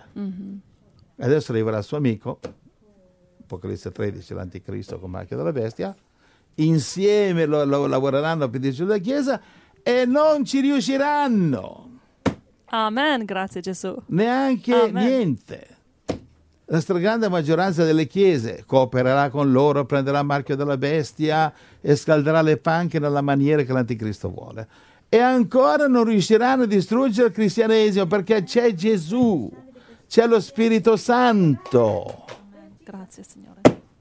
Adesso arriverà il suo amico, Apocalisse 13, l'anticristo con marchio della bestia, insieme lavoreranno per distruggere la Chiesa e non ci riusciranno. Amen, grazie Gesù. Neanche Amen. niente. La stragrande maggioranza delle chiese coopererà con loro, prenderà il marchio della bestia e scalderà le panche nella maniera che l'anticristo vuole. E ancora non riusciranno a distruggere il cristianesimo perché c'è Gesù, c'è lo Spirito Santo. Grazie Signore.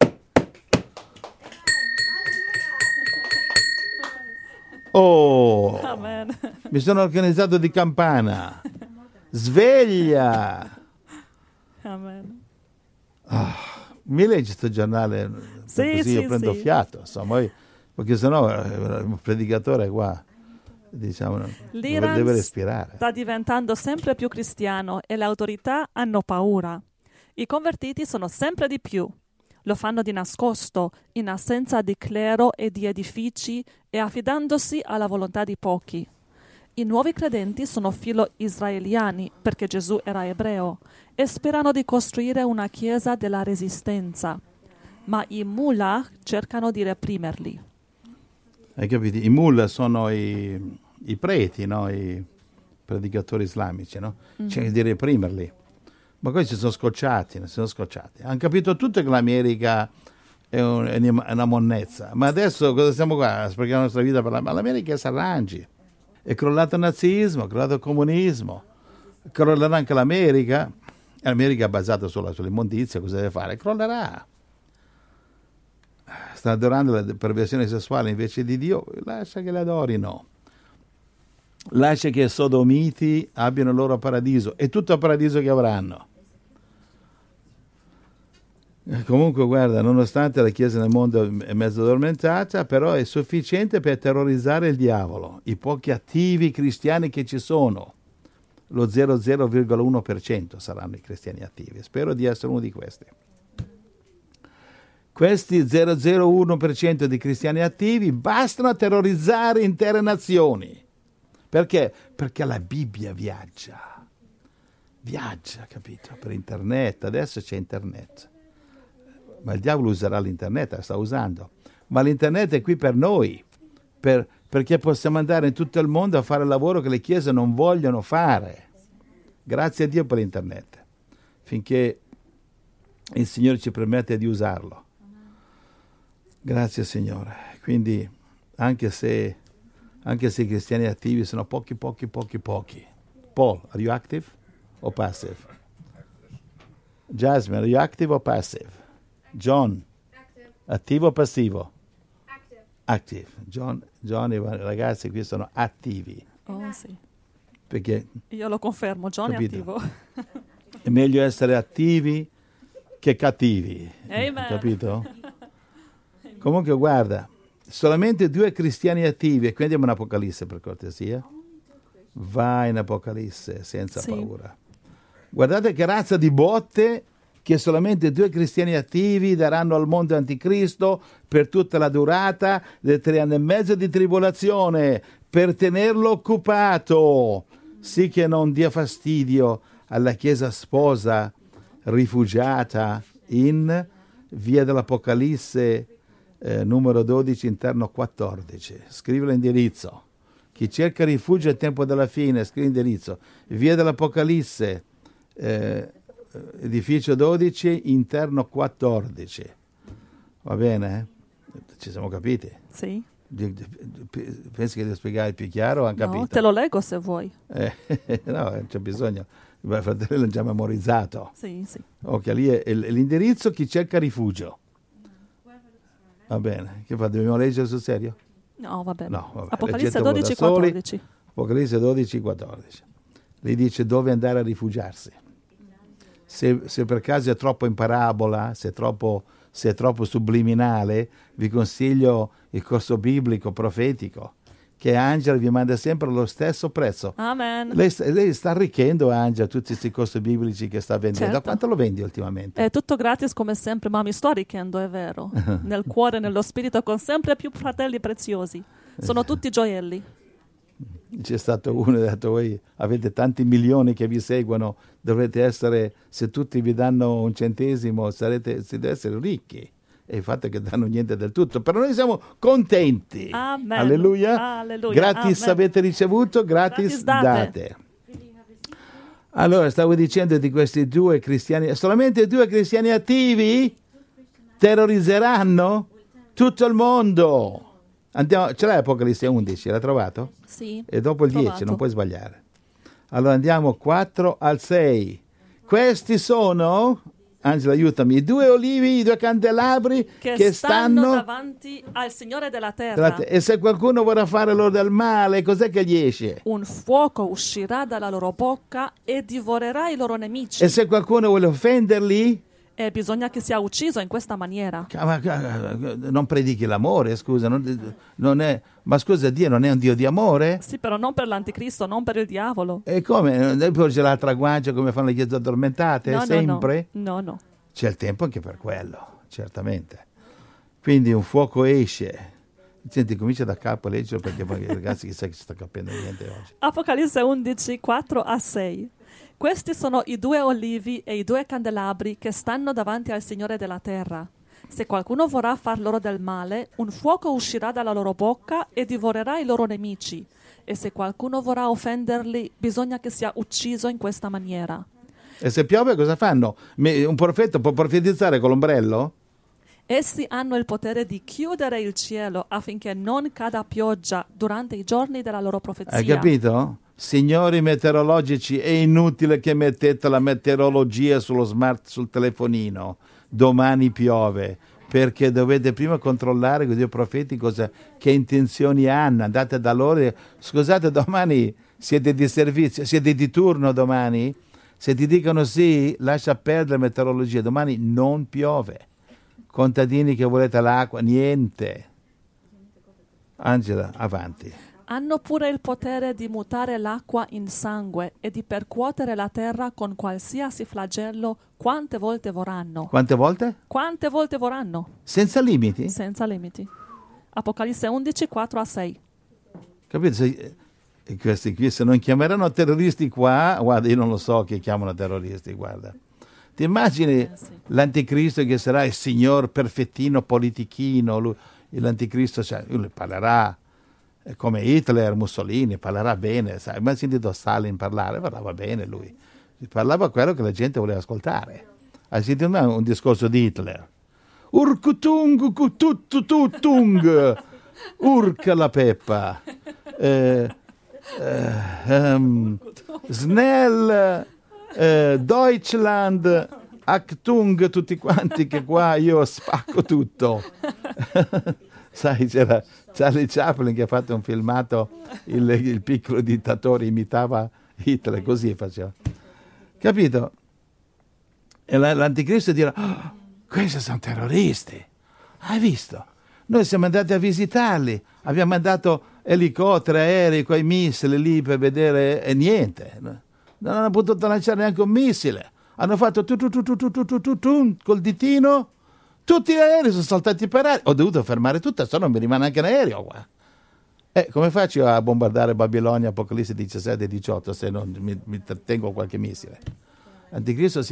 Oh, Amen. mi sono organizzato di campana. Sveglia! Amen. Mi leggi sto giornale? Sì, Così sì, io prendo sì. fiato, insomma, perché sennò un predicatore qua, diciamo, L'Iran deve respirare. sta diventando sempre più cristiano e le autorità hanno paura. I convertiti sono sempre di più. Lo fanno di nascosto, in assenza di clero e di edifici e affidandosi alla volontà di pochi. I nuovi credenti sono filo-israeliani perché Gesù era ebreo e sperano di costruire una chiesa della resistenza. Ma i mullah cercano di reprimerli. Hai capito? I mullah sono i preti, no? I predicatori islamici, no? Cercano di reprimerli. Ma questi sono scocciati. Hanno capito tutto che l'America è una monnezza. Ma adesso cosa stiamo qua a sprecare la nostra vita per ma l'America si arrangi. È crollato il nazismo, è crollato il comunismo, crollerà anche l'America. L'America è basata solo sull'immondizia, cosa deve fare? Crollerà. Sta adorando la perversione sessuale invece di Dio, lascia che la adorino. Lascia che i sodomiti abbiano il loro paradiso e tutto il paradiso che avranno. Comunque guarda, nonostante la Chiesa nel mondo è mezzo addormentata, però è sufficiente per terrorizzare il diavolo. I pochi attivi cristiani che ci sono, lo 0,01% saranno i cristiani attivi. Spero di essere uno di questi. Questi 0,01% di cristiani attivi bastano a terrorizzare intere nazioni. Perché? Perché la Bibbia viaggia, capito? Per internet, adesso c'è internet. Ma il diavolo userà l'internet, la sta usando. Ma l'internet è qui per noi, perché possiamo andare in tutto il mondo a fare il lavoro che le chiese non vogliono fare. Grazie a Dio per l'internet, finché il Signore ci permette di usarlo. Grazie Signore. Quindi, anche se i cristiani attivi sono pochi. Paul, are you active or passive? Jasmine, are you active or passive? John, attivo o passivo? Active. John e i ragazzi qui sono attivi. Oh sì. Perché Io lo confermo, John Capito. è attivo. è meglio essere attivi che cattivi. Amen. Capito? Comunque guarda, solamente 2 cristiani attivi, e qui andiamo in Apocalisse per cortesia. Vai in Apocalisse senza Sì. paura. Guardate che razza di botte che solamente 2 cristiani attivi daranno al mondo anticristo per tutta la durata dei 3 anni e mezzo di tribolazione, per tenerlo occupato, sì che non dia fastidio alla Chiesa sposa rifugiata in via dell'Apocalisse numero 12 interno 14. Scrivi l'indirizzo. Chi cerca rifugio al tempo della fine, scrivi l'indirizzo. Via dell'Apocalisse edificio 12 interno 14. Va bene? Ci siamo capiti? Sì. Pensi che devo spiegare più chiaro? Han capito? No, te lo leggo se vuoi. No, non c'è bisogno. Il fratello l'ha già memorizzato. Sì. Ok, lì è l'indirizzo chi cerca rifugio. Va bene. Che fa? Dobbiamo leggere sul serio? No, va bene. No, vabbè, Apocalisse leggetelo 12, da soli. 14. Apocalisse 12, 14. Lì dice dove andare a rifugiarsi. Se per caso è troppo in parabola, se è troppo subliminale, vi consiglio il corso biblico profetico, che Angela vi manda sempre allo stesso prezzo. Amen. Lei sta arricchendo, Angela, tutti questi corsi biblici che sta vendendo. Certo. Da quanto lo vendi ultimamente? È tutto gratis come sempre, ma mi sto arricchendo, è vero. Nel cuore, nello spirito, con sempre più fratelli preziosi. Sono tutti gioielli. C'è stato uno che ha detto, voi avete tanti milioni che vi seguono, dovrete essere, se tutti vi danno un centesimo, siete essere ricchi. e il fatto che danno niente del tutto. Però noi siamo contenti. Amen. Alleluia. Alleluia. Gratis Amen. avete ricevuto, gratis Gratis date. date. Allora, stavo dicendo di questi 2 cristiani, solamente 2 cristiani attivi terrorizzeranno tutto il mondo. Andiamo, ce l'hai Apocalisse 11, l'hai trovato? Sì. E dopo il 10, trovato. non puoi sbagliare. Allora andiamo 4 al 6. Questi sono, Angela aiutami, i 2 olivi, i 2 candelabri Che stanno davanti al Signore della terra. E se qualcuno vorrà fare loro del male, cos'è che gli esce? Un fuoco uscirà dalla loro bocca e divorerà i loro nemici. E se qualcuno vuole offenderli, E bisogna che sia ucciso in questa maniera. non predichi l'amore, scusa, non è, ma scusa, Dio non è un Dio di amore? Sì, però non per l'anticristo, non per il diavolo. E come? Lei porge l'altra guancia come fanno le chiese addormentate? No, Sempre? No. C'è il tempo anche per quello, certamente. Quindi un fuoco esce. Senti, comincia da capo a leggere perché poi ragazzi chissà che si sta capendo niente oggi. Apocalisse 11, 4 a 6. Questi sono i 2 olivi e i 2 candelabri che stanno davanti al Signore della terra. Se qualcuno vorrà far loro del male, un fuoco uscirà dalla loro bocca e divorerà i loro nemici. E se qualcuno vorrà offenderli, bisogna che sia ucciso in questa maniera. E se piove cosa fanno? Un profeta può profetizzare con l'ombrello? Essi hanno il potere di chiudere il cielo affinché non cada pioggia durante i giorni della loro profezia. Hai capito? Signori meteorologici, è inutile che mettete la meteorologia sul telefonino. Domani piove, perché dovete prima controllare con i 2 profeti che intenzioni hanno. Andate da loro e scusate, domani siete di servizio, siete di turno domani? Se ti dicono sì, lascia perdere la meteorologia, domani non piove. Contadini che volete l'acqua, niente. Angela, avanti. Hanno pure il potere di mutare l'acqua in sangue e di percuotere la terra con qualsiasi flagello quante volte vorranno. Quante volte? Quante volte vorranno? Senza limiti? Senza limiti. Apocalisse 11, 4 a 6. Capito? Questi qui se non chiameranno terroristi qua, guarda, io non lo so che chiamano terroristi, guarda. Ti immagini Sì. l'anticristo che sarà il signor perfettino politichino, l'anticristo, cioè, lui parlerà come Hitler, Mussolini, parlerà bene, sai, ma hai sentito Stalin parlava bene lui, parlava quello che la gente voleva ascoltare. Hai sentito un discorso di Hitler? Urkutung, kutututung, urca la peppa, Snell, Deutschland, Achtung, tutti quanti che qua io spacco tutto. Sai, c'era Charlie Chaplin che ha fatto un filmato, il piccolo dittatore imitava Hitler, così faceva. Capito? E l'anticristo dirà, oh, questi sono terroristi. Hai visto? Noi siamo andati a visitarli, abbiamo mandato elicotteri, aerei, quei missili lì per vedere e niente. Non hanno potuto lanciare neanche un missile. Hanno fatto col ditino, tutti gli aerei sono saltati per aria. Ho dovuto fermare tutto, se no non mi rimane anche un aereo qua. Come faccio a bombardare Babilonia, Apocalisse 17 e 18 se non mi trattengo qualche missile? Anticristo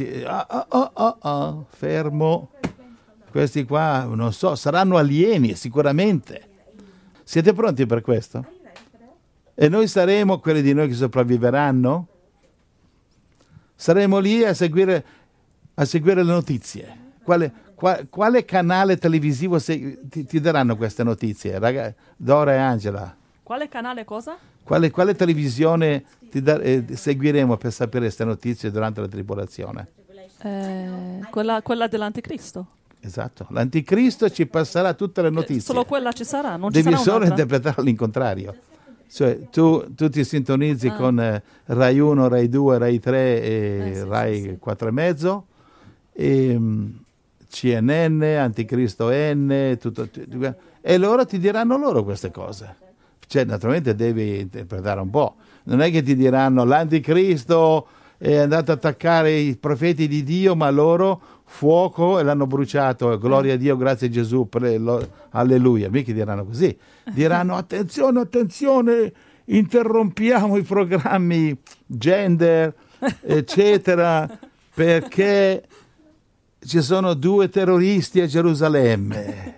fermo. Questi qua, non so, saranno alieni sicuramente. Siete pronti per questo? E noi saremo quelli di noi che sopravviveranno? Saremo lì a seguire le notizie. Quale canale televisivo ti daranno queste notizie? Dora e Angela. Quale canale cosa? Quale televisione seguiremo per sapere queste notizie durante la tribolazione? Quella dell'anticristo. Esatto. L'anticristo ci passerà tutte le notizie. Solo quella ci sarà, non ci Devi sarà solo un'altra. interpretarlo all'incontrario. Cioè, tu ti sintonizzi con Rai 1, Rai 2, Rai 3 e Rai 4 e mezzo, e CNN, Anticristo N, e loro ti diranno loro queste cose. Cioè, naturalmente devi interpretare un po'. Non è che ti diranno l'Anticristo è andato ad attaccare i profeti di Dio, ma loro fuoco e l'hanno bruciato, gloria a Dio, grazie a Gesù, alleluia. Mica diranno così, diranno attenzione, interrompiamo i programmi gender, eccetera, perché ci sono 2 terroristi a Gerusalemme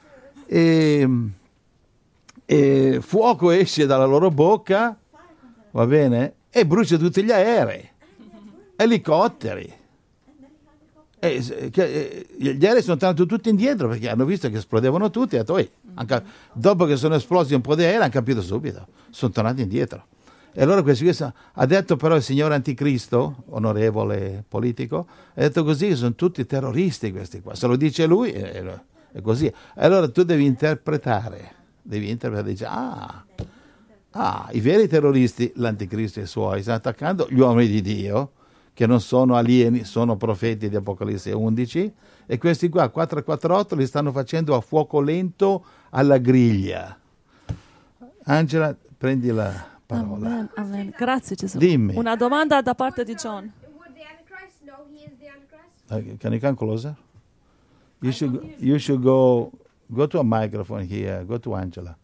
e fuoco esce dalla loro bocca, va bene, e brucia tutti gli aerei, elicotteri. Gli aerei sono tornati tutti indietro perché hanno visto che esplodevano tutti e hanno detto, dopo che sono esplosi un po' di aerei hanno capito subito, sono tornati indietro. E allora questo ha detto però il signore Anticristo, onorevole politico, ha detto così, sono tutti terroristi questi qua, se lo dice lui è così. E allora tu devi interpretare, dici, i veri terroristi, l'Anticristo e i suoi, stanno attaccando gli uomini di Dio, che non sono alieni, sono profeti di Apocalisse 11, e questi qua, 448, li stanno facendo a fuoco lento alla griglia. Angela, prendi la parola. Amen, amen. Grazie Gesù. Dimmi. Una domanda da parte di John. Would the Antichrist know he is the Antichrist? Can you come closer? You should go to a microphone here. Go to Angela.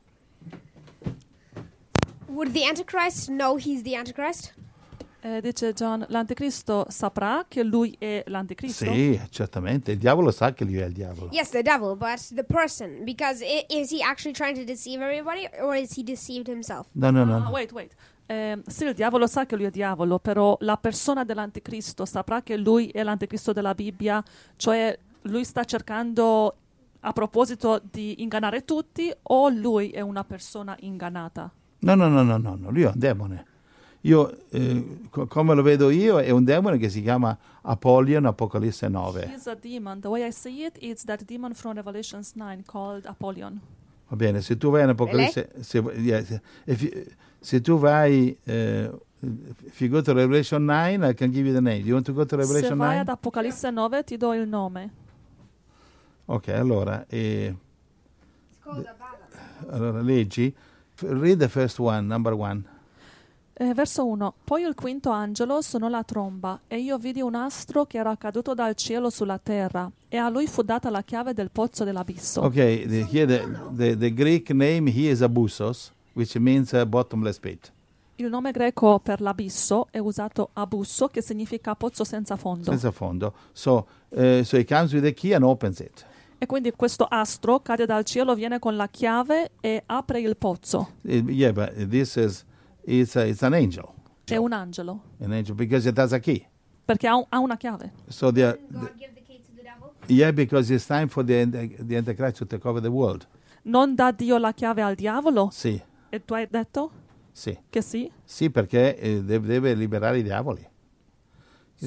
Would the Antichrist know he's the Antichrist? Dice John, l'anticristo saprà che lui è l'anticristo? Sì, certamente. Il diavolo sa che lui è il diavolo. Yes, the devil, but the person. Because is he actually trying to deceive everybody, or is he deceived himself? No. Wait. Sì, il diavolo sa che lui è diavolo, però la persona dell'anticristo saprà che lui è l'anticristo della Bibbia, cioè lui sta cercando a proposito di ingannare tutti, o lui è una persona ingannata? No. Lui è un demone. Io, come lo vedo io, è un demone che si chiama Apollyon, Apocalisse 9. He's a demon. The way I see it, it's that demon from Revelations 9 called Apollyon. Va bene, se tu vai in Apocalisse, se tu vai, if you go to Revelation 9, I can give you the name. You want to go to Se Revelation vai 9? ad Apocalisse 9 ti do il nome. Ok, allora, leggi. Read the first one, number 1. Verso 1. Poi il quinto angelo suonò la tromba, e io vidi un astro che era caduto dal cielo sulla terra, e a lui fu data la chiave del pozzo dell'abisso. Okay, the Greek name here is Abussos, which means a bottomless pit. Il nome greco per l'abisso è usato abusso, che significa pozzo senza fondo. Senza fondo. So he comes with the key and opens it. E quindi questo astro cade dal cielo, viene con la chiave e apre il pozzo. Yeah, but this is it's an angel. È un angelo, An angel because it has a key. perché ha una chiave. So God give the key to the devil? yeah, because it's time for the Antichrist to take over the world. Non dà Dio la chiave al diavolo? Sì, E tu hai detto sì. che sì? Sì, perché deve liberare i diavoli. So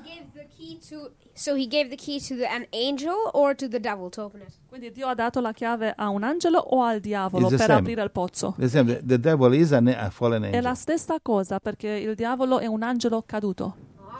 he gave the key to an angel or to the devil to open it? Quindi Dio ha dato la chiave a un angelo o al diavolo It's the per same. aprire il pozzo? The devil is a fallen È la angel. stessa cosa, perché il diavolo è un angelo caduto.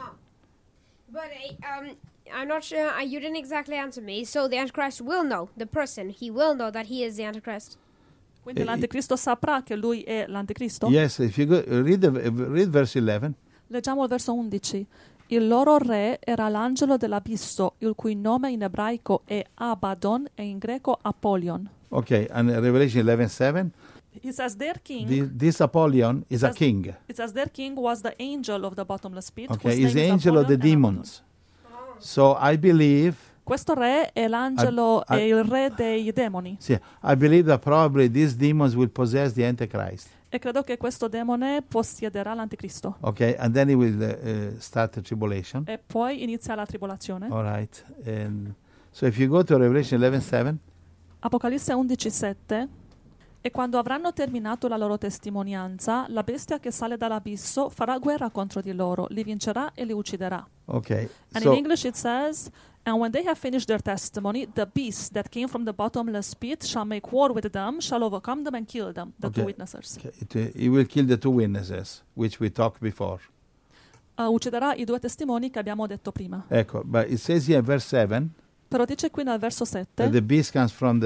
But I'm not sure. You didn't exactly answer me. So the Antichrist will know, the person, he will know that he is the Antichrist. Quindi l'anticristo saprà che lui è l'anticristo? Yes, if you go, read verse 11. Leggiamo il verso 11. Il loro re era l'angelo dell'abisso, il cui nome in ebraico è Abaddon e in greco Apollyon. Okay, and Revelation 11:7. It says their king, This Apollyon is a Says- king. it says their king was the angel of the bottomless pit. Okay, whose he's the name is angel of the Apollyon and demons. So I believe, Questo re è l'angelo, è il re dei demoni. I believe that probably these demons will possess the Antichrist. E credo che questo demone possiederà l'anticristo. Okay, and then he will start the tribulation. E poi inizia la tribolazione. All right, and so if you go to Revelation 11:7, Apocalisse 11:7. E quando avranno terminato la loro testimonianza, la bestia che sale dall'abisso farà guerra contro di loro, li vincerà e li ucciderà. okay, And so in English it says, and when they have finished their testimony, the beast that came from the bottomless pit shall make war with them, shall overcome them and kill them, the two Okay. witnesses. he will kill the two witnesses, which we talked before. Ucciderà i due testimoni che abbiamo detto prima. Ecco, but it says here in verse 7 Però dice qui nel verso that 7 the beast comes from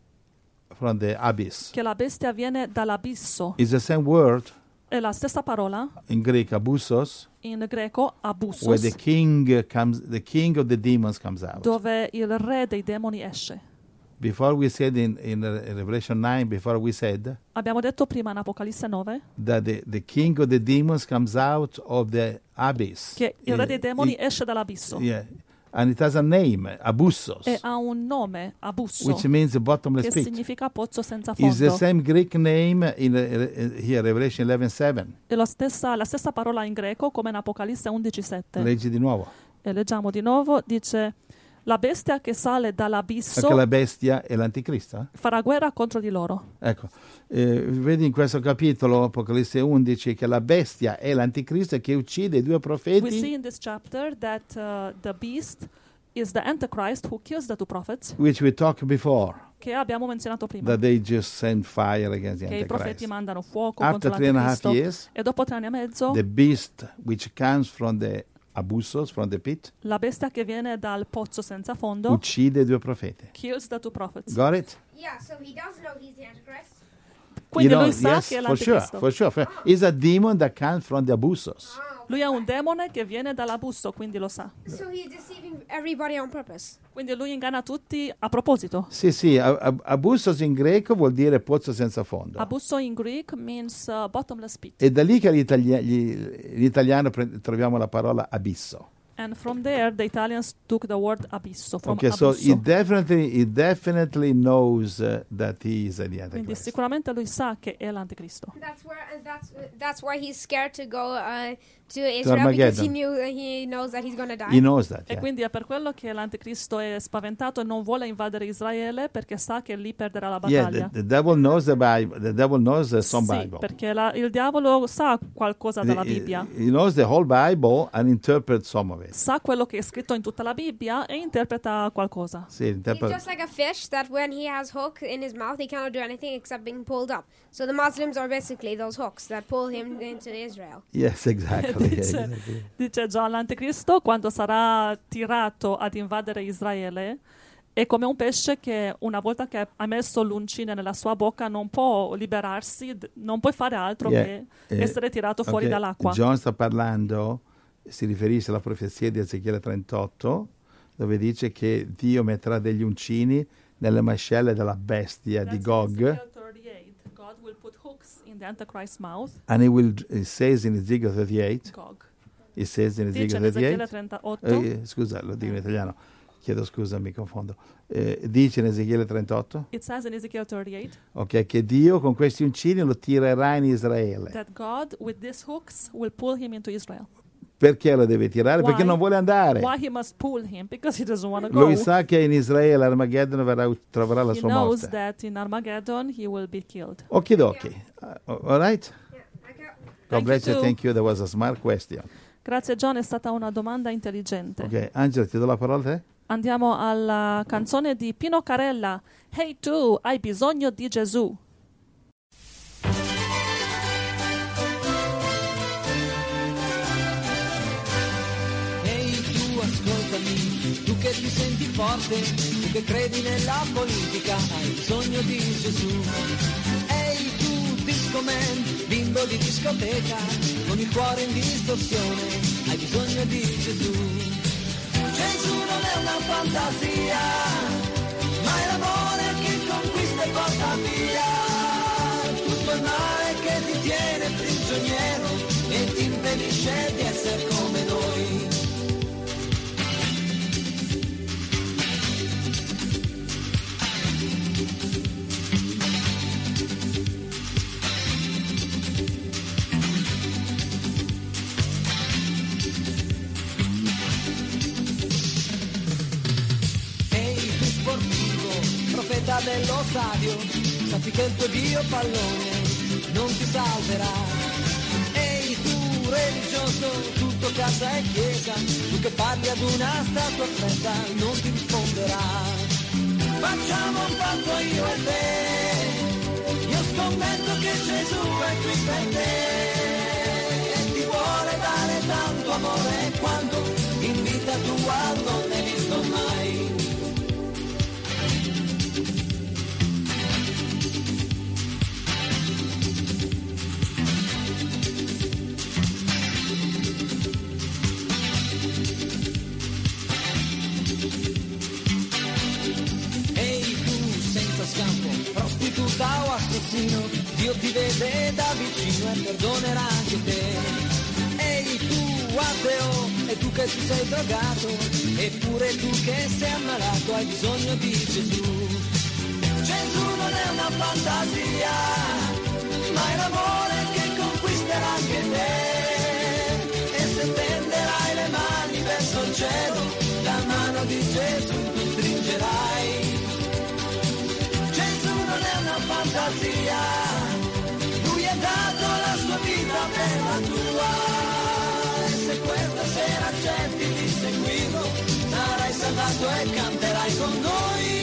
the abyss. che la bestia viene dall'abisso. It's the same word È la stessa parola in Greek, abussos, in greco, where abusos, the king of the demons comes out. dove il re dei demoni esce. Before we said in Revelation 9, before we said Abbiamo detto prima in Apocalisse 9 that the king of the demons comes out of the abyss. che il re dei demoni He- esce dall'abisso. yeah. And it has a name, Abussos, e ha un nome, Abusso, which means a bottomless che pit. significa pozzo senza It's the fondo. same Greek name in here, Revelation 11:7. È la stessa parola in greco come in Apocalisse 11:7. Leggi di nuovo. E leggiamo di nuovo, dice: la bestia che sale dall'abisso Perché la bestia è l'anticristo. farà guerra contro di loro. Ecco, vedi in questo capitolo, Apocalisse 11, che la bestia è l'anticristo che uccide i due We see profeti, in this chapter that the beast is the Antichrist who kills the two prophets, which we talked before, che abbiamo menzionato prima, that they just send fire against the che i profeti Antichrist. mandano fuoco After contro 3.5 l'Anticristo. years, E dopo 3 anni e mezzo, the beast which comes from the Abussos, from the pit, la bestia che viene dal pozzo senza fondo uccide i due profeti. kills the two prophets. Got it? Yeah, so he does know he's the Antichrist. Quindi You know, lui sa yes, che è for sure, l'Anticristo. for sure. It's a demon that comes from the Abussos. Lui è un demone che viene dall'abusso, quindi lo sa. So he's deceiving everybody on purpose. Quindi lui inganna tutti a proposito. Sì, sì, Abussos in greco vuol dire pozzo senza fondo. Abusso in Greek means bottomless pit. E da lì che l'italiano troviamo la parola abisso. And from there, the Italians took the word abisso, from Okay, so abusso. he definitely knows that he is the Quindi Antichrist. sicuramente lui sa che è l'Anticristo. That's why he's scared to go to Israel, because he knows that he's gonna die. He knows that. E Yeah. quindi è per quello che l'Anticristo è spaventato e non vuole invadere Israele, perché sa che lì perderà la Yeah, battaglia. the devil knows the Bible. The devil knows some Sì, Bible. perché il diavolo sa qualcosa dalla Bibbia. He knows the whole Bible and interprets some of it. Sa quello che è scritto in tutta la Bibbia e interpreta qualcosa. Sì, He's interpreta. just like a fish that when he has hook in his mouth, he cannot do anything except being pulled up. So the Muslims are basically those hooks that pull him into Israel. Yes, exactly. Dice John, l'Anticristo quando sarà tirato ad invadere Israele è come un pesce che una volta che ha messo l'uncine nella sua bocca non può liberarsi, non può fare altro che essere tirato fuori Ok, dall'acqua. John sta parlando, si riferisce alla profezia di Ezechiele 38, dove dice che Dio metterà degli uncini nelle mascelle della bestia di That's in Gog. Ezekiel 38. God will put hooks in the Antichrist's mouth. And it says in Ezekiel 38, Gog. it says in Dice Ezekiel in Ezechiele 38, 38. scusa, lo dico in italiano, chiedo scusa, mi confondo. Dice in Ezechiele 38, It says in Ezekiel 38 ok, che Dio con questi uncini lo tirerà in Israele. that God with these hooks will pull him into Israel. Perché lo deve tirare? Why? Perché non vuole andare. Why he must pull him? Because he doesn't want to go. Lui sa che in Israele Armageddon troverà la He sua knows morte. that in Armageddon he will be killed. Okidoki. All right? Yeah, okay. God Thank bless you you. too. Thank you. That was a smart question. Grazie John, è stata una domanda intelligente. Ok, Angelo, ti do la parola a te? Andiamo alla canzone di Pino Carella. Hey tu, hai bisogno di Gesù. Ehi tu ascoltami, tu che ti senti forte, tu che credi nella politica, hai bisogno di Gesù. Ehi tu disco man, bimbo di discoteca, con il cuore in distorsione, hai bisogno di Gesù. Gesù non è una fantasia, ma è l'amore che conquista e porta via tutto il male che ti tiene prigioniero e ti impedisce di essere come noi. Ehi tu sportivo, profeta dello stadio, sappi che il tuo Dio pallone non ti salverà. Ehi tu religioso, tutto casa e chiesa, tu che parli ad una statua fredda non ti risponderà. Facciamo un patto io e te, io scommetto che Gesù è qui per te e ti vuole dare tanto amore quanto in vita tua non ne hai visto mai. Ehi tu senza scampo, prostituta o assassino, Dio ti vede da vicino e perdonerà anche te. Ehi tu ateo, e tu che ti sei drogato, eppure tu che sei ammalato hai bisogno di Gesù. Gesù non è una fantasia, ma è l'amore che conquisterà anche te. E se tenderai le mani verso il cielo, la mano di Gesù tu stringerai. Gesù non è una fantasia, lui ha dato la sua vita per la tua. E se questa sera accetti di seguirlo, sarai salvato e canterai con noi.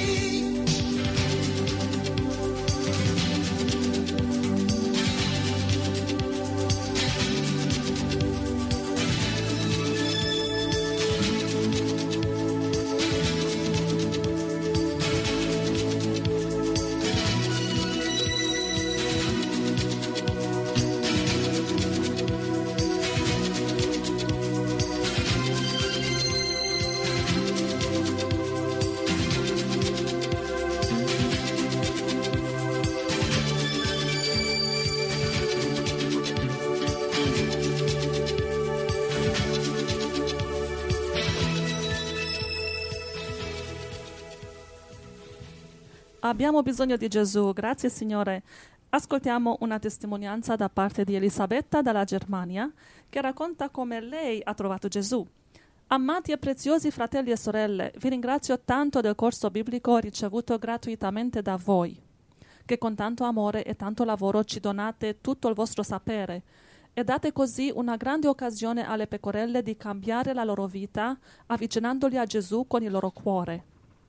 Abbiamo bisogno di Gesù, grazie Signore. Ascoltiamo una testimonianza da parte di Elisabetta dalla Germania che racconta come lei ha trovato Gesù. Amati e preziosi fratelli e sorelle, vi ringrazio tanto del corso biblico ricevuto gratuitamente da voi, che con tanto amore e tanto lavoro ci donate tutto il vostro sapere e date così una grande occasione alle pecorelle di cambiare la loro vita avvicinandoli a Gesù con il loro cuore.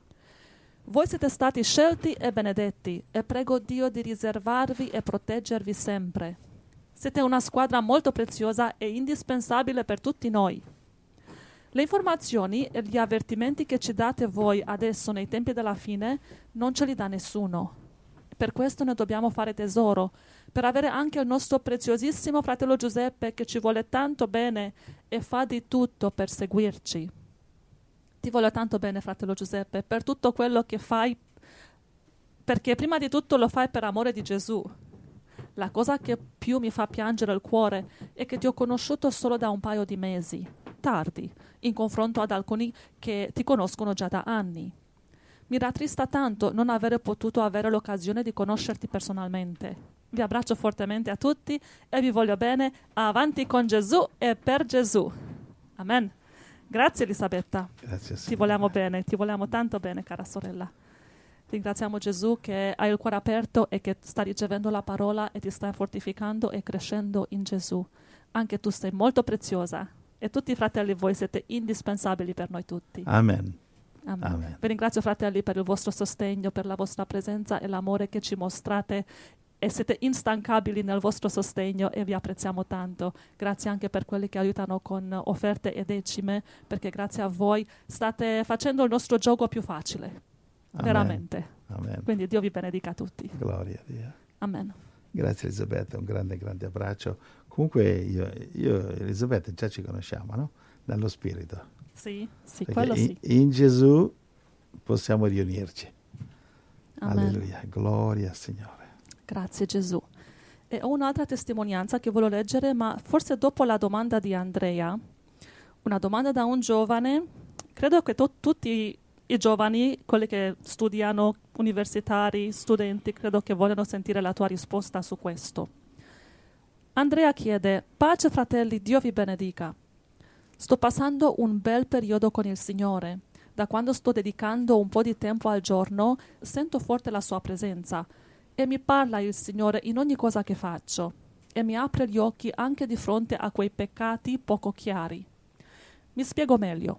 Voi siete stati scelti e benedetti e prego Dio di riservarvi e proteggervi sempre. Siete una squadra molto preziosa e indispensabile per tutti noi. Le informazioni e gli avvertimenti che ci date voi adesso nei tempi della fine non ce li dà nessuno. Per questo ne dobbiamo fare tesoro, per avere anche il nostro preziosissimo fratello Giuseppe che ci vuole tanto bene e fa di tutto per seguirci. Ti voglio tanto bene, fratello Giuseppe, per tutto quello che fai, perché prima di tutto lo fai per amore di Gesù. La cosa che più mi fa piangere il cuore è che ti ho conosciuto solo da un paio di mesi, tardi, in confronto ad alcuni che ti conoscono già da anni. Mi rattrista tanto non aver potuto avere l'occasione di conoscerti personalmente. Vi abbraccio fortemente a tutti e vi voglio bene. Avanti con Gesù e per Gesù. Amen. Grazie Elisabetta, Grazie, ti vogliamo bene, ti vogliamo tanto bene, cara sorella. Ringraziamo Gesù che hai il cuore aperto e che sta ricevendo la parola e ti sta fortificando e crescendo in Gesù. Anche tu sei molto preziosa e tutti i fratelli voi siete indispensabili per noi tutti. Amen. Amen. Amen. Vi ringrazio fratelli per il vostro sostegno, per la vostra presenza e l'amore che ci mostrate e siete instancabili nel vostro sostegno e vi apprezziamo tanto. Grazie anche per quelli che aiutano con offerte e decime, perché grazie a voi state facendo il nostro gioco più facile. Amen. Veramente. Amen. Quindi Dio vi benedica tutti. Gloria a Dio. Amen. Grazie Elisabetta, un grande abbraccio. Comunque io e Elisabetta già ci conosciamo, no? Dallo Spirito. Sì, Perché quello sì. in Gesù possiamo riunirci. Amen. Alleluia, gloria al Signore. Grazie Gesù. E ho un'altra testimonianza che voglio leggere, ma forse dopo la domanda di Andrea. Una domanda da un giovane. Credo che tutti i giovani, quelli che studiano, universitari, studenti, credo che vogliono sentire la tua risposta su questo. Andrea chiede: pace fratelli, Dio vi benedica. Sto passando un bel periodo con il Signore. Da quando sto dedicando un po' di tempo al giorno, sento forte la sua presenza e mi parla il Signore in ogni cosa che faccio e mi apre gli occhi anche di fronte a quei peccati poco chiari. Mi spiego meglio.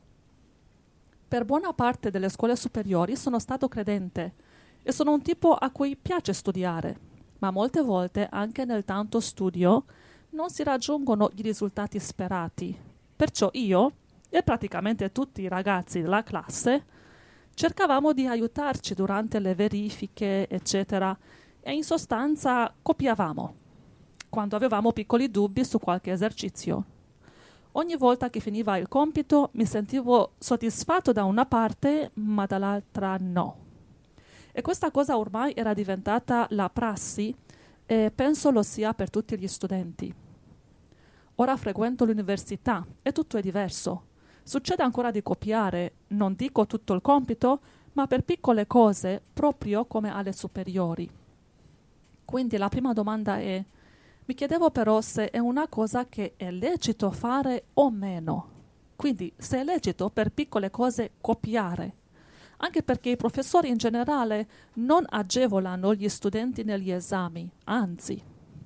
Per buona parte delle scuole superiori sono stato credente e sono un tipo a cui piace studiare, ma molte volte anche nel tanto studio non si raggiungono i risultati sperati. Perciò io e praticamente tutti i ragazzi della classe cercavamo di aiutarci durante le verifiche, eccetera, e in sostanza copiavamo quando avevamo piccoli dubbi su qualche esercizio. Ogni volta che finiva il compito mi sentivo soddisfatto da una parte, ma dall'altra no. E questa cosa ormai era diventata la prassi e penso lo sia per tutti gli studenti. Ora frequento l'università e tutto è diverso. Succede ancora di copiare, non dico tutto il compito, ma per piccole cose, proprio come alle superiori. Quindi la prima domanda è: mi chiedevo però se è una cosa che è lecito fare o meno. Quindi se è lecito per piccole cose copiare, anche perché i professori in generale non agevolano gli studenti negli esami, anzi.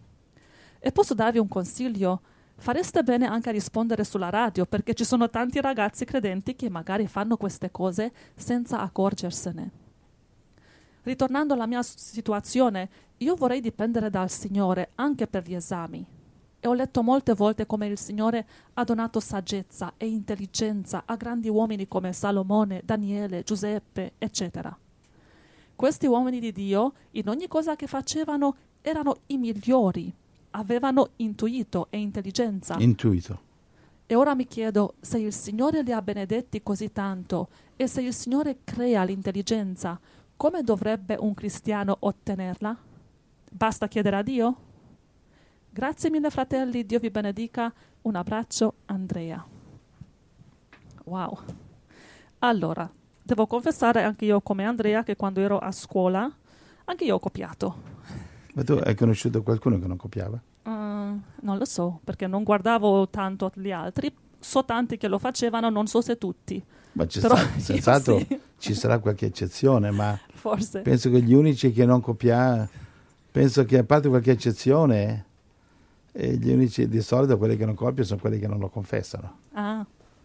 E posso darvi un consiglio? Fareste bene anche a rispondere sulla radio, perché ci sono tanti ragazzi credenti che magari fanno queste cose senza accorgersene. Ritornando alla mia situazione, io vorrei dipendere dal Signore anche per gli esami. E ho letto molte volte come il Signore ha donato saggezza e intelligenza a grandi uomini come Salomone, Daniele, Giuseppe, eccetera. Questi uomini di Dio, in ogni cosa che facevano, erano i migliori. Avevano intuito e intelligenza. Intuito. E ora mi chiedo, se il Signore li ha benedetti così tanto e se il Signore crea l'intelligenza, come dovrebbe un cristiano ottenerla? Basta chiedere a Dio? Grazie mille fratelli, Dio vi benedica. Un abbraccio, Andrea. Wow. Allora, devo confessare anche io come Andrea che quando ero a scuola, anche io ho copiato. Ma tu hai conosciuto qualcuno che non copiava? Non lo so, perché non guardavo tanto gli altri. So tanti che lo facevano, non so se tutti. Ma Però senz'altro sì. ci sarà qualche eccezione, ma Forse. penso che gli unici che non copiano, penso che a parte qualche eccezione, gli unici di solito quelli che non copiano sono quelli che non lo confessano. Ah,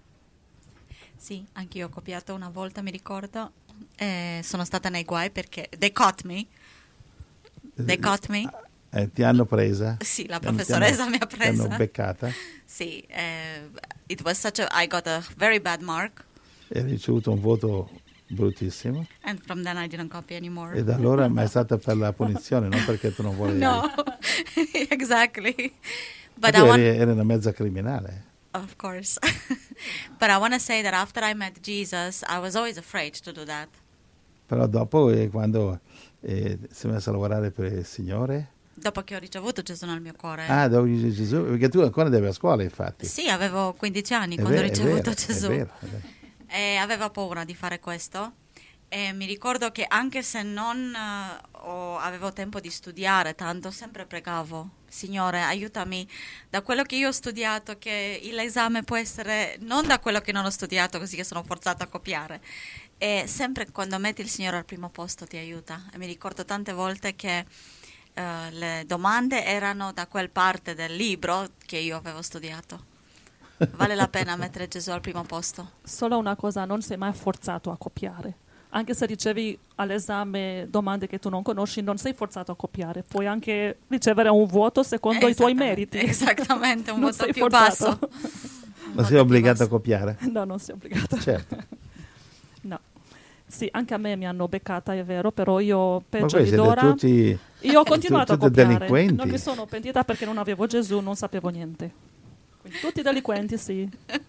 Sì, anch'io ho copiato una volta, mi ricordo. Sono stata nei guai perché they caught me. They caught me. Ti hanno presa? Sì, la professoressa mi ha Ti presa. hanno beccata? Sì, it was such a, I got a very bad mark, E hai ricevuto un voto bruttissimo. and from then I didn't copy anymore. E da allora ma è stata per la punizione, non perché tu non volevi. No, exactly. Ma But tu I want, eri una mezza criminale. of course. But I want to say that after I met Jesus, I was always afraid to do that. Però dopo, quando si è messa a lavorare per il Signore, Dopo che ho ricevuto Gesù nel mio cuore. dopo Gesù, perché tu ancora andavi a scuola, infatti. Sì, avevo 15 anni È quando ho vero, è ricevuto vero, Gesù. È vero, è vero. E avevo paura di fare questo. E mi ricordo che anche se non avevo tempo di studiare tanto, sempre pregavo: Signore, aiutami da quello che io ho studiato, che l'esame può essere non da quello che non ho studiato, così che sono forzata a copiare. E sempre quando metti il Signore al primo posto ti aiuta. E mi ricordo tante volte che le domande erano da quel parte del libro che io avevo studiato. Vale la pena mettere Gesù al primo posto. solo una cosa, non sei mai forzato a copiare. Anche se ricevi all'esame domande che tu non conosci, non sei forzato a copiare. Puoi anche ricevere un voto secondo i tuoi meriti. Esattamente, un Non voto sei più forzato. basso. Ma sei obbligato a copiare? No, non sei obbligato. Certo. No. Sì, anche a me mi hanno beccata, è vero, però io, Ma peggio voi di siete Dora, tutti io ho continuato a tutti copiare. delinquenti. Non mi sono pentita perché non avevo Gesù, non sapevo niente. Quindi, tutti delinquenti, sì.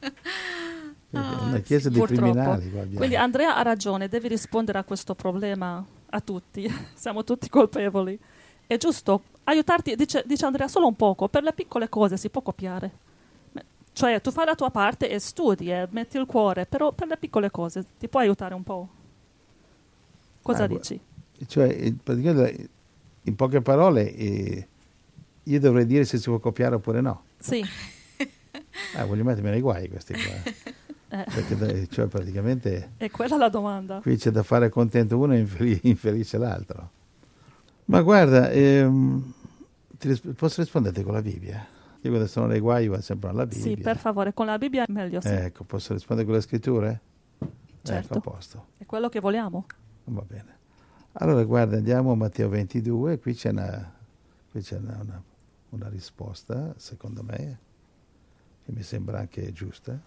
una chiesa di Purtroppo. criminali. Qua abbiamo. Quindi Andrea ha ragione, devi rispondere a questo problema a tutti. Siamo tutti colpevoli. È giusto aiutarti, dice Andrea, solo un poco. Per le piccole cose si può copiare. Cioè, tu fai la tua parte e studi, metti il cuore, però per le piccole cose ti può aiutare un po'. Cosa dici? Cioè, praticamente, in poche parole, io dovrei dire se si può copiare oppure no. Sì. Voglio mettermi nei guai questi qua. Perché, cioè, praticamente È quella la domanda. qui c'è da fare contento uno e infelice l'altro. Ma guarda, posso rispondere con la Bibbia? Io quando sono nei guai vado sempre alla Bibbia. Sì, per favore, con la Bibbia è meglio, sì. Ecco, posso rispondere con le scritture? Certo. Ecco, a posto. È quello che vogliamo. Va bene. Allora, guarda, andiamo a Matteo 22, qui c'è una risposta, secondo me, che mi sembra anche giusta.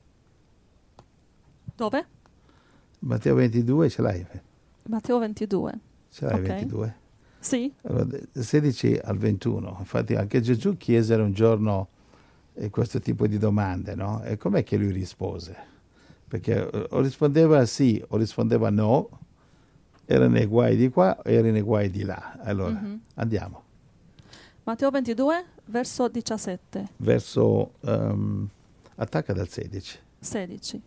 Dove? Matteo 22 ce l'hai? Matteo 22. Ce l'hai Ok. 22? Sì? Allora, 16 al 21. Infatti anche Gesù chiese un giorno questo tipo di domande, no? E com'è che lui rispose? Perché o rispondeva sì o rispondeva no, era nei guai di qua o era nei guai di là. Allora, andiamo. Matteo 22, verso 17. Attacca dal 16. 16.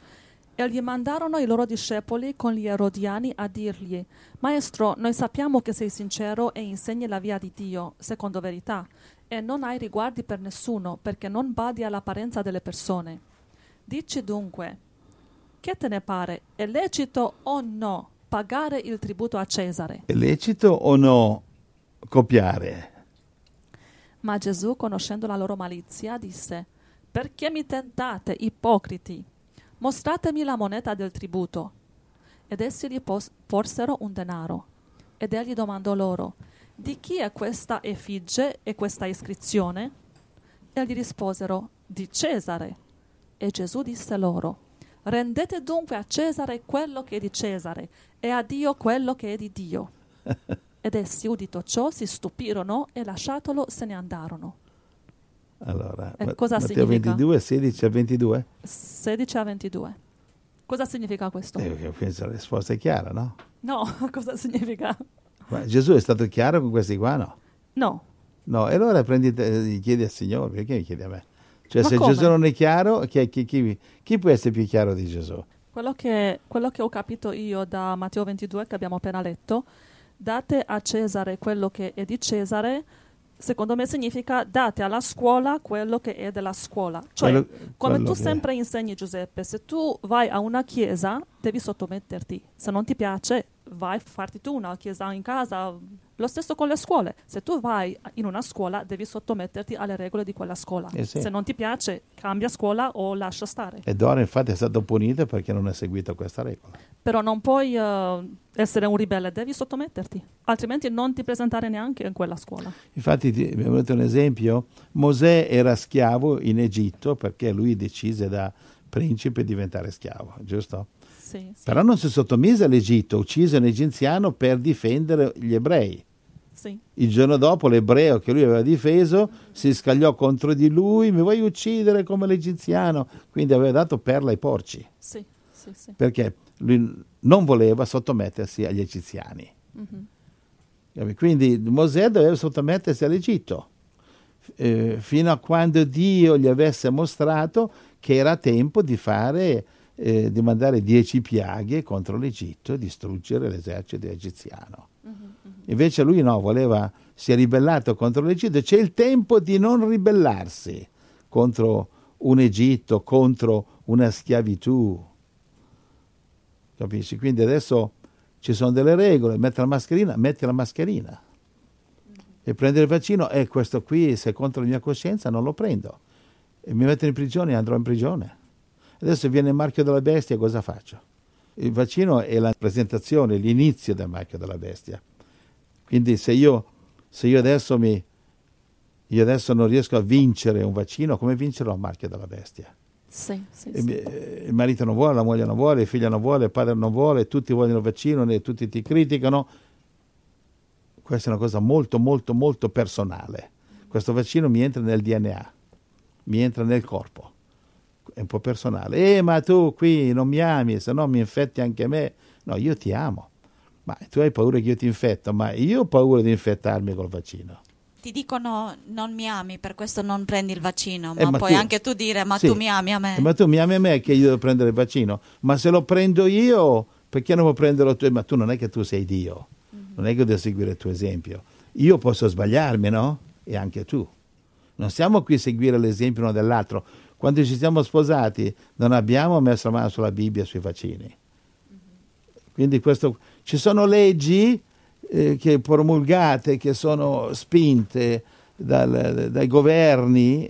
E gli mandarono i loro discepoli con gli erodiani a dirgli: Maestro, noi sappiamo che sei sincero e insegni la via di Dio, secondo verità, e non hai riguardi per nessuno, perché non badi all'apparenza delle persone. Dici dunque, che te ne pare? È lecito o no pagare il tributo a Cesare? È lecito o no copiare? Ma Gesù, conoscendo la loro malizia, disse: Perché mi tentate, ipocriti? Mostratemi la moneta del tributo. Ed essi gli porsero un denaro. Ed egli domandò loro: Di chi è questa effigie e questa iscrizione? E gli risposero: Di Cesare. E Gesù disse loro: Rendete dunque a Cesare quello che è di Cesare e a Dio quello che è di Dio. Ed essi, udito ciò, si stupirono e lasciatolo se ne andarono. Allora, cosa Matteo significa? 22, 16 a 22? 16 a 22. Cosa significa questo? Penso la risposta è chiara, no? No, cosa significa? Ma Gesù è stato chiaro con questi qua, no? No. No, e allora gli chiedi al Signore, perché mi chiedi a me? Cioè, Ma se come? Gesù non è chiaro, chi può essere più chiaro di Gesù? Quello che ho capito io da Matteo 22, che abbiamo appena letto, date a Cesare quello che è di Cesare, secondo me significa date alla scuola quello che è della scuola. Cioè, come tu sempre insegni, Giuseppe, se tu vai a una chiesa devi sottometterti. Se non ti piace, vai a farti tu una chiesa in casa. Lo stesso con le scuole. Se tu vai in una scuola devi sottometterti alle regole di quella scuola. Sì. Se non ti piace, cambia scuola o lascia stare. E Dora infatti è stato punito perché non ha seguito questa regola. Però non puoi essere un ribelle, devi sottometterti, altrimenti non ti presentare neanche in quella scuola. Infatti mi è venuto un esempio: Mosè era schiavo in Egitto perché lui decise da principe di diventare schiavo, giusto? Sì. Però non si sottomise all'Egitto, uccise un egiziano per difendere gli ebrei. Sì. Il giorno dopo l'ebreo che lui aveva difeso si scagliò contro di lui: mi vuoi uccidere come l'egiziano? Quindi aveva dato perla ai porci. Sì. Perché lui non voleva sottomettersi agli egiziani. Mm-hmm. Quindi Mosè doveva sottomettersi all'Egitto fino a quando Dio gli avesse mostrato che era tempo di di mandare 10 piaghe contro l'Egitto e distruggere l'esercito egiziano. Invece lui no, si è ribellato contro l'Egitto. C'è il tempo di non ribellarsi contro un Egitto, contro una schiavitù. Capisci? Quindi adesso ci sono delle regole: metti la mascherina. E prendere il vaccino, questo qui, se è contro la mia coscienza, non lo prendo. E mi mettono in prigione, andrò in prigione. Adesso viene il marchio della bestia, cosa faccio? Il vaccino è la presentazione, l'inizio del marchio della bestia. Quindi se io adesso non riesco a vincere un vaccino, come vincerò il marchio della bestia? Sì. Il marito non vuole, la moglie non vuole, il figlio non vuole, il padre non vuole, tutti vogliono il vaccino, tutti ti criticano. Questa è una cosa molto, molto, molto personale. Questo vaccino mi entra nel DNA, mi entra nel corpo. È un po' personale. Ma tu qui non mi ami, se no mi infetti anche me. No, io ti amo. Ma tu hai paura che io ti infetto, ma io ho paura di infettarmi col vaccino. Ti dicono non mi ami, per questo non prendi il vaccino, ma puoi anche tu dire sì, tu mi ami a me. Ma tu mi ami a me che io devo prendere il vaccino? Ma se lo prendo io, perché non può prenderlo tu? Ma tu non è che tu sei Dio, non è che devo seguire il tuo esempio. Io posso sbagliarmi, no? E anche tu. Non siamo qui a seguire l'esempio uno dell'altro. Quando ci siamo sposati non abbiamo messo la mano sulla Bibbia sui vaccini. Quindi ci sono leggi che promulgate, che sono spinte dai governi,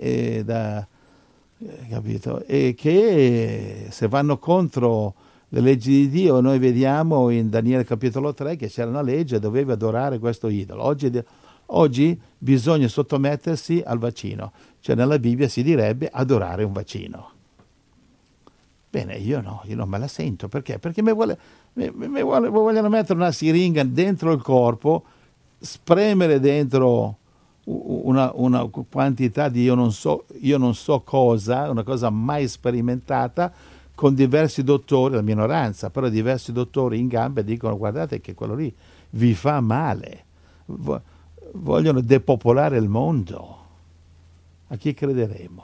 capito? E che se vanno contro le leggi di Dio, noi vediamo in Daniele capitolo 3 che c'era una legge, dovevi adorare questo idolo. Oggi bisogna sottomettersi al vaccino, cioè nella Bibbia si direbbe adorare un vaccino. Bene, io non me la sento, perché? Perché mi vogliono mettere una siringa dentro il corpo, spremere dentro una quantità di io non so cosa, una cosa mai sperimentata, con diversi dottori, la minoranza, però diversi dottori in gamba dicono: guardate che quello lì vi fa male. vogliono depopolare il mondo. A chi crederemo?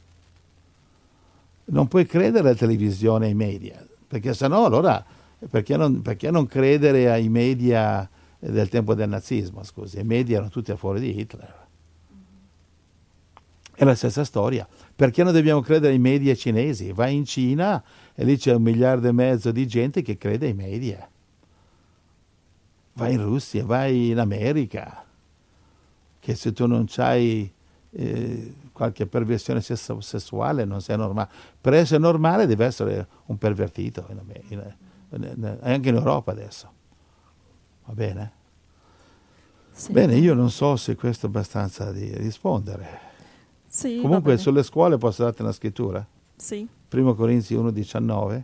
Non puoi credere alla televisione e ai media, perché sennò allora perché non credere ai media del tempo del nazismo, scusi? I media erano tutti a favore di Hitler. È la stessa storia. Perché non dobbiamo credere ai media cinesi? Vai in Cina e lì c'è 1,5 miliardi di gente che crede ai media. Vai in Russia, vai in America, che se tu non c'hai qualche perversione sessuale non sei normale. Per essere normale deve essere un pervertito, anche in Europa adesso. Va bene? Sì. Bene, io non so se questo è abbastanza di rispondere. Sì, va Comunque bene. sulle scuole posso darti una scrittura? Sì. 1 Corinzi 1,19.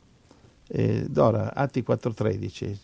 Dora, Atti 4,13.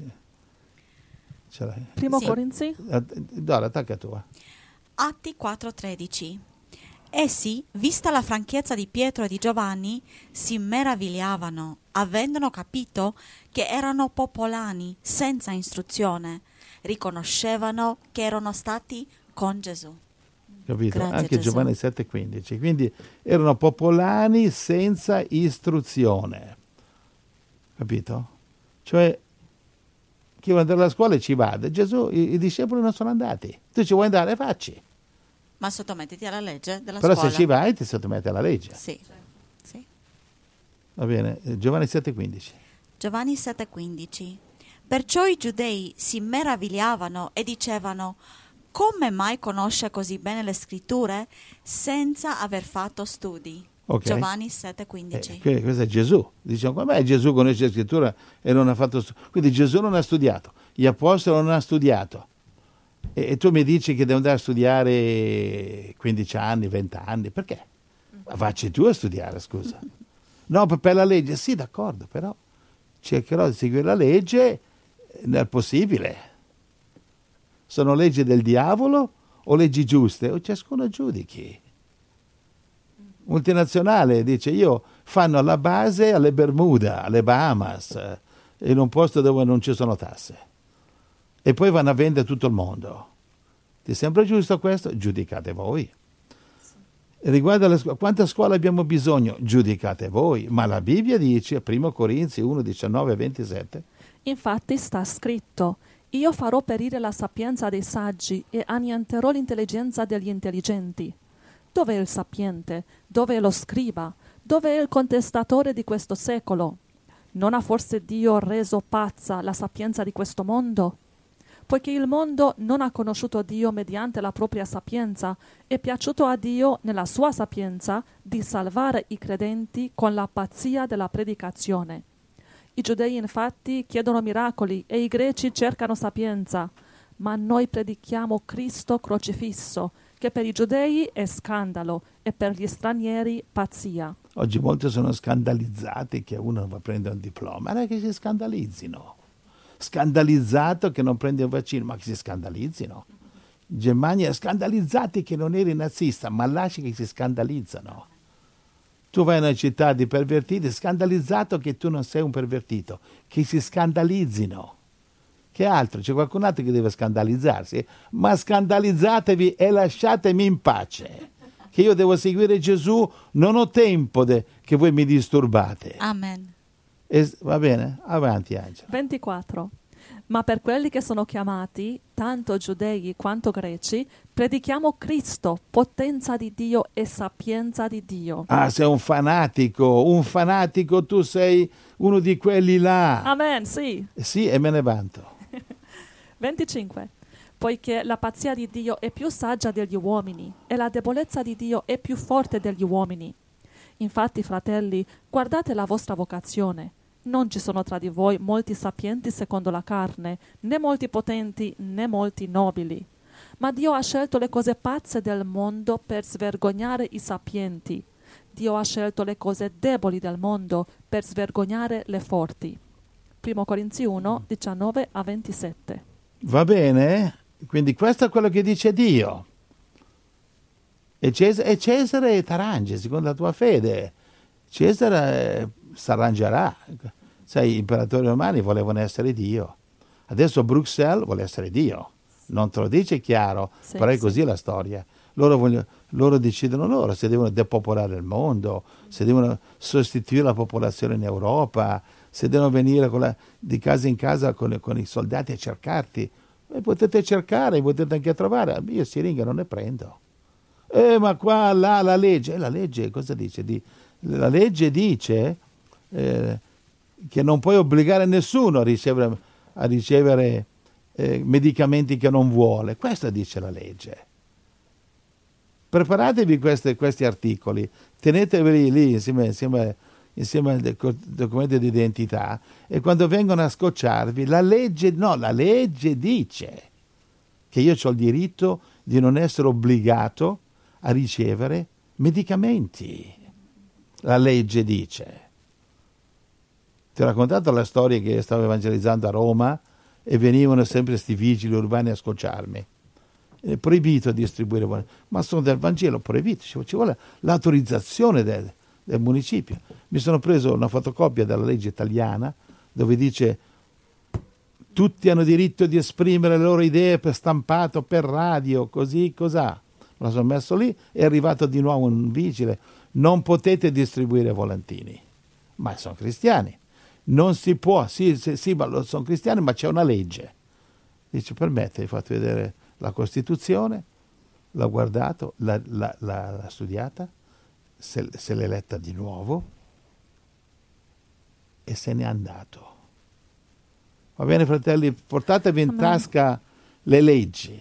Ce l'hai? Primo Sì. Corinzi? Dora, attacca tu. Atti 4:13. Essi, vista la franchezza di Pietro e di Giovanni, si meravigliavano, avendo capito che erano popolani, senza istruzione. Riconoscevano che erano stati con Gesù. Capito? Grazie, Anche Gesù. Giovanni 7,15. Quindi erano popolani senza istruzione. Capito? Cioè, chi vuole andare alla scuola ci vada. Gesù, i discepoli non sono andati. Tu ci vuoi andare, facci. Ma sottomettiti alla legge della Però scuola. se ci vai ti sottometti alla legge. Sì. Sì. Va bene? Giovanni 7,15. Giovanni 7:15. Perciò i giudei si meravigliavano e dicevano: come mai conosce così bene le scritture senza aver fatto studi? Ok. Giovanni 7:15. Questo è Gesù. Diciamo, come Gesù conosce la scrittura e non ha fatto quindi Gesù non ha studiato, gli apostoli non hanno studiato. E tu mi dici che devo andare a studiare 15 anni, 20 anni, perché? Ma facci tu a studiare, scusa. No, per la legge, sì, d'accordo, però cercherò di seguire la legge nel possibile. Sono leggi del diavolo o leggi giuste? O ciascuno giudichi. Multinazionale dice io fanno alla base alle Bermuda, alle Bahamas, in un posto dove non ci sono tasse. E poi vanno a vendere tutto il mondo. Ti sembra giusto questo? Giudicate voi. Riguardo alla scuola, quanta scuola abbiamo bisogno? Giudicate voi. Ma la Bibbia dice, 1 Corinzi 1, 19 e 27, Infatti sta scritto: io farò perire la sapienza dei saggi e annienterò l'intelligenza degli intelligenti. Dov'è il sapiente? Dov'è lo scriba? Dov'è il contestatore di questo secolo? Non ha forse Dio reso pazza la sapienza di questo mondo? Poiché il mondo non ha conosciuto Dio mediante la propria sapienza, è piaciuto a Dio nella sua sapienza di salvare i credenti con la pazzia della predicazione. I giudei infatti chiedono miracoli e i greci cercano sapienza, ma noi predichiamo Cristo crocifisso, che per i giudei è scandalo e per gli stranieri pazzia. oggi molti sono scandalizzati che uno va a prendere un diploma. Non è che si scandalizzino. Scandalizzato che non prende un vaccino, ma che si scandalizzino. In Germania scandalizzati che non eri nazista, ma lasci che si scandalizzano. Tu vai in una città di pervertiti, scandalizzato che tu non sei un pervertito, che si scandalizzino. Che altro? C'è qualcun altro che deve scandalizzarsi? Ma scandalizzatevi e lasciatemi in pace. Che io devo seguire Gesù, non ho tempo che voi mi disturbate. Amen. Va bene? Avanti, Angela. 24. Ma per quelli che sono chiamati, tanto giudei quanto greci, predichiamo Cristo, potenza di Dio e sapienza di Dio. Ah, sei un fanatico, tu sei uno di quelli là. Amen, sì. Sì, e me ne vanto. 25. Poiché la pazzia di Dio è più saggia degli uomini e la debolezza di Dio è più forte degli uomini. Infatti, fratelli, guardate la vostra vocazione. Non ci sono tra di voi molti sapienti secondo la carne, né molti potenti, né molti nobili. Ma Dio ha scelto le cose pazze del mondo per svergognare i sapienti. Dio ha scelto le cose deboli del mondo per svergognare le forti. 1 Corinzi 1, 19 a 27. Va bene? Quindi questo è quello che dice Dio. E Cesare t'arrangi secondo la tua fede. Cesare s'arrangerà. Sai, gli imperatori romani volevano essere Dio. Adesso Bruxelles vuole essere Dio. non te lo dice chiaro, Sì, però è sì. così la storia. Loro decidono loro se devono depopolare il mondo, se devono sostituire la popolazione in Europa, se devono venire di casa in casa con i soldati a cercarti. E potete cercare, potete anche trovare. Io siringhe non ne prendo. Ma qua, là, la legge cosa dice? La legge dice che non puoi obbligare nessuno a ricevere medicamenti che non vuole. Questo dice la legge. Preparatevi questi articoli, teneteveli lì insieme al documento di identità, e quando vengono a scocciarvi, la legge dice che io ho il diritto di non essere obbligato a ricevere medicamenti. La legge dice. Ti ho raccontato la storia che stavo evangelizzando a Roma e venivano sempre sti vigili urbani a scocciarmi. È proibito distribuire, ma sono del Vangelo, proibito, ci vuole l'autorizzazione del municipio. Mi sono preso una fotocopia della legge italiana dove dice tutti hanno diritto di esprimere le loro idee per stampato, per radio, così, cos'ha. Me la sono messo lì, è arrivato di nuovo un vigile, non potete distribuire volantini, ma sono cristiani. Non si può, sì, ma sono cristiani, ma c'è una legge. Dice, permette, hai fatto vedere la Costituzione, l'ha guardato, l'ha studiata, se l'è letta di nuovo e se n'è andato. Va bene, fratelli, portatevi in tasca le leggi.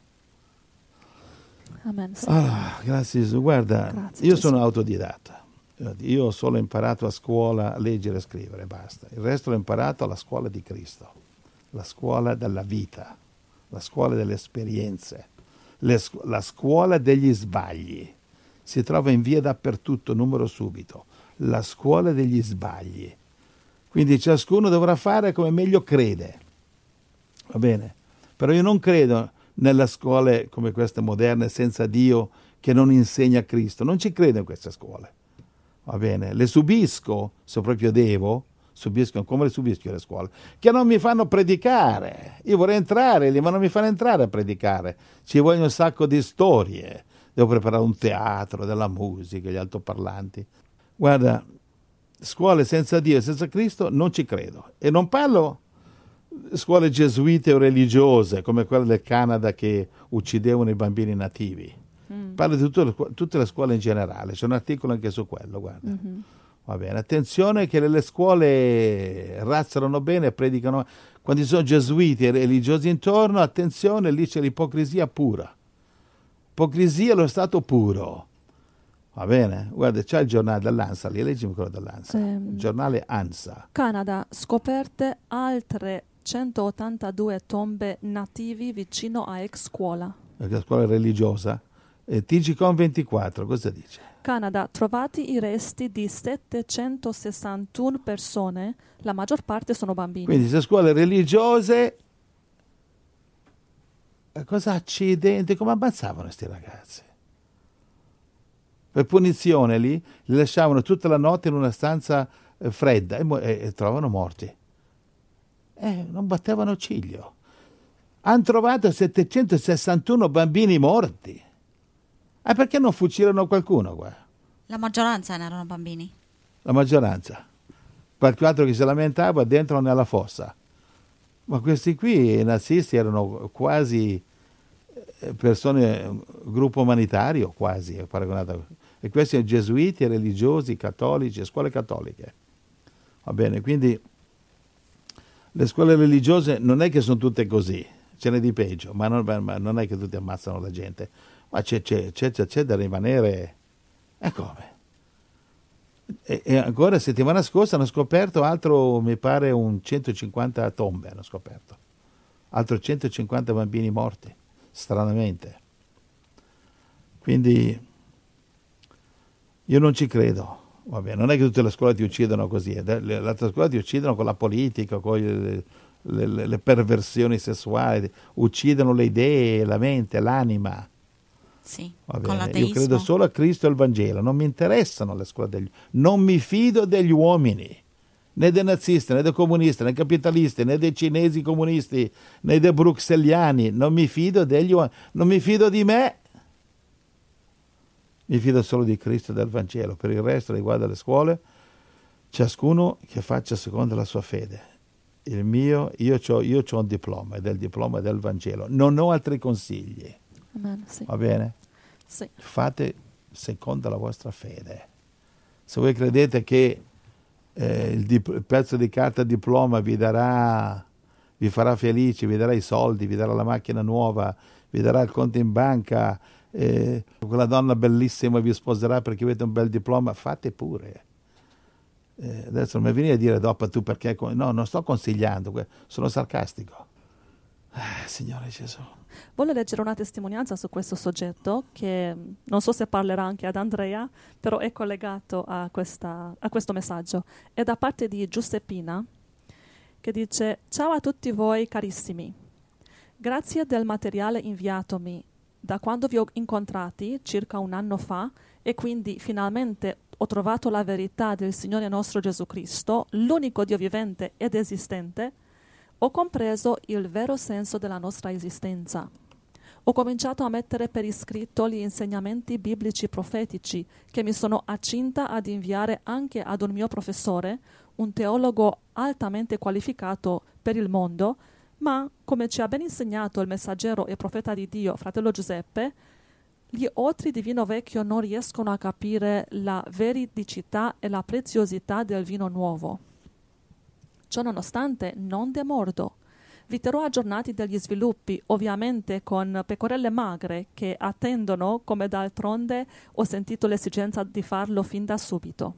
Amen. Sì. Grazie Gesù. Guarda, Grazie, io Gesù. sono autodidatta. Io ho solo imparato a scuola a leggere e scrivere, basta. Il resto l'ho imparato alla scuola di Cristo, la scuola della vita, la scuola delle esperienze, la scuola degli sbagli. Si trova in via dappertutto, numero subito. La scuola degli sbagli. Quindi ciascuno dovrà fare come meglio crede. Va bene? Però io non credo nelle scuole come queste moderne senza Dio che non insegna Cristo. Non ci credo in queste scuole. Va bene? Le subisco, se proprio devo, come le subisco le scuole, che non mi fanno predicare. Io vorrei entrare lì, ma non mi fanno entrare a predicare. Ci vogliono un sacco di storie. Devo preparare un teatro, della musica, gli altoparlanti. Guarda, scuole senza Dio e senza Cristo non ci credo. E non parlo scuole gesuite o religiose come quelle del Canada che uccidevano i bambini nativi. Parlo di tutte le scuole in generale. C'è un articolo anche su quello, guarda. Va bene, attenzione che le scuole razzolano bene, predicano. Quando ci sono gesuiti e religiosi intorno, attenzione, lì c'è l'ipocrisia pura. Ipocrisia allo stato puro. Va bene? Guarda, c'è il giornale dell'ANSA, lì leggimi quello dell'ANSA. Il giornale ANSA. Canada, scoperte altre 182 tombe nativi vicino a ex scuola. La scuola religiosa. TGCOM 24, cosa dice? Canada, trovati i resti di 761 persone, la maggior parte sono bambini. Quindi se scuole religiose, cosa accidente, come ammazzavano questi ragazzi? Per punizione lì, li lasciavano tutta la notte in una stanza fredda e trovano morti. Non battevano ciglio. Hanno trovato 761 bambini morti. Perché non fucilano qualcuno qua? La maggioranza ne erano bambini. La maggioranza. Qualche altro che si lamentava dentro nella fossa. Ma questi qui, i nazisti, erano quasi persone, gruppo umanitario, quasi, paragonato. E questi sono gesuiti, religiosi, cattolici, scuole cattoliche. Va bene, quindi le scuole religiose non è che sono tutte così, ce n'è di peggio, ma non è che tutti ammazzano la gente. Ma c'è da rimanere. E come? E ancora settimana scorsa hanno scoperto altro, mi pare, un 150 tombe hanno scoperto. Altro 150 bambini morti, stranamente. Quindi io non ci credo. Vabbè, non è che tutte le scuole ti uccidono così. Le altre scuole ti uccidono con la politica, con le perversioni sessuali, uccidono le idee, la mente, l'anima. Sì, Va con bene, l'ateismo. io credo solo a Cristo e al Vangelo, non mi interessano le scuole non mi fido degli uomini, né dei nazisti, né dei comunisti, né dei capitalisti, né dei cinesi comunisti, né dei bruxelliani. Non mi fido non mi fido di me. Mi fido solo di Cristo e del Vangelo. Per il resto, riguardo alle scuole, ciascuno che faccia secondo la sua fede. Io ho un diploma, ed è il diploma del Vangelo. Non ho altri consigli. Amen, sì. Va bene? Sì. Fate secondo la vostra fede. Se voi credete che il pezzo di carta diploma vi farà felici, vi darà i soldi, vi darà la macchina nuova, vi darà il conto in banca, quella donna bellissima vi sposerà perché avete un bel diploma, fate pure. Adesso non mi venire a dire dopo tu perché... No, non sto consigliando, sono sarcastico. Signore Gesù. Voglio leggere una testimonianza su questo soggetto che non so se parlerà anche ad Andrea, però è collegato a questo messaggio. È da parte di Giuseppina che dice: ciao a tutti voi carissimi. Grazie del materiale inviatomi da quando vi ho incontrati circa un anno fa e quindi finalmente ho trovato la verità del Signore nostro Gesù Cristo, l'unico Dio vivente ed esistente, ho compreso il vero senso della nostra esistenza. Ho cominciato a mettere per iscritto gli insegnamenti biblici profetici che mi sono accinta ad inviare anche ad un mio professore, un teologo altamente qualificato per il mondo, ma, come ci ha ben insegnato il messaggero e profeta di Dio, fratello Giuseppe, gli otri di vino vecchio non riescono a capire la veridicità e la preziosità del vino nuovo. Ciò nonostante, non demordo. Vi terrò aggiornati degli sviluppi, ovviamente con pecorelle magre che attendono, come d'altronde ho sentito l'esigenza di farlo fin da subito.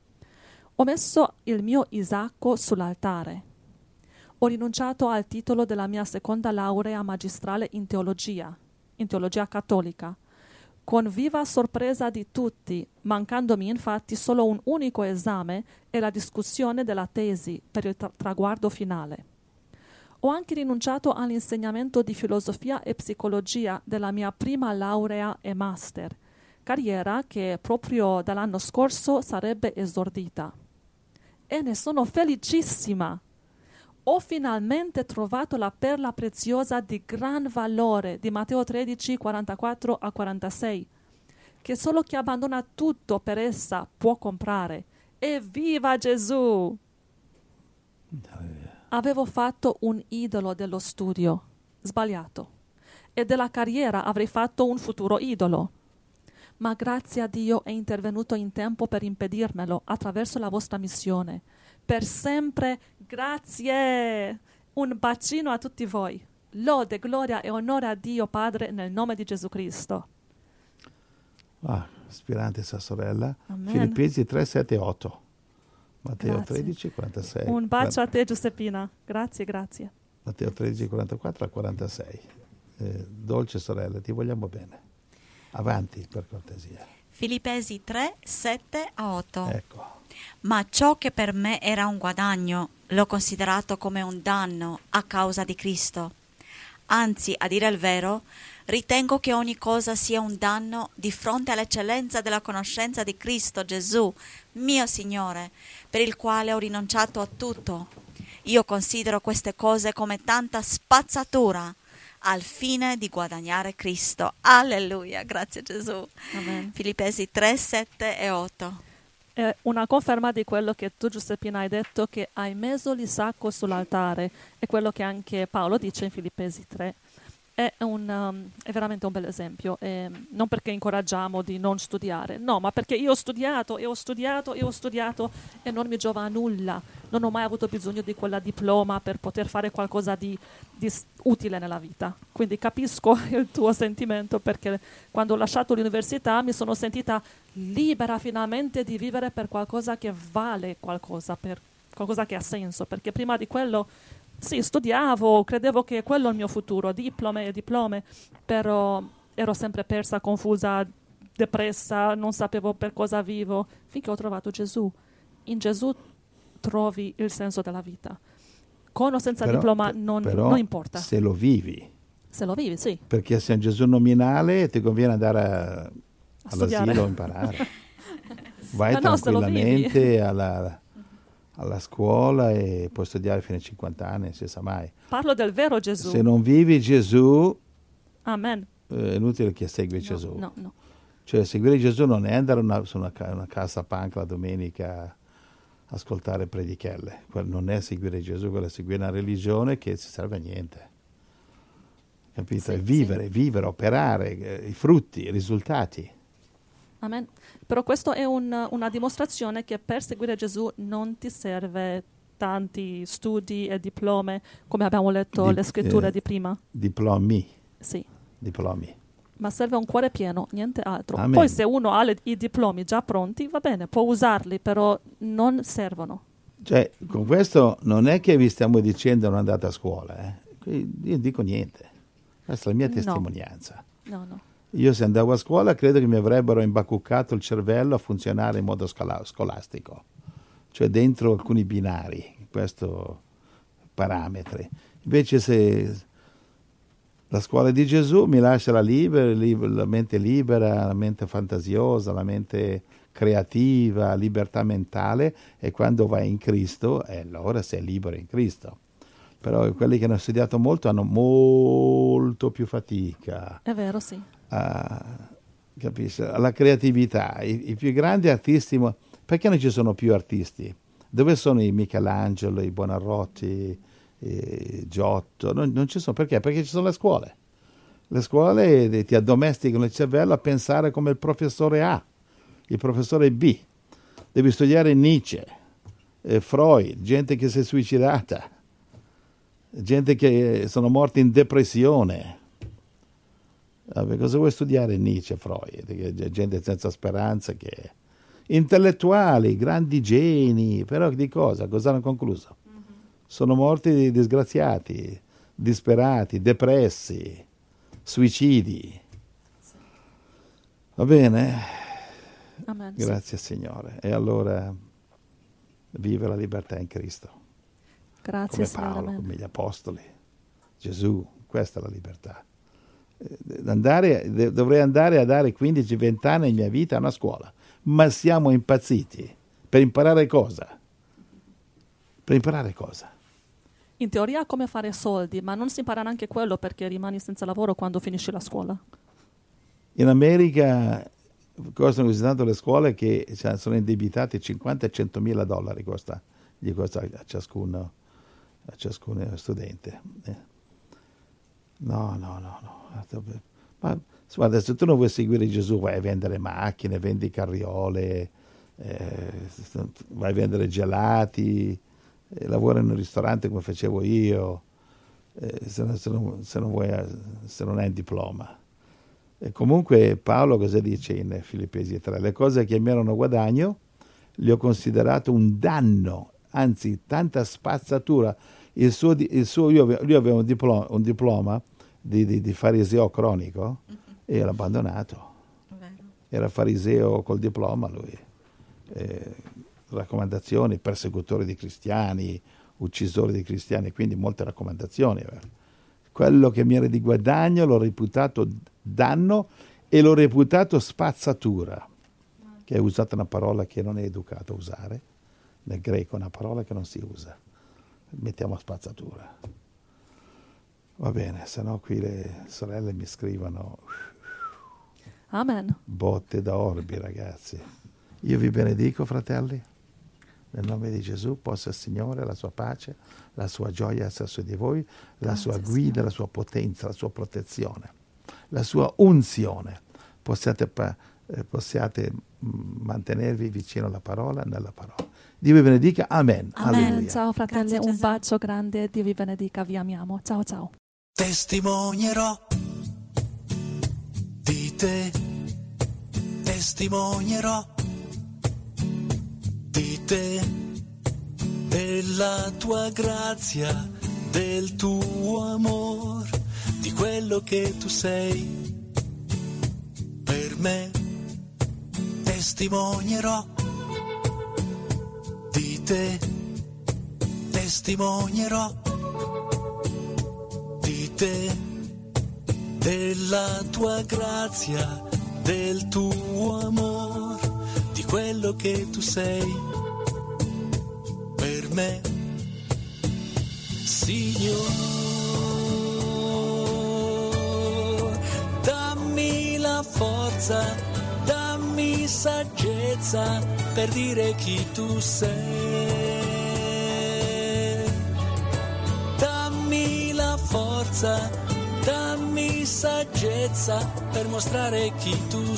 Ho messo il mio Isacco sull'altare. Ho rinunciato al titolo della mia seconda laurea magistrale in teologia cattolica, con viva sorpresa di tutti, mancandomi infatti solo un unico esame e la discussione della tesi per il traguardo finale. Ho anche rinunciato all'insegnamento di filosofia e psicologia della mia prima laurea e master, carriera che proprio dall'anno scorso sarebbe esordita. E ne sono felicissima! Ho finalmente trovato la perla preziosa di gran valore di Matteo 13, 44 a 46, che solo chi abbandona tutto per essa può comprare. Evviva Gesù! Avevo fatto un idolo dello studio, sbagliato, e della carriera avrei fatto un futuro idolo. Ma grazie a Dio è intervenuto in tempo per impedirmelo attraverso la vostra missione. Per sempre, grazie! Un bacino a tutti voi. Lode, gloria e onore a Dio Padre nel nome di Gesù Cristo. Ispirante sua sorella. Amen. Filippesi 3, 7, 8. Matteo Grazie. 13, 46. Un bacio a te Giuseppina. Grazie. Matteo 13, 44 a 46. Dolce sorella, ti vogliamo bene. Avanti, per cortesia. Filippesi 3, 7 a 8. Ecco. Ma ciò che per me era un guadagno l'ho considerato come un danno a causa di Cristo. Anzi, a dire il vero, ritengo che ogni cosa sia un danno di fronte all'eccellenza della conoscenza di Cristo Gesù, mio Signore, per il quale ho rinunciato a tutto. Io considero queste cose come tanta spazzatura al fine di guadagnare Cristo. Alleluia, grazie Gesù. Amen. Filippesi 3, 7 e 8. È una conferma di quello che tu Giuseppina hai detto, che hai messo l'Isacco sull'altare, è quello che anche Paolo dice in Filippesi 3. È veramente un bel esempio, non perché incoraggiamo di non studiare, no, ma perché io ho studiato e non mi giova a nulla, non ho mai avuto bisogno di quella diploma per poter fare qualcosa di utile nella vita. Quindi capisco il tuo sentimento, perché quando ho lasciato l'università mi sono sentita libera finalmente di vivere per qualcosa che vale qualcosa, per qualcosa che ha senso, perché prima di quello sì, studiavo, credevo che quello è il mio futuro, diplome, però ero sempre persa, confusa, depressa, non sapevo per cosa vivo, finché ho trovato Gesù. In Gesù trovi il senso della vita. Con o senza diploma non importa. Se lo vivi. Se lo vivi, sì. Perché se è un Gesù nominale ti conviene andare all'asilo a imparare. Vai Ma no, se lo tranquillamente alla scuola e puoi studiare fino ai 50 anni, non si sa mai. Parlo del vero Gesù. Se non vivi Gesù, Amen. è inutile che segui No, Gesù. no. Cioè, seguire Gesù non è andare su una casa punk la domenica a ascoltare predichelle. Quello non è seguire Gesù, quello è seguire una religione che si serve a niente. Capito? Sì, È vivere, operare, i frutti, i risultati. Amen. Però questo è una dimostrazione che per seguire Gesù non ti serve tanti studi e diplome, come abbiamo letto le scritture di prima. Diplomi. Sì. Diplomi. Ma serve un cuore pieno, niente altro. Amen. Poi se uno ha i diplomi già pronti, va bene, può usarli, però non servono. Cioè, con questo non è che vi stiamo dicendo non andate a scuola. Io dico niente. Questa è la mia testimonianza. No. Io se andavo a scuola credo che mi avrebbero imbacuccato il cervello a funzionare in modo scolastico. Cioè dentro alcuni binari, questo parametri. Invece se la scuola di Gesù mi lascia la mente libera, la mente fantasiosa, la mente creativa, libertà mentale, e quando vai in Cristo, allora sei libero in Cristo. Però quelli che hanno studiato molto hanno molto più fatica. È vero, sì. Capisci? Alla creatività. I più grandi artisti, perché non ci sono più artisti? Dove sono i Michelangelo, i Buonarroti, Giotto? Non ci sono. Perché? Perché ci sono le scuole. Le scuole ti addomesticano il cervello a pensare come il professore A, il professore B. Devi studiare Nietzsche, Freud, gente che si è suicidata, gente che sono morti in depressione. Vabbè, cosa vuoi studiare Nietzsche, Freud? Gente senza speranza, intellettuali, grandi geni, però di cosa? Cosa hanno concluso? Sono morti disgraziati, disperati, depressi, suicidi. Va bene? Amen. Grazie Signore. E allora vive la libertà in Cristo. Grazie, Come Paolo, Signore. come gli Apostoli, Gesù, questa è la libertà. Dovrei andare a dare 15-20 anni della mia vita a una scuola, ma siamo impazziti. Per imparare cosa? Per imparare cosa? In teoria come fare soldi, ma non si impara neanche quello perché rimani senza lavoro quando finisci la scuola. In America costano così tanto le scuole che sono indebitati 50 e 100 mila dollari gli costa a ciascun studente. No. Ma guarda, se tu non vuoi seguire Gesù, vai a vendere macchine, vendi carriole, vai a vendere gelati, lavora in un ristorante come facevo io, se non hai il diploma. E comunque Paolo cosa dice in Filippesi 3? Le cose che mi erano guadagno le ho considerato un danno, anzi tanta spazzatura. Lui aveva un diploma di fariseo cronico e era abbandonato. Era fariseo col diploma lui. Raccomandazioni, persecutore di cristiani, uccisore di cristiani, quindi molte raccomandazioni. Quello che mi era di guadagno l'ho reputato danno e l'ho reputato spazzatura, che è usata una parola che non è educato a usare. Nel greco è una parola che non si usa. Mettiamo spazzatura. Va bene, se no qui le sorelle mi scrivono Amen. botte da orbi, ragazzi. Io vi benedico, fratelli, nel nome di Gesù. Possa il Signore, la sua pace, la sua gioia essere su di voi, la sua guida, la sua potenza, la sua protezione, la sua unzione. Possiate mantenervi vicino alla parola, nella parola. Dio vi benedica. Amen. Amen. Alleluia. Ciao fratelli, Grazie, un Gesù. bacio grande, Dio vi benedica, vi amiamo. Ciao ciao. Testimonierò di te, testimonierò di te, della tua grazia, del tuo amor, di quello che tu sei per me. Testimonierò di te, testimonierò di te, della tua grazia, del tuo amor, di quello che tu sei per me, Signore. Dammi la forza, dammi saggezza per dire chi tu sei. Dammi la forza, dammi saggezza per mostrare chi tu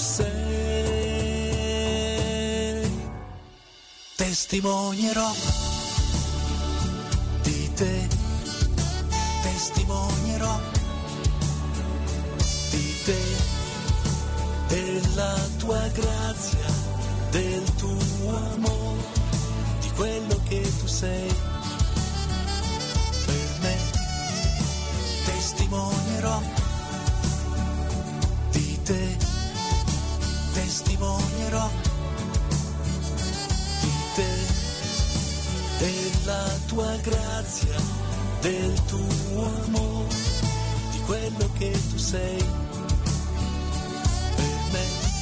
sei. Testimonierò di te, testimonierò di te, della tua grazia, del tuo amore, di quello che tu sei per me. Testimonierò di te, testimonierò di te, della tua grazia, del tuo amore, di quello che tu sei per me.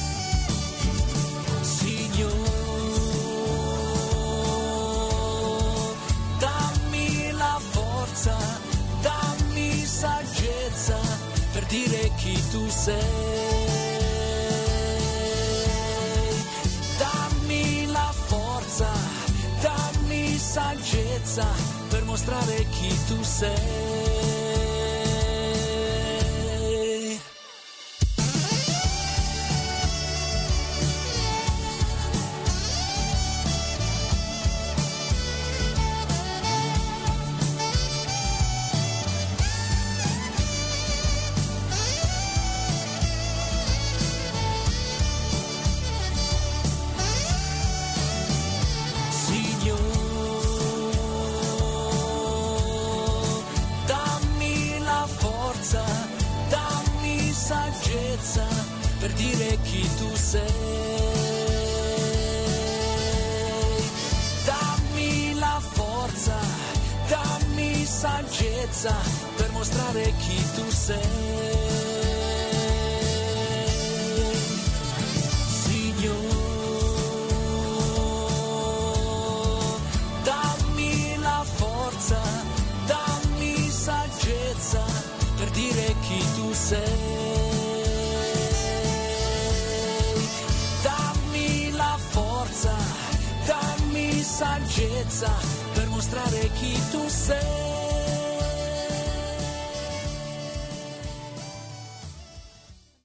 Signore, dammi la forza, dammi saggezza per dire chi tu sei. Dammi la forza, dammi saggezza per mostrare chi tu sei. Per dire chi tu sei. Dammi la forza, dammi saggezza per mostrare chi tu sei. Signore, dammi la forza, dammi saggezza per dire chi tu sei. Saggezza per mostrare chi tu sei.